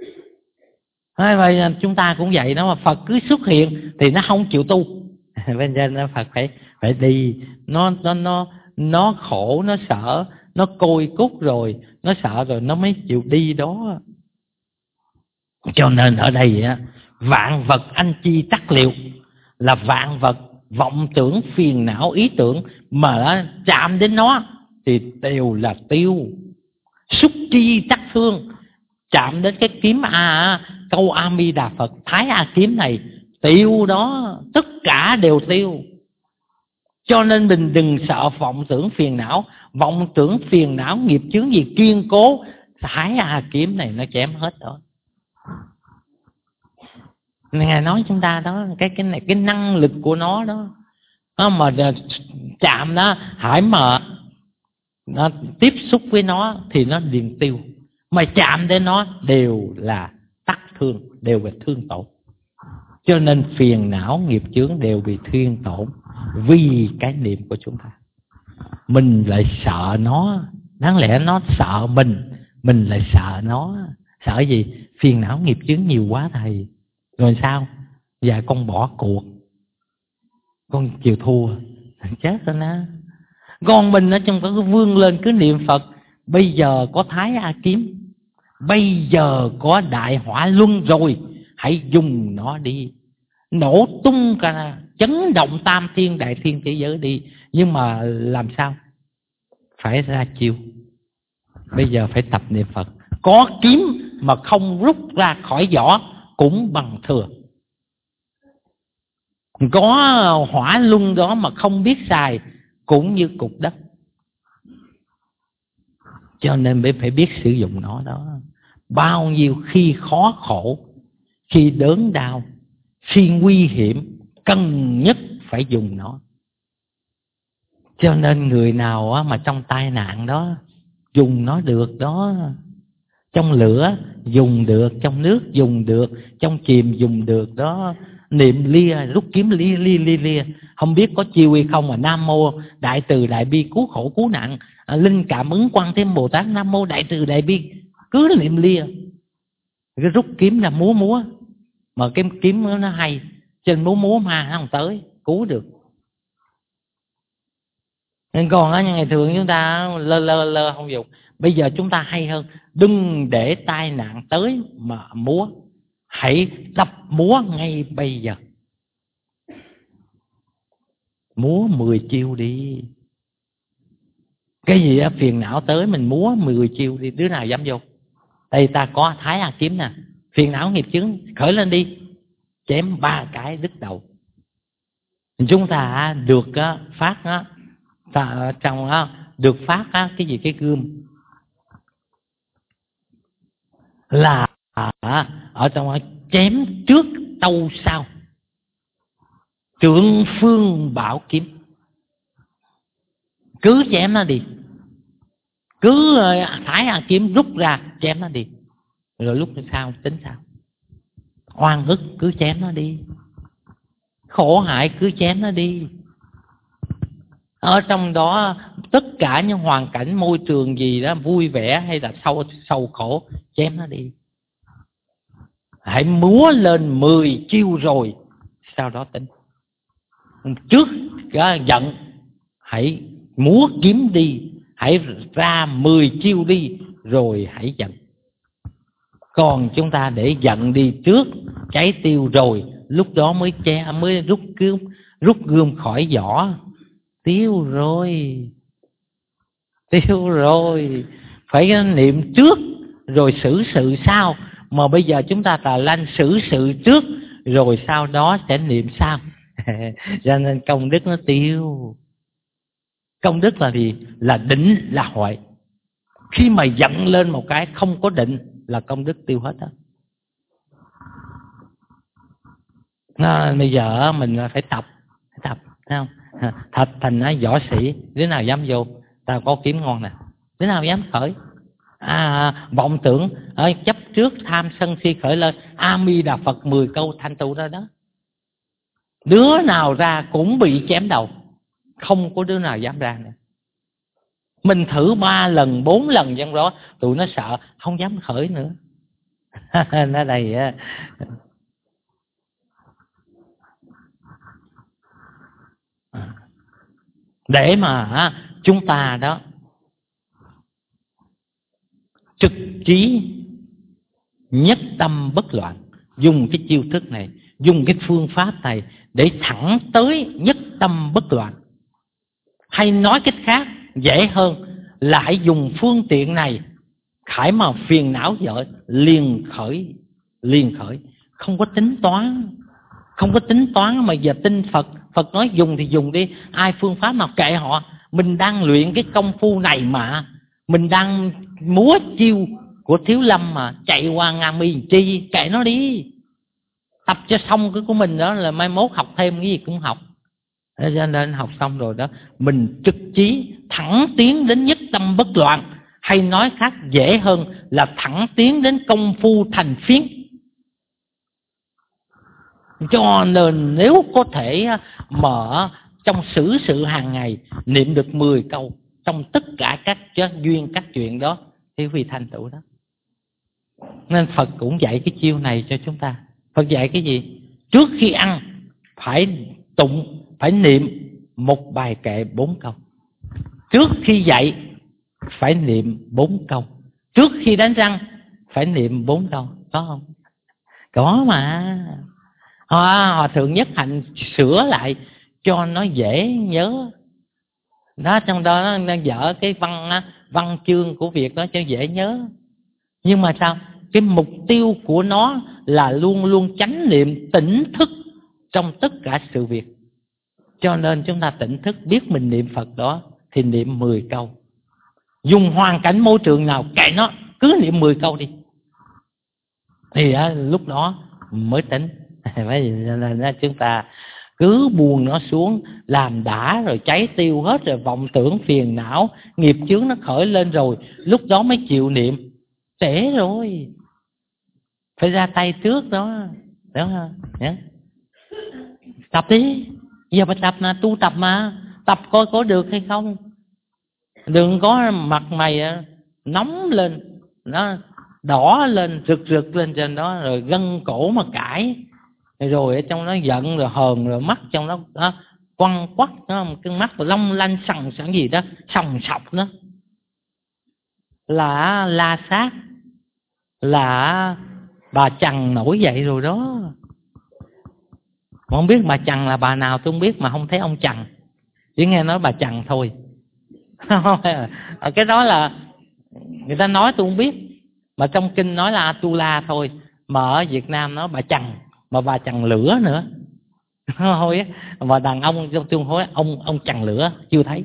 Vậy chúng ta cũng vậy đó, mà Phật cứ xuất hiện thì nó không chịu tu. Bên trên nó Phật phải phải đi, nó nó nó nó khổ, nó sợ, nó côi cút rồi, nó sợ rồi nó mới chịu đi đó. Cho nên ở đây á, vạn vật anh chi tắc liệu, là vạn vật vọng tưởng phiền não ý tưởng mà chạm đến nó thì đều là tiêu. Xúc chi tắc thương, chạm đến cái kiếm A, câu A Mi Đà Phật Thái A kiếm này tiêu đó, tất cả đều tiêu. Cho nên mình đừng sợ vọng tưởng phiền não. Vọng tưởng phiền não nghiệp chướng gì kiên cố, Thái A kiếm này nó chém hết đó. Ngài nói chúng ta đó, cái cái này cái năng lực của nó đó, nó mà chạm nó, hãy mà nó tiếp xúc với nó thì nó liền tiêu, mà chạm đến nó đều là tắc thương, đều bị thương tổn. Cho nên phiền não nghiệp chướng đều bị thương tổn vì cái niệm của chúng ta. Mình lại sợ nó, đáng lẽ nó sợ mình, mình lại sợ nó. Sợ gì? Phiền não nghiệp chướng nhiều quá thầy. Rồi sao? Dạ con bỏ cuộc, con chịu thua, chết rồi đó. Con mình ở trong có vươn lên cứ niệm Phật. Bây giờ có Thái A kiếm, bây giờ có Đại Hỏa Luân rồi, hãy dùng nó đi, nổ tung cả, chấn động tam thiên đại thiên thế giới đi. Nhưng mà làm sao? Phải ra chiêu. Bây giờ phải tập niệm Phật. Có kiếm mà không rút ra khỏi vỏ cũng bằng thừa. Có hỏa luân đó mà không biết xài cũng như cục đất. Cho nên mới phải biết sử dụng nó đó. Bao nhiêu khi khó khổ, khi đớn đau, khi nguy hiểm, cần nhất phải dùng nó. Cho nên người nào mà trong tai nạn đó, dùng nó được đó. Trong lửa dùng được, trong nước dùng được, trong chìm dùng được đó. Niệm lia, rút kiếm lia lia lia lia, không biết có chiêu hay không mà Nam Mô Đại Từ Đại Bi Cứu Khổ Cứu Nạn, Linh Cảm Ứng Quan Thế Bồ Tát Nam Mô Đại Từ Đại Bi, cứ niệm lia. Cái rút kiếm là múa múa, mà cái kiếm nó hay, trên múa múa mà nó không tới cứu được. Nên còn á, ngày thường chúng ta lơ lơ lơ không dùng. Bây giờ chúng ta hay hơn, đừng để tai nạn tới mà múa, hãy tập múa ngay bây giờ. Múa mười chiêu đi. Cái gì á, phiền não tới mình múa mười chiêu đi, đứa nào dám vô? Đây ta có Thái A kiếm nè, phiền não nghiệp chướng khởi lên đi, chém ba cái đứt đầu. Chúng ta được phát á, ta, trong á, được phát á, cái gì cái gươm là ở trong đó, chém trước tâu sau, trượng phương bảo kiếm, cứ chém nó đi, cứ Thái A kiếm rút ra chém nó đi, rồi lúc sau tính sao. Oan ức cứ chém nó đi. khổ hại cứ chém nó đi. Ở trong đó tất cả những hoàn cảnh môi trường gì đó vui vẻ hay là sâu sầu khổ, chém nó đi. Hãy múa lên mười chiêu rồi sau đó tính. Trước giận hãy múa kiếm đi, hãy ra mười chiêu đi rồi hãy giận. Còn chúng ta để giận đi trước, cháy tiêu rồi, lúc đó mới che mới rút gươm rút gươm khỏi vỏ, tiêu rồi, tiêu rồi. Phải niệm trước rồi xử sự sau. Mà bây giờ chúng ta tà lanh xử sự trước rồi sau đó sẽ niệm sau. Cho nên công đức nó tiêu. Công đức là gì? Là định là huệ. Khi mà giận lên một cái không có định là công đức tiêu hết đó. À, bây giờ mình phải tập, phải tập, thấy không? Thật thành võ sĩ, đứa nào dám vô? Tao có kiếm ngon nè, đứa nào dám khởi? À, vọng tưởng, à, chấp trước tham sân si khởi lên, A Di Đà Phật mười câu thành tựu ra đó. Đứa nào ra cũng bị chém đầu, không có đứa nào dám ra nữa. Mình thử ba lần, bốn lần trong đó, tụi nó sợ, không dám khởi nữa. Nó đây á. Để mà chúng ta đó trực trí nhất tâm bất loạn, dùng cái chiêu thức này, dùng cái phương pháp này để thẳng tới nhất tâm bất loạn. Hay nói cách khác dễ hơn là hãy dùng phương tiện này, khải mà phiền não vợ liền khởi, liền khởi, không có tính toán, không có tính toán mà giờ tin Phật. Phật nói dùng thì dùng đi, ai phương pháp nào kệ họ. Mình đang luyện cái công phu này mà, mình đang múa chiêu của Thiếu Lâm mà, chạy qua Nga Mi chi, kệ nó đi. Tập cho xong cái của mình đó là mai mốt học thêm cái gì cũng học. Cho nên học xong rồi đó, mình trực chí thẳng tiến đến nhất tâm bất loạn. Hay nói khác dễ hơn là thẳng tiến đến công phu thành phiến. Cho nên nếu có thể mở trong xử sự hàng ngày niệm được mười câu trong tất cả các duyên các chuyện đó thì vì thành tựu đó. Nên Phật cũng dạy cái chiêu này cho chúng ta. Phật dạy cái gì? Trước khi ăn phải tụng, phải niệm một bài kệ bốn câu. Trước khi dậy phải niệm bốn câu. Trước khi đánh răng phải niệm bốn câu. Có không? Có mà. Hòa, Hòa Thượng Nhất Hạnh sửa lại cho nó dễ nhớ. Đó, trong đó nó dở cái văn văn chương của việc đó cho dễ nhớ. Nhưng mà sao? Cái mục tiêu của nó là luôn luôn chánh niệm tỉnh thức trong tất cả sự việc. Cho nên chúng ta tỉnh thức biết mình niệm Phật đó thì niệm mười câu. Dùng hoàn cảnh môi trường nào kệ nó, cứ niệm mười câu đi. Thì á, lúc đó mới tỉnh. Nên chúng ta cứ buông nó xuống, làm đã rồi cháy tiêu hết rồi, vọng tưởng phiền não nghiệp chướng nó khởi lên rồi, lúc đó mới chịu niệm. Trễ rồi, phải ra tay trước đó, đúng không? Yeah. Tập đi, giờ phải tập mà, tu tập mà, tập coi có được hay không. Đừng có mặt mày nóng lên, nó đỏ lên, rực rực lên trên đó, rồi gân cổ mà cãi, rồi ở trong nó giận, rồi hờn, rồi mắt trong nó, nó quăng quắc, nó cái mắt long lanh sằng sẵn gì đó, sòng sọc đó, là la sát, là bà Trần nổi dậy rồi đó. Mà không biết bà Trần là bà nào tôi không biết, mà không thấy ông Trần, chỉ nghe nói bà Trần thôi. Cái đó là người ta nói tôi không biết, mà trong kinh nói là Atula thôi, mà ở Việt Nam nói bà Trần, mà bà Trần lửa nữa. Thôi mà đàn ông trong tương hối ông ông Trần lửa chưa thấy.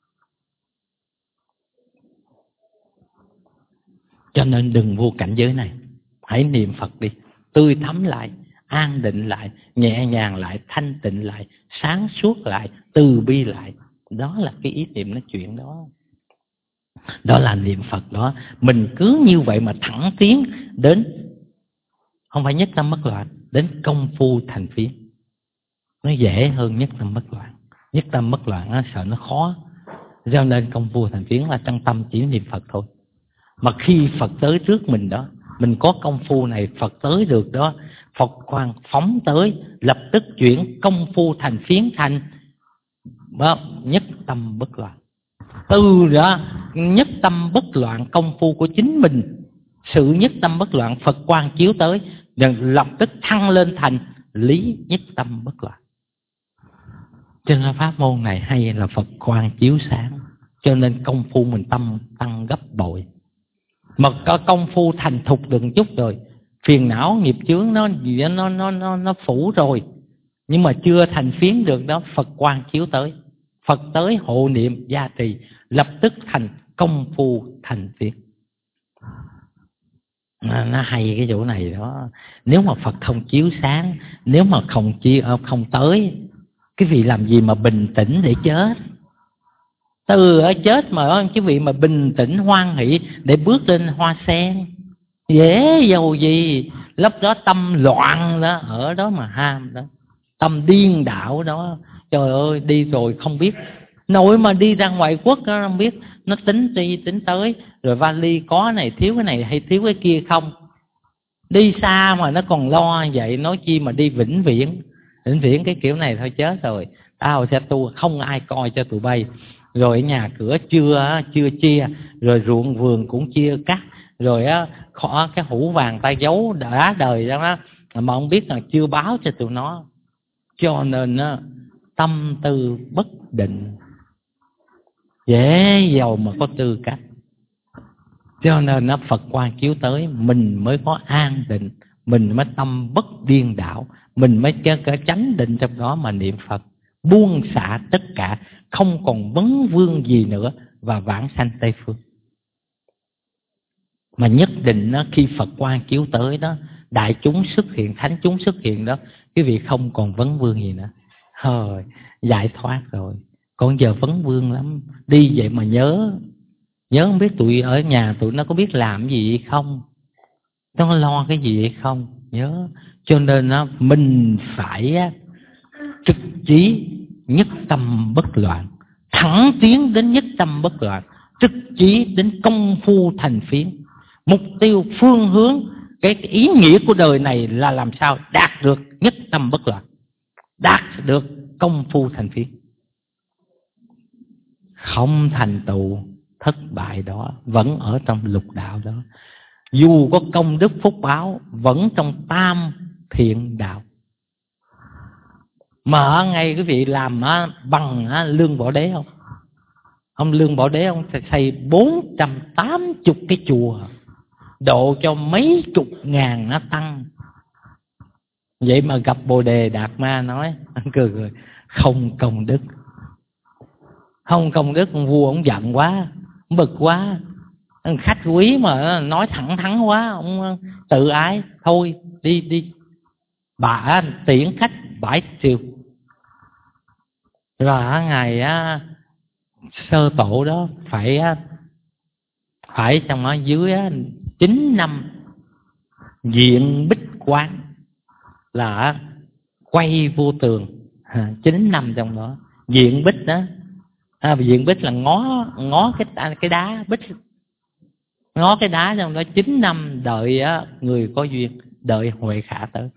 Cho nên đừng vô cảnh giới này, hãy niệm Phật đi, tươi thắm lại, an định lại, nhẹ nhàng lại, thanh tịnh lại, sáng suốt lại, từ bi lại. Đó là cái ý niệm nói chuyện đó. Đó là niệm Phật đó. Mình cứ như vậy mà thẳng tiến đến, không phải nhất tâm bất loạn, đến công phu thành phiến. nó dễ hơn nhất tâm bất loạn. Nhất tâm bất loạn nó sợ nó khó, cho nên công phu thành phiến là trong tâm chỉ niệm Phật thôi. Mà khi Phật tới trước mình đó, mình có công phu này, Phật tới được đó, Phật quang phóng tới, lập tức chuyển công phu thành phiến thành nhất tâm bất loạn. Từ đó nhất tâm bất loạn công phu của chính mình, sự nhất tâm bất loạn Phật quang chiếu tới, rồi lập tức thăng lên thành lý nhất tâm bất loạn. Cho nên pháp môn này hay là Phật quang chiếu sáng, cho nên công phu mình tâm tăng gấp bội. Mà có công phu thành thục được chút rồi, phiền não nghiệp chướng nó nó nó nó nó phủ rồi, nhưng mà chưa thành phiến được đó, Phật quang chiếu tới, Phật tới hộ niệm gia trì, lập tức thành công phu thành phiến. Nó, nó hay cái chỗ này đó. Nếu mà Phật không chiếu sáng, nếu mà không chi không tới, cái vị làm gì mà bình tĩnh để chết? Từ ở chết mà cái vị mà bình tĩnh hoan hỷ để bước lên hoa sen, dễ dầu gì. Lúc đó tâm loạn đó, ở đó mà ham đó, tâm điên đảo đó. Trời ơi, đi rồi không biết, nội mà đi ra ngoại quốc nó không biết, nó tính đi tính tới, rồi vali có này thiếu cái này hay thiếu cái kia không. Đi xa mà nó còn lo vậy, nói chi mà đi vĩnh viễn. Vĩnh viễn cái kiểu này thôi chết rồi, tao sẽ tu không ai coi cho tụi bay. Rồi nhà cửa chưa chưa chia, rồi ruộng vườn cũng chia cắt, rồi á khó cái hũ vàng ta giấu đã đời đó, đó mà không biết là chưa báo cho tụi nó. Cho nên á tâm tư bất định, dễ giàu mà có tư cách. Cho nên nó Phật quang chiếu tới, mình mới có an định, mình mới tâm bất điên đảo, mình mới có chánh định trong đó mà niệm Phật, buông xả tất cả, không còn vấn vương gì nữa, và vãng sanh Tây Phương. Mà nhất định đó, khi Phật quang chiếu tới đó, đại chúng xuất hiện, thánh chúng xuất hiện đó, quý vị không còn vấn vương gì nữa. Thôi, giải thoát rồi. Còn giờ vấn vương lắm, đi vậy mà nhớ. Nhớ không biết tụi ở nhà tụi nó có biết làm gì hay không, nó lo cái gì hay không, nhớ. Cho nên đó, mình phải trực chí nhất tâm bất loạn, thẳng tiến đến nhất tâm bất loạn, trực chí đến công phu thành phiến. Mục tiêu phương hướng, cái ý nghĩa của đời này là làm sao đạt được nhất tâm bất loạn, đạt được công phu thành phiến. Không thành tựu thất bại đó, vẫn ở trong lục đạo đó. Dù có công đức phúc báo, vẫn trong tam thiện đạo. Mà ngay quý vị làm bằng Lương Võ Đế không? Ông Lương Võ Đế ông xây bốn trăm tám mươi cái chùa, độ cho mấy chục ngàn nó tăng. Vậy mà gặp Bồ Đề Đạt Ma nói, anh cười cười, không công đức. Không công đức, con vua ông giận quá, ông bực quá. Khách quý mà nói thẳng thắn quá, ông tự ái, thôi đi đi. Bà tiễn khách bãi triều. Rồi ngày sơ tổ đó phải phải trong ở dưới chín năm diện bích quán, là quay vô tường chín năm trong đó. Diện bích đó, à, diện bích là ngó ngó cái cái đá bích, ngó cái đá trong đó chín năm đợi người có duyên, đợi Huệ Khả tới.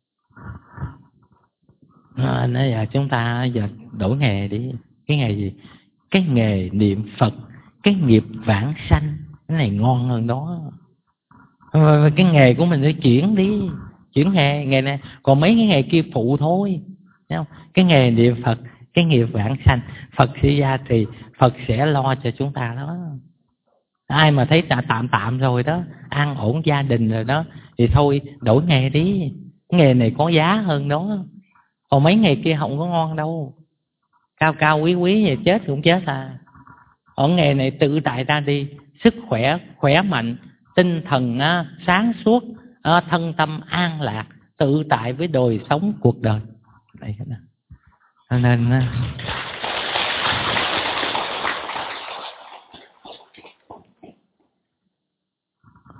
À, nói giờ chúng ta giờ đổi nghề đi. Cái nghề gì? Cái nghề niệm Phật, cái nghiệp vãng sanh, cái này ngon hơn đó. Cái nghề của mình phải chuyển đi, chuyển nghề, nghề này. Còn mấy cái nghề kia phụ thôi, thấy không? Cái nghề niệm Phật, cái nghiệp vãng sanh, Phật sẽ gia trì, Phật sẽ lo cho chúng ta đó. Ai mà thấy tạm tạm rồi đó, an ổn gia đình rồi đó, thì thôi đổi nghề đi. Cái nghề này có giá hơn đó. Còn mấy nghề kia không có ngon đâu, cao cao quý quý vậy chết cũng chết à. Ở nghề này tự tại ra đi, sức khỏe khỏe mạnh, tinh thần á, sáng suốt, á, thân tâm an lạc, tự tại với đời sống cuộc đời. Đấy, cho nên á,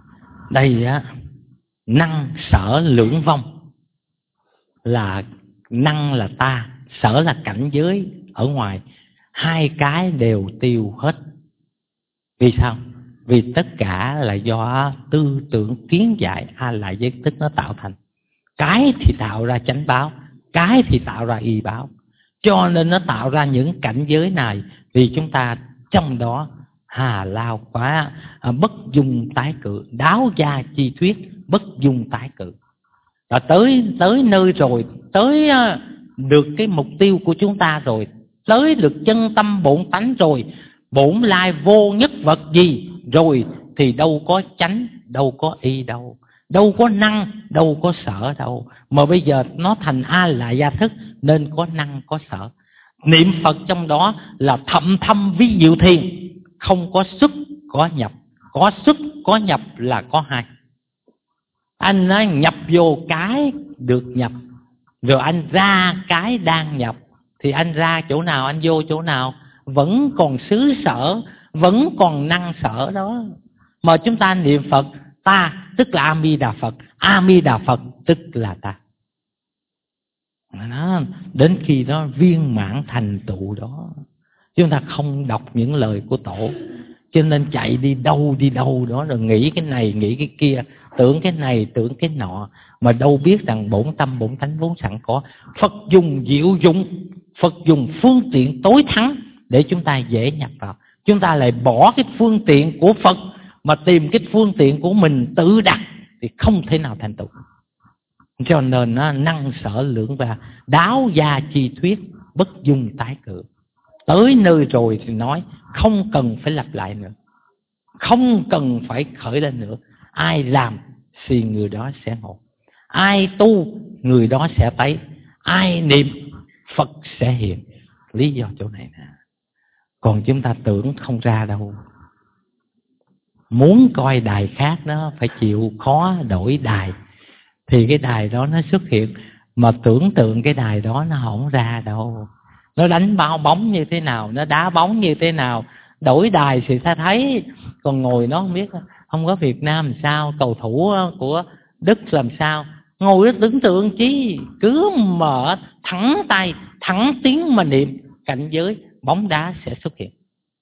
đây á, năng sở lưỡng vong là năng là ta, sở là cảnh giới ở ngoài. Hai cái đều tiêu hết. Vì sao? Vì tất cả là do tư tưởng kiến giải a lại giới thức nó tạo thành. Cái thì tạo ra chánh báo, cái thì tạo ra y báo. Cho nên nó tạo ra những cảnh giới này. Vì chúng ta trong đó hà lao quá, à, bất dung tái cự, đáo gia chi thuyết, bất dung tái cự. Và tới tới nơi rồi, tới uh, được cái mục tiêu của chúng ta rồi, tới được chân tâm bổn tánh rồi, bổn lai vô nhất vật gì rồi, thì đâu có chánh, đâu có y đâu, đâu có năng, đâu có sở đâu. Mà bây giờ nó thành a lại gia thức nên có năng có sở. Niệm Phật trong đó là thậm thâm ví diệu thiền, không có xuất có nhập. Có xuất có nhập là có hai. Anh nói nhập vô cái được nhập, rồi anh ra cái đang nhập, thì anh ra chỗ nào anh vô chỗ nào, vẫn còn xứ sở, vẫn còn năng sở đó. Mà chúng ta niệm Phật, ta tức là A Di Đà Phật, A Di Đà Phật tức là ta. Đó, đến khi đó viên mãn thành tựu đó. Chúng ta không đọc những lời của Tổ, cho nên chạy đi đâu đi đâu đó, rồi nghĩ cái này nghĩ cái kia, tưởng cái này tưởng cái nọ, mà đâu biết rằng bổn tâm bổn tánh vốn sẵn có. Phật dùng diệu dụng, Phật dùng phương tiện tối thắng để chúng ta dễ nhập vào. Chúng ta lại bỏ cái phương tiện của Phật mà tìm cái phương tiện của mình tự đặt thì không thể nào thành tựu. Cho nên nó năng sở lưỡng ba, đáo gia chi thuyết, bất dung tái cự. Tới nơi rồi thì nói, không cần phải lặp lại nữa, không cần phải khởi lên nữa. Ai làm thì người đó sẽ ngộ, ai tu người đó sẽ thấy, ai niệm Phật sẽ hiện. Lý do chỗ này nè. Còn chúng ta tưởng không ra đâu. Muốn coi đài khác đó phải chịu khó đổi đài, thì cái đài đó nó xuất hiện. Mà tưởng tượng cái đài đó nó không ra đâu. Nó đánh bao bóng như thế nào, nó đá bóng như thế nào, đổi đài thì ta thấy. Còn ngồi nó không biết, không có Việt Nam làm sao, cầu thủ của Đức làm sao, ngồi đó tưởng tượng chí, cứ mở thẳng tay thẳng tiếng mà niệm, cảnh giới bóng đá sẽ xuất hiện.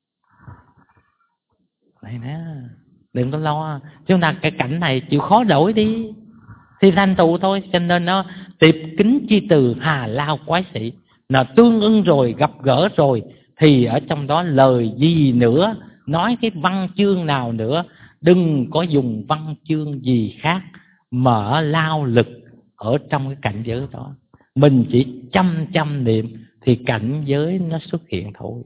Này nè, đừng có lo. Chúng ta cái cảnh này chịu khó đổi đi thì thành tựu thôi. Cho nên nó tiệp kính chi từ hà lao quái sĩ, là tương ưng rồi, gặp gỡ rồi, thì ở trong đó lời gì nữa, nói cái văn chương nào nữa, đừng có dùng văn chương gì khác mở lao lực ở trong cái cảnh giới đó. Mình chỉ chăm chăm niệm thì cảnh giới nó xuất hiện thôi.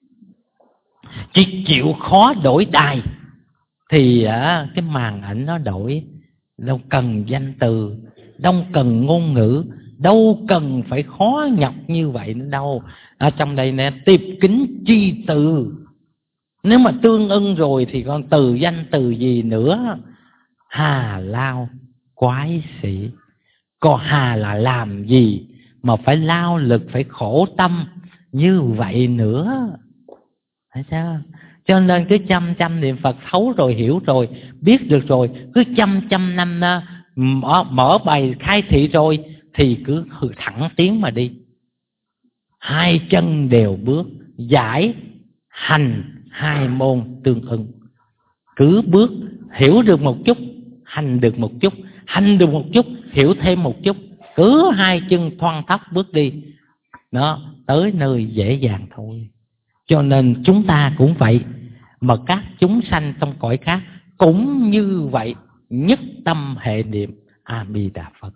Chỉ chịu khó đổi đài thì à, cái màn ảnh nó đổi. Đâu cần danh từ, đâu cần ngôn ngữ, đâu cần phải khó nhọc như vậy nữa đâu. Ở trong đây nè, tiệp kính chi từ. Nếu mà tương ưng rồi thì còn từ danh từ gì nữa. Hà lao quái sĩ. Còn hà là làm gì mà phải lao lực, phải khổ tâm như vậy nữa. Thấy sao? Cho nên cứ chăm chăm niệm Phật, thấu rồi, hiểu rồi, biết được rồi, cứ chăm chăm năm mở, mở bài khai thị rồi thì cứ thẳng tiến mà đi. Hai chân đều bước, giải hành hai môn tương ưng. Cứ bước, hiểu được một chút, hành được một chút, hành được một chút, hiểu thêm một chút, cứ hai chân thoăn thoắt bước đi. Đó, tới nơi dễ dàng thôi. Cho nên chúng ta cũng vậy, mà các chúng sanh trong cõi khác cũng như vậy, nhất tâm hệ niệm A Di Đà Phật.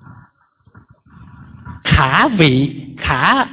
Khả vị khả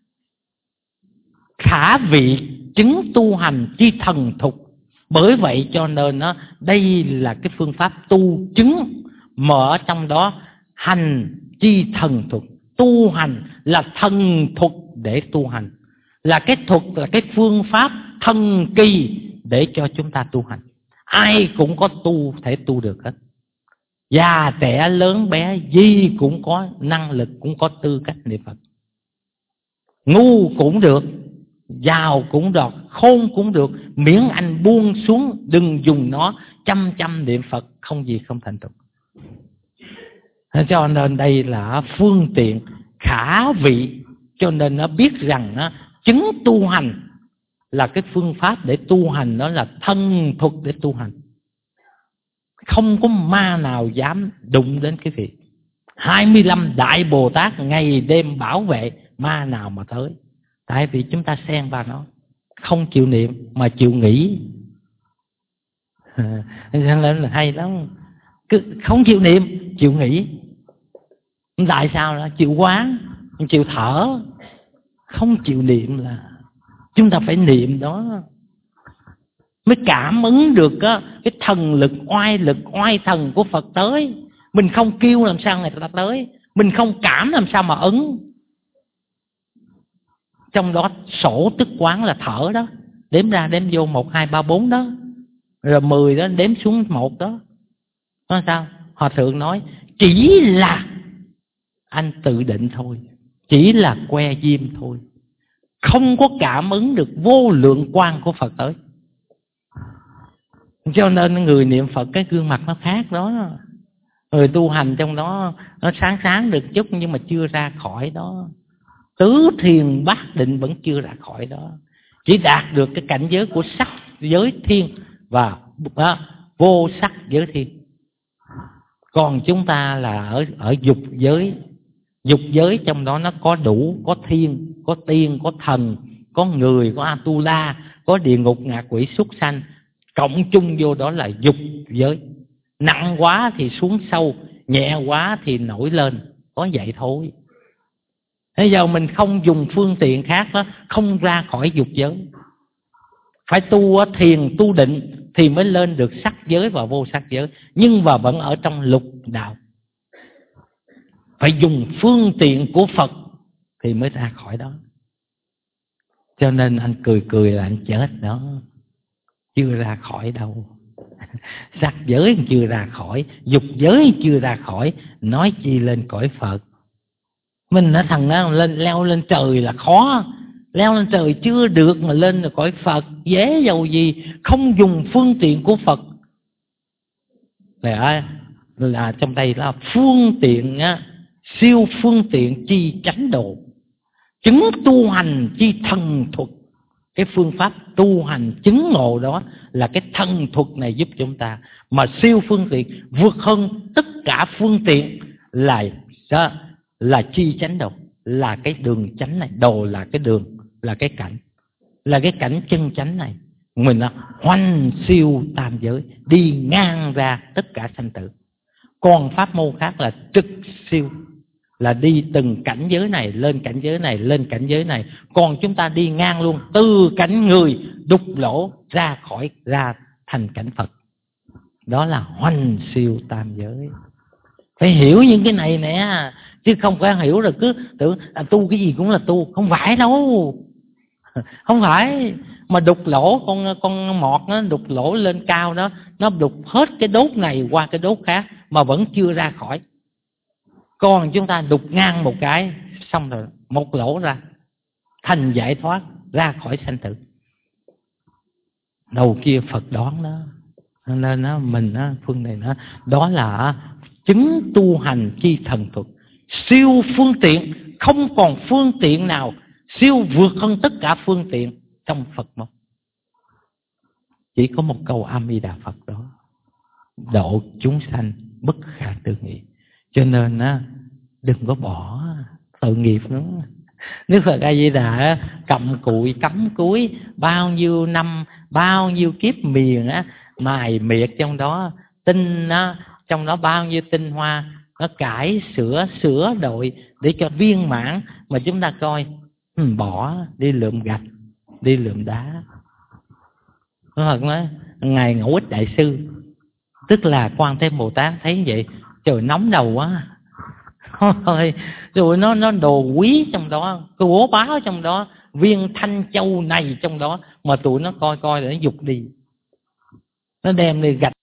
khả vị chứng tu hành chi thần thục. Bởi vậy cho nên nó đây là cái phương pháp tu chứng, mở trong đó hành chi thần thục. Tu hành là thần thuật để tu hành, là cái thuật, là cái phương pháp thần kỳ để cho chúng ta tu hành. Ai cũng có tu thể tu được hết, già trẻ lớn bé gì cũng có năng lực, cũng có tư cách niệm Phật. Ngu cũng được, giàu cũng được, khôn cũng được, miễn anh buông xuống, đừng dùng nó, chăm chăm niệm Phật, không gì không thành tựu. Cho nên đây là phương tiện khả vị, cho nên nó biết rằng nó chứng tu hành là cái phương pháp để tu hành, đó là thân thuật để tu hành. Không có ma nào dám đụng đến cái việc. hai mươi lăm đại Bồ Tát ngày đêm bảo vệ, ma nào mà tới. Tại vì chúng ta xen vào nó, không chịu niệm mà chịu nghĩ. Nên là hay lắm. Cứ không chịu niệm, chịu nghĩ. Tại sao là chịu quán, chịu thở, không chịu niệm là chúng ta phải niệm đó mới cảm ứng được á, cái thần lực, oai lực, oai thần của Phật tới. Mình không kêu làm sao người ta tới, mình không cảm làm sao mà ứng. Trong đó sổ tức quán là thở đó, đếm ra đếm vô một hai ba bốn đó, rồi mười đó đếm xuống một đó. Nói sao? Hòa thượng nói chỉ là anh tự định thôi, chỉ là que diêm thôi, không có cảm ứng được vô lượng quang của Phật tới. Cho nên người niệm Phật cái gương mặt nó khác đó. Người tu hành trong đó nó sáng sáng được chút, nhưng mà chưa ra khỏi đó. Tứ thiền bát định vẫn chưa ra khỏi đó. Chỉ đạt được cái cảnh giới của sắc giới thiên và à, vô sắc giới thiên. Còn chúng ta là ở, ở dục giới. Dục giới trong đó nó có đủ, có thiên, có tiên, có thần, có người, có Atula, có địa ngục, ngạ quỷ, súc sanh. Cộng chung vô đó là dục giới. Nặng quá thì xuống sâu, nhẹ quá thì nổi lên. Có vậy thôi. Bây giờ mình không dùng phương tiện khác đó, không ra khỏi dục giới. Phải tu thiền, tu định thì mới lên được sắc giới và vô sắc giới. Nhưng mà vẫn ở trong lục đạo. Phải dùng phương tiện của Phật thì mới ra khỏi đó. Cho nên anh cười cười là anh chết đó. Chưa ra khỏi đâu. Sắc giới chưa ra khỏi, dục giới chưa ra khỏi, nói chi lên cõi Phật. Mình nói thằng đó lên, leo lên trời là khó. Leo lên trời chưa được mà lên là cõi Phật dễ dầu gì. Không dùng phương tiện của Phật là, là trong đây là phương tiện á, siêu phương tiện chi chánh độ, chứng tu hành chi thần thuật. Cái phương pháp tu hành chứng ngộ đó là cái thần thuật này giúp chúng ta. Mà siêu phương tiện vượt hơn tất cả phương tiện là đó, là chi chánh độ, là cái đường chánh này. Đồ là cái đường, là cái cảnh, là cái cảnh chân chánh này. Mình là hoành siêu tam giới, đi ngang ra tất cả sanh tử. Còn pháp môn khác là trực siêu, là đi từng cảnh giới này, lên cảnh giới này, lên cảnh giới này. Còn chúng ta đi ngang luôn, từ cảnh người đục lỗ ra khỏi, ra thành cảnh Phật. Đó là hoành siêu tam giới. Phải hiểu những cái này nè, chứ không phải hiểu rồi cứ tưởng à, tu cái gì cũng là tu. Không phải đâu. Không phải. Mà đục lỗ, con con mọt nó đục lỗ lên cao đó, nó đục hết cái đốt này qua cái đốt khác mà vẫn chưa ra khỏi. Còn chúng ta đục ngang một cái, xong rồi một lỗ ra, thành giải thoát, ra khỏi sanh tử. Đầu kia Phật đoán đó. Nên đó, mình đó, phương này đó, đó là chứng tu hành chi thần thuật, siêu phương tiện. Không còn phương tiện nào siêu vượt hơn tất cả phương tiện trong Phật môn. Chỉ có một câu A Di Đà Phật đó, độ chúng sanh bất khả tư nghị. Cho nên á, đừng có bỏ tội nghiệp nữa. Đức Phật A Di Đà cầm cụi cắm cúi bao nhiêu năm, bao nhiêu kiếp miền á, mài miệt trong đó, tinh á, trong đó bao nhiêu tinh hoa, nó cải sửa sửa đổi để cho viên mãn. Mà chúng ta coi, bỏ đi lượm gạch, đi lượm đá. Đức Phật nói ngài Ngẫu Ích Đại Sư, tức là Quan Thế Bồ Tát thấy vậy, trời nóng đầu quá. Thôi, rồi nó nó đồ quý trong đó, cái bố báo trong đó, viên thanh châu này trong đó, mà tụi nó coi coi để nó dục đi. Nó đem đi gạch